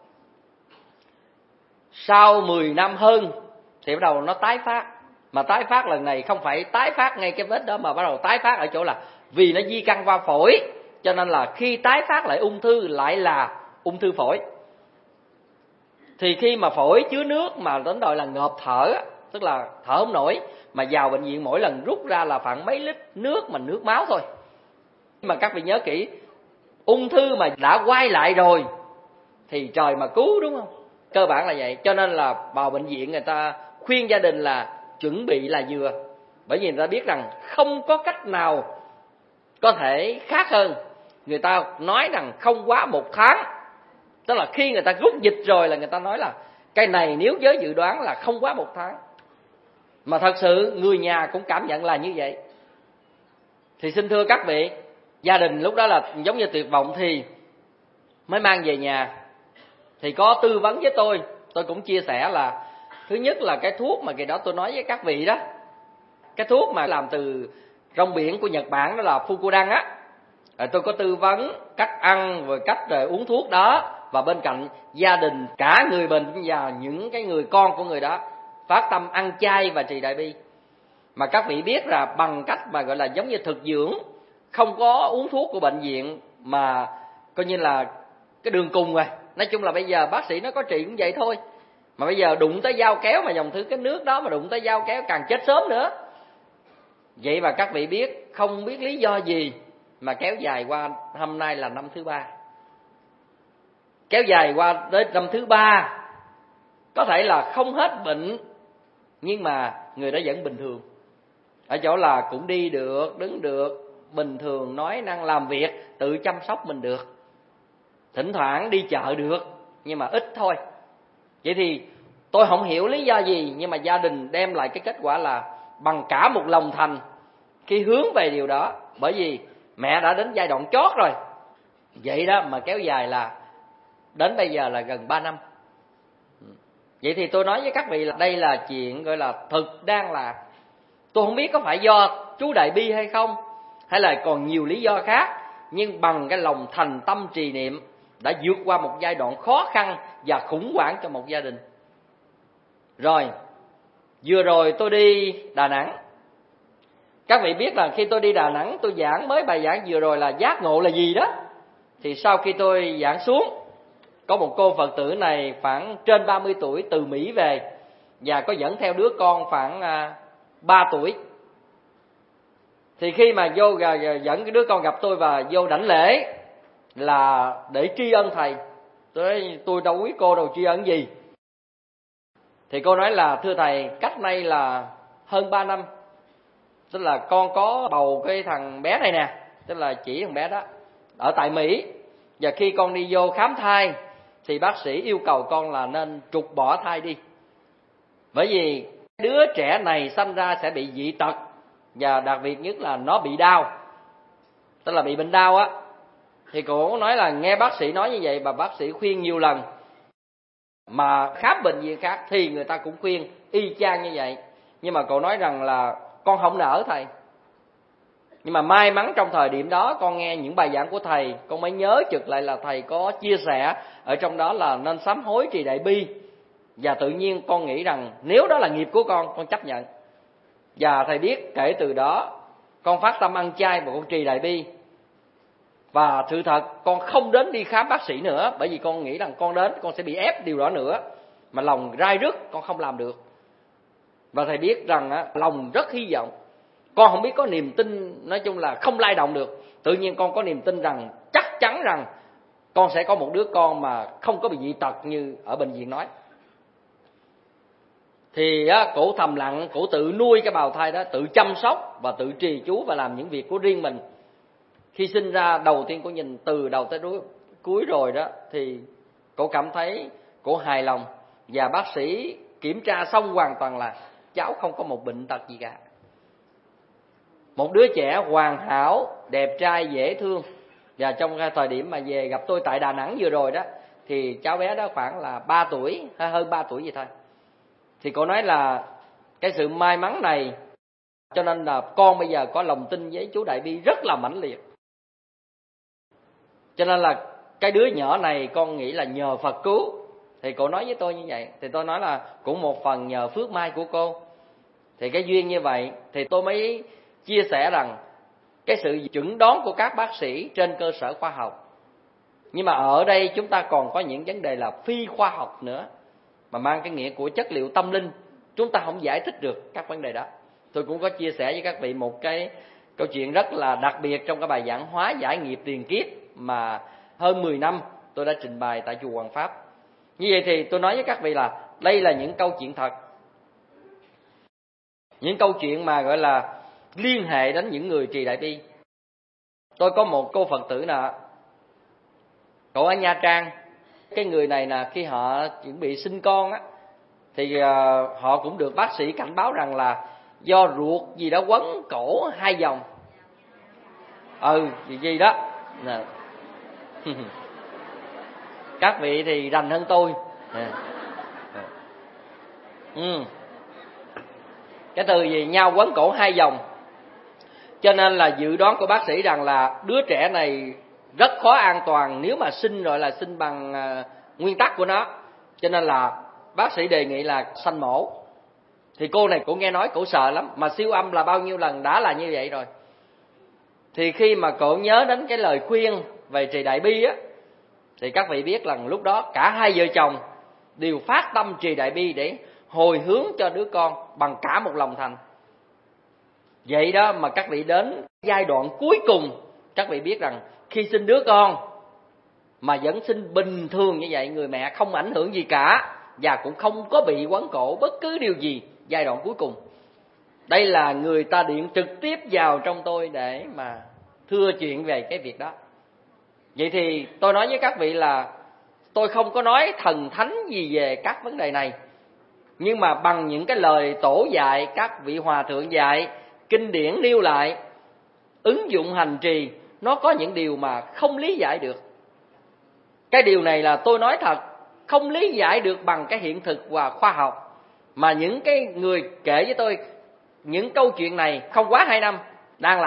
Sau 10 năm hơn thì bắt đầu nó tái phát. Mà tái phát lần này không phải tái phát ngay cái vết đó, mà bắt đầu tái phát ở chỗ là vì nó di căn qua phổi, cho nên là khi tái phát lại ung thư lại là ung thư phổi. Thì khi mà phổi chứa nước mà đến đời là ngộp thở, tức là thở không nổi, mà vào bệnh viện mỗi lần rút ra là khoảng mấy lít nước mà nước máu thôi. Nhưng mà các vị nhớ kỹ, ung thư mà đã quay lại rồi thì trời mà cứu, đúng không? Cơ bản là vậy. Cho nên là vào bệnh viện người ta khuyên gia đình là chuẩn bị là vừa. Bởi vì người ta biết rằng không có cách nào có thể khác hơn. Người ta nói rằng không quá 1 tháng. Tức là khi người ta rút dịch rồi là người ta nói là cái này nếu với dự đoán là không quá 1 tháng. Mà thật sự người nhà cũng cảm nhận là như vậy. Thì xin thưa các vị, gia đình lúc đó là giống như tuyệt vọng thì mới mang về nhà. Thì có tư vấn với tôi cũng chia sẻ là thứ nhất là cái thuốc mà kỳ đó tôi nói với các vị đó, cái thuốc mà làm từ rong biển của Nhật Bản đó là Fukudan á. Tôi có tư vấn cách ăn và cách uống thuốc đó, và bên cạnh gia đình cả người bệnh và những cái người con của người đó phát tâm ăn chay và trì Đại Bi. Mà các vị biết là bằng cách mà gọi là giống như thực dưỡng, không có uống thuốc của bệnh viện mà coi như là cái đường cùng rồi. Nói chung là bây giờ bác sĩ nó có trị cũng vậy thôi. Mà bây giờ đụng tới dao kéo mà dòng thứ cái nước đó mà đụng tới dao kéo càng chết sớm nữa. Vậy mà các vị biết, không biết lý do gì mà kéo dài qua hôm nay là năm thứ 3. Kéo dài qua tới năm thứ 3, có thể là không hết bệnh, nhưng mà người đó vẫn bình thường. Ở chỗ là cũng đi được, đứng được, bình thường, nói năng làm việc, tự chăm sóc mình được. Thỉnh thoảng đi chợ được, nhưng mà ít thôi. Vậy thì tôi không hiểu lý do gì, nhưng mà gia đình đem lại cái kết quả là bằng cả một lòng thành khi hướng về điều đó. Bởi vì mẹ đã đến giai đoạn chót rồi. Vậy đó mà kéo dài là đến bây giờ là gần 3 năm. Vậy thì tôi nói với các vị là đây là chuyện gọi là thực đang là. Tôi không biết có phải do chú Đại Bi hay không, hay là còn nhiều lý do khác, nhưng bằng cái lòng thành tâm trì niệm đã vượt qua một giai đoạn khó khăn và khủng hoảng cho một gia đình. Rồi, vừa rồi tôi đi Đà Nẵng. Các vị biết là khi tôi đi Đà Nẵng, tôi giảng mới bài giảng vừa rồi là giác ngộ là gì đó. Thì sau khi tôi giảng xuống, có một cô Phật tử này khoảng trên 30 tuổi từ Mỹ về, và có dẫn theo đứa con khoảng 3 tuổi. Thì khi mà vô dẫn cái đứa con gặp tôi và vô đảnh lễ là để tri ân thầy. Tôi đâu quý cô đâu tri ân gì. Thì cô nói là thưa thầy, cách nay là hơn 3 năm, tức là con có bầu cái thằng bé này nè, tức là chỉ thằng bé đó, ở tại Mỹ. Và khi con đi vô khám thai thì bác sĩ yêu cầu con là nên trục bỏ thai đi. Bởi vì đứa trẻ này sanh ra sẽ bị dị tật, và đặc biệt nhất là nó bị đau, tức là bị bệnh đau á. Thì cô nói là nghe bác sĩ nói như vậy, và bác sĩ khuyên nhiều lần, mà khám bệnh viện khác thì người ta cũng khuyên y chang như vậy. Nhưng mà cô nói rằng là con không nỡ thầy. Nhưng mà may mắn trong thời điểm đó con nghe những bài giảng của thầy, con mới nhớ chực lại là thầy có chia sẻ ở trong đó là nên sám hối trì đại bi. Và tự nhiên con nghĩ rằng nếu đó là nghiệp của con chấp nhận. Và thầy biết kể từ đó con phát tâm ăn chay và con trì đại bi. Và sự thật con không đến đi khám bác sĩ nữa, bởi vì con nghĩ rằng con đến con sẽ bị ép điều đó nữa, mà lòng rai rứt con không làm được. Và thầy biết rằng lòng rất hy vọng. Con không biết có niềm tin, nói chung là không lay động được. Tự nhiên con có niềm tin rằng chắc chắn rằng con sẽ có một đứa con mà không có bị dị tật như ở bệnh viện nói. Thì cổ thầm lặng, cổ tự nuôi cái bào thai đó, tự chăm sóc và tự trì chú và làm những việc của riêng mình. Khi sinh ra đầu tiên cổ nhìn từ đầu tới cuối rồi đó, thì cổ cảm thấy cổ hài lòng. Và bác sĩ kiểm tra xong hoàn toàn là cháu không có một bệnh tật gì cả. Một đứa trẻ hoàn hảo, đẹp trai, dễ thương. Và trong thời điểm mà về gặp tôi tại Đà Nẵng vừa rồi đó, thì cháu bé đó khoảng là 3 tuổi, hay hơn 3 tuổi vậy thôi. Thì cô nói là cái sự may mắn này, cho nên là con bây giờ có lòng tin với chú Đại Bi rất là mãnh liệt. Cho nên là cái đứa nhỏ này con nghĩ là nhờ Phật cứu. Thì cô nói với tôi như vậy. Thì tôi nói là cũng một phần nhờ phước may của cô. Thì cái duyên như vậy thì tôi mới chia sẻ rằng cái sự chẩn đoán của các bác sĩ trên cơ sở khoa học. Nhưng mà ở đây chúng ta còn có những vấn đề là phi khoa học nữa, mà mang cái nghĩa của chất liệu tâm linh. Chúng ta không giải thích được các vấn đề đó. Tôi cũng có chia sẻ với các vị một cái câu chuyện rất là đặc biệt trong cái bài giảng hóa giải nghiệp tiền kiếp mà hơn 10 năm tôi đã trình bày tại chùa Hoàng Pháp. Như vậy thì tôi nói với các vị là đây là những câu chuyện thật. Những câu chuyện mà gọi là liên hệ đến những người trì đại bi. Tôi có một cô Phật tử nè, cậu ở Nha Trang. Cái người này nè, khi họ chuẩn bị sinh con á, thì họ cũng được bác sĩ cảnh báo rằng là do ruột gì đó quấn cổ 2 vòng. Gì đó. Các vị thì rành hơn tôi. Cái từ gì nhau quấn cổ 2 vòng. Cho nên là dự đoán của bác sĩ rằng là đứa trẻ này rất khó an toàn nếu mà sinh rồi là sinh bằng nguyên tắc của nó. Cho nên là bác sĩ đề nghị là sanh mổ. Thì cô này cô nghe nói cổ sợ lắm, mà siêu âm là bao nhiêu lần đã là như vậy rồi. Thì khi mà cô nhớ đến cái lời khuyên về trì đại bi á, thì các vị biết rằng lúc đó cả hai vợ chồng đều phát tâm trì đại bi để hồi hướng cho đứa con bằng cả một lòng thành. Vậy đó mà các vị đến giai đoạn cuối cùng, các vị biết rằng khi sinh đứa con mà vẫn sinh bình thường như vậy, người mẹ không ảnh hưởng gì cả và cũng không có bị quấn cổ bất cứ điều gì. Giai đoạn cuối cùng, đây là người ta điện trực tiếp vào trong tôi để mà thưa chuyện về cái việc đó. Vậy thì tôi nói với các vị là tôi không có nói thần thánh gì về các vấn đề này, nhưng mà bằng những cái lời tổ dạy, các vị hòa thượng dạy, kinh điển nêu lại, ứng dụng hành trì, nó có những điều mà không lý giải được. Cái điều này là tôi nói thật, không lý giải được bằng cái hiện thực và khoa học. Mà những cái người kể với tôi những câu chuyện này không quá 2 năm, đang là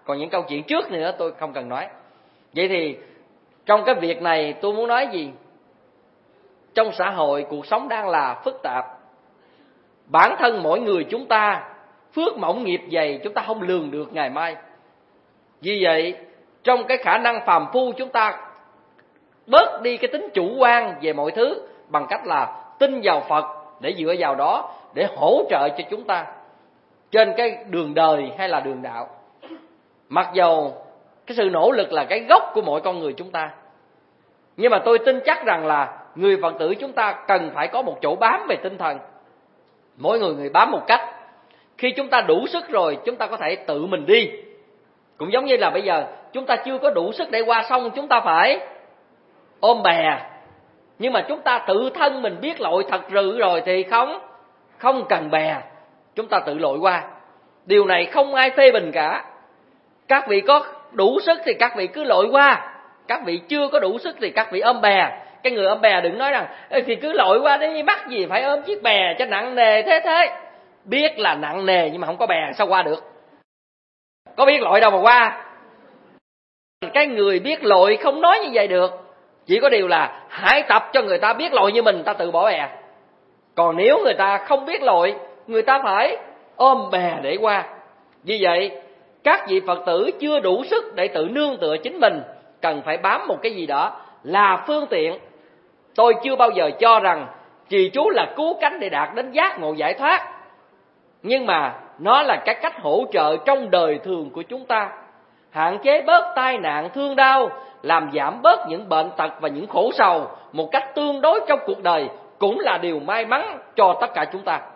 Còn những câu chuyện trước nữa tôi không cần nói. Vậy thì trong cái việc này tôi muốn nói gì? Trong xã hội cuộc sống đang là phức tạp. Bản thân mỗi người chúng ta phước mỏng nghiệp dày, chúng ta không lường được ngày mai. Vì vậy trong cái khả năng phàm phu, chúng ta bớt đi cái tính chủ quan về mọi thứ bằng cách là tin vào Phật, để dựa vào đó để hỗ trợ cho chúng ta trên cái đường đời hay là đường đạo. Mặc dầu cái sự nỗ lực là cái gốc của mỗi con người chúng ta, nhưng mà tôi tin chắc rằng là người Phật tử chúng ta cần phải có một chỗ bám về tinh thần. Mỗi người bám một cách. Khi chúng ta đủ sức rồi, chúng ta có thể tự mình đi. Cũng giống như là bây giờ chúng ta chưa có đủ sức để qua sông, chúng ta phải ôm bè. Nhưng mà chúng ta tự thân mình biết lội thật sự rồi thì không cần bè, chúng ta tự lội qua. Điều này không ai phê bình cả. Các vị có đủ sức thì các vị cứ lội qua, các vị chưa có đủ sức thì các vị ôm bè. Cái người ôm bè đừng nói rằng thì cứ lội qua đấy, mắc gì phải ôm chiếc bè cho nặng nề thế. Biết là nặng nề nhưng mà không có bè sao qua được? Có biết lội đâu mà qua. Cái người biết lội không nói như vậy được. Chỉ có điều là hãy tập cho người ta biết lội như mình, ta tự bỏ bè. Còn nếu người ta không biết lội, người ta phải ôm bè để qua. Vì vậy các vị Phật tử chưa đủ sức để tự nương tựa chính mình, cần phải bám một cái gì đó là phương tiện. Tôi chưa bao giờ cho rằng trì chú là cứu cánh để đạt đến giác ngộ giải thoát, nhưng mà nó là cái cách hỗ trợ trong đời thường của chúng ta, hạn chế bớt tai nạn thương đau, làm giảm bớt những bệnh tật và những khổ sầu một cách tương đối trong cuộc đời, cũng là điều may mắn cho tất cả chúng ta.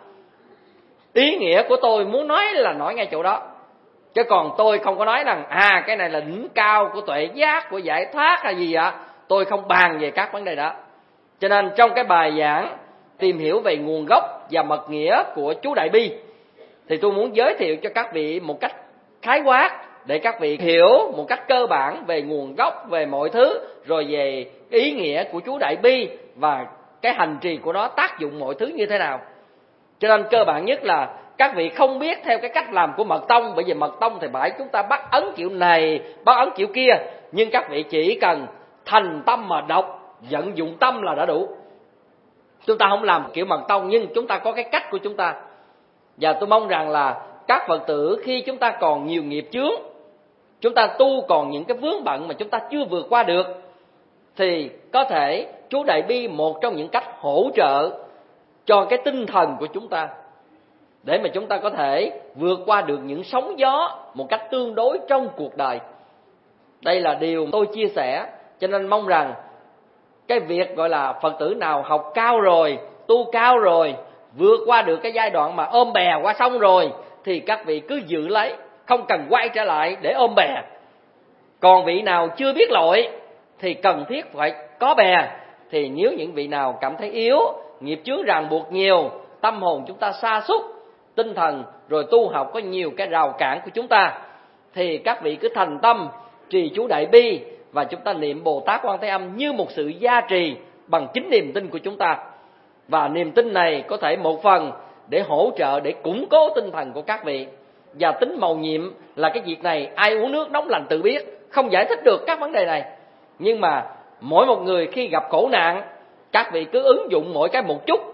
Ý nghĩa của tôi muốn nói là nói ngay chỗ đó, chứ còn tôi không có nói rằng cái này là đỉnh cao của tuệ giác, của giải thoát hay gì ạ. Tôi không bàn về các vấn đề đó. Cho nên trong cái bài giảng tìm hiểu về nguồn gốc và mật nghĩa của chú Đại Bi, thì tôi muốn giới thiệu cho các vị một cách khái quát để các vị hiểu một cách cơ bản về nguồn gốc, về mọi thứ, rồi về ý nghĩa của chú Đại Bi và cái hành trì của nó tác dụng mọi thứ như thế nào. Cho nên cơ bản nhất là các vị không biết theo cái cách làm của Mật Tông, bởi vì Mật Tông thì bảo chúng ta bắt ấn kiểu này, bắt ấn kiểu kia, nhưng các vị chỉ cần thành tâm mà đọc, vận dụng tâm là đã đủ. Chúng ta không làm kiểu Mật Tông, nhưng chúng ta có cái cách của chúng ta. Và tôi mong rằng là các Phật tử khi chúng ta còn nhiều nghiệp chướng, chúng ta tu còn những cái vướng bận mà chúng ta chưa vượt qua được, thì có thể chú Đại Bi một trong những cách hỗ trợ cho cái tinh thần của chúng ta, để mà chúng ta có thể vượt qua được những sóng gió một cách tương đối trong cuộc đời. Đây là điều tôi chia sẻ. Cho nên mong rằng cái việc gọi là Phật tử nào học cao rồi, tu cao rồi, vượt qua được cái giai đoạn mà ôm bè qua sông rồi, thì các vị cứ giữ lấy, không cần quay trở lại để ôm bè. Còn vị nào chưa biết lội thì cần thiết phải có bè. Thì nếu những vị nào cảm thấy yếu, nghiệp chướng ràng buộc nhiều, tâm hồn chúng ta sa sút, tinh thần rồi tu học có nhiều cái rào cản của chúng ta, thì các vị cứ thành tâm trì chú Đại Bi và chúng ta niệm Bồ Tát Quan Thế Âm như một sự gia trì bằng chính niềm tin của chúng ta. Và niềm tin này có thể một phần để hỗ trợ, để củng cố tinh thần của các vị. Và tính mầu nhiệm là cái việc này ai uống nước nóng lành tự biết, không giải thích được các vấn đề này. Nhưng mà mỗi một người khi gặp khổ nạn, các vị cứ ứng dụng mỗi cái một chút.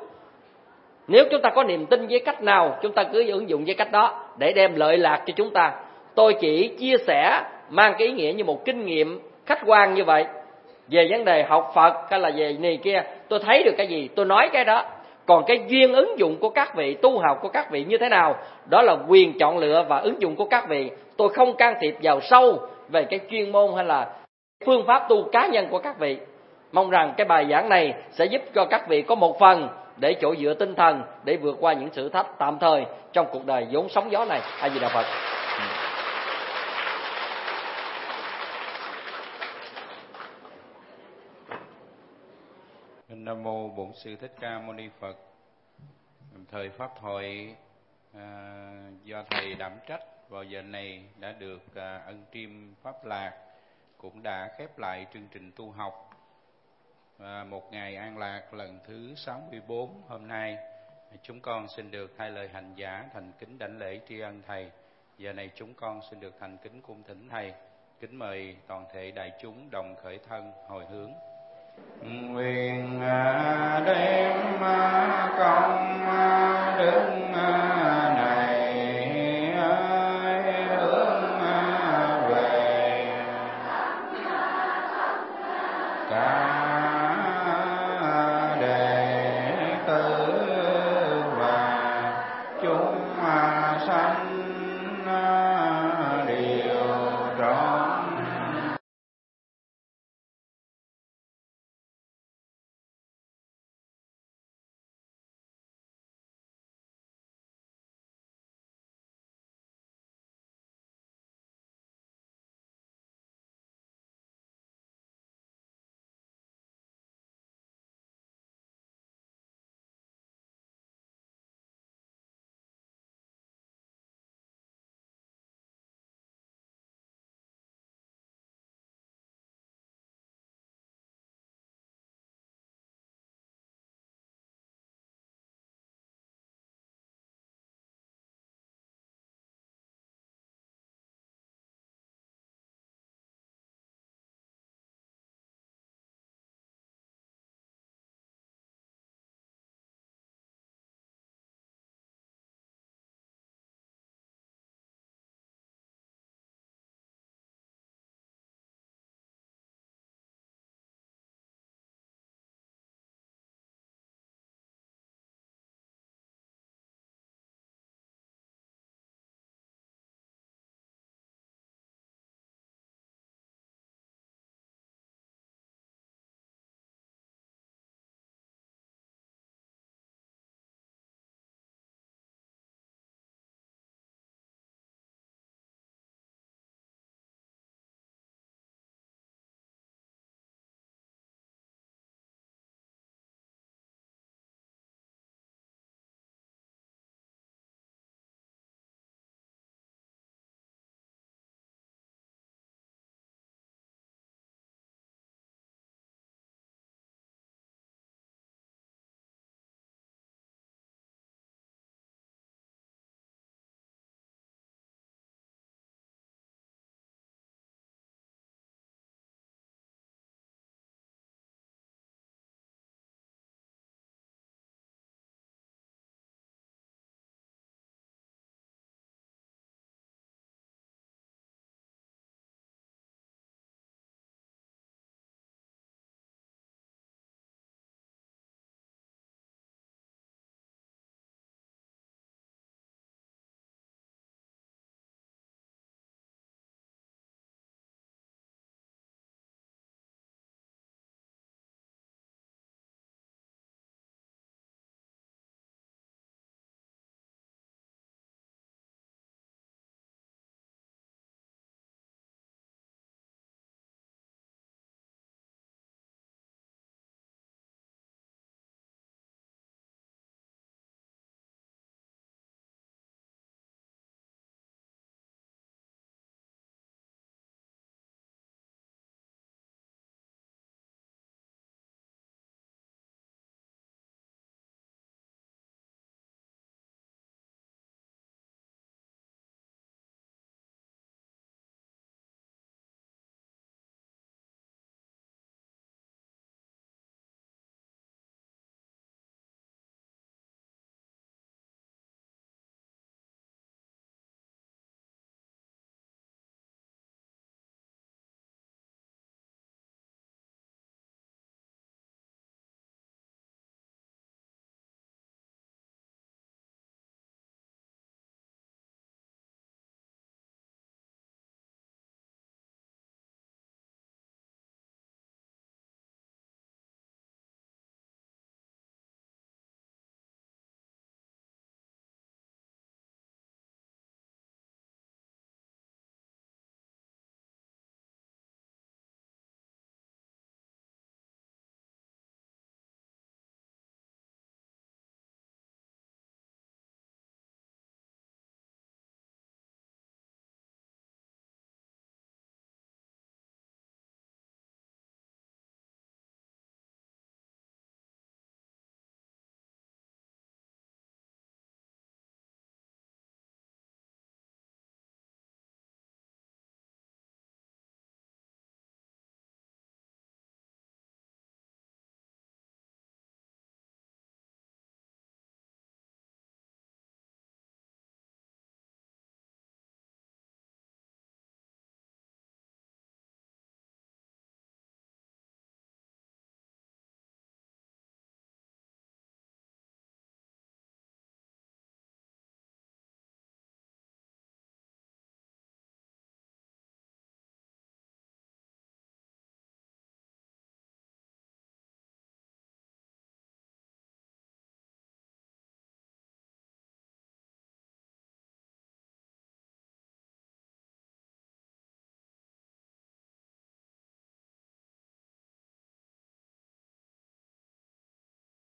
Nếu chúng ta có niềm tin với cách nào, chúng ta cứ ứng dụng với cách đó để đem lợi lạc cho chúng ta. Tôi chỉ chia sẻ mang cái ý nghĩa như một kinh nghiệm khách quan như vậy. Về vấn đề học Phật hay là về này kia, tôi thấy được cái gì tôi nói cái đó. Còn cái duyên ứng dụng của các vị, tu học của các vị như thế nào, đó là quyền chọn lựa và ứng dụng của các vị. Tôi không can thiệp vào sâu về cái chuyên môn hay là phương pháp tu cá nhân của các vị. Mong rằng cái bài giảng này sẽ giúp cho các vị có một phần để chỗ dựa tinh thần, để vượt qua những thử thách tạm thời trong cuộc đời vốn sóng gió này. A Di Đà Phật. Nam mô Bổn Sư Thích Ca Mâu Ni Phật. Thời pháp hội do thầy đảm trách vào giờ này đã được ân triêm pháp lạc, cũng đã khép lại chương trình tu học một ngày an lạc lần thứ 64. Hôm nay chúng con xin được thay lời hành giả thành kính đảnh lễ tri ân thầy Giờ này chúng con xin được thành kính cung thỉnh Thầy. Kính mời toàn thể đại chúng đồng khởi thân hồi hướng. Nguyện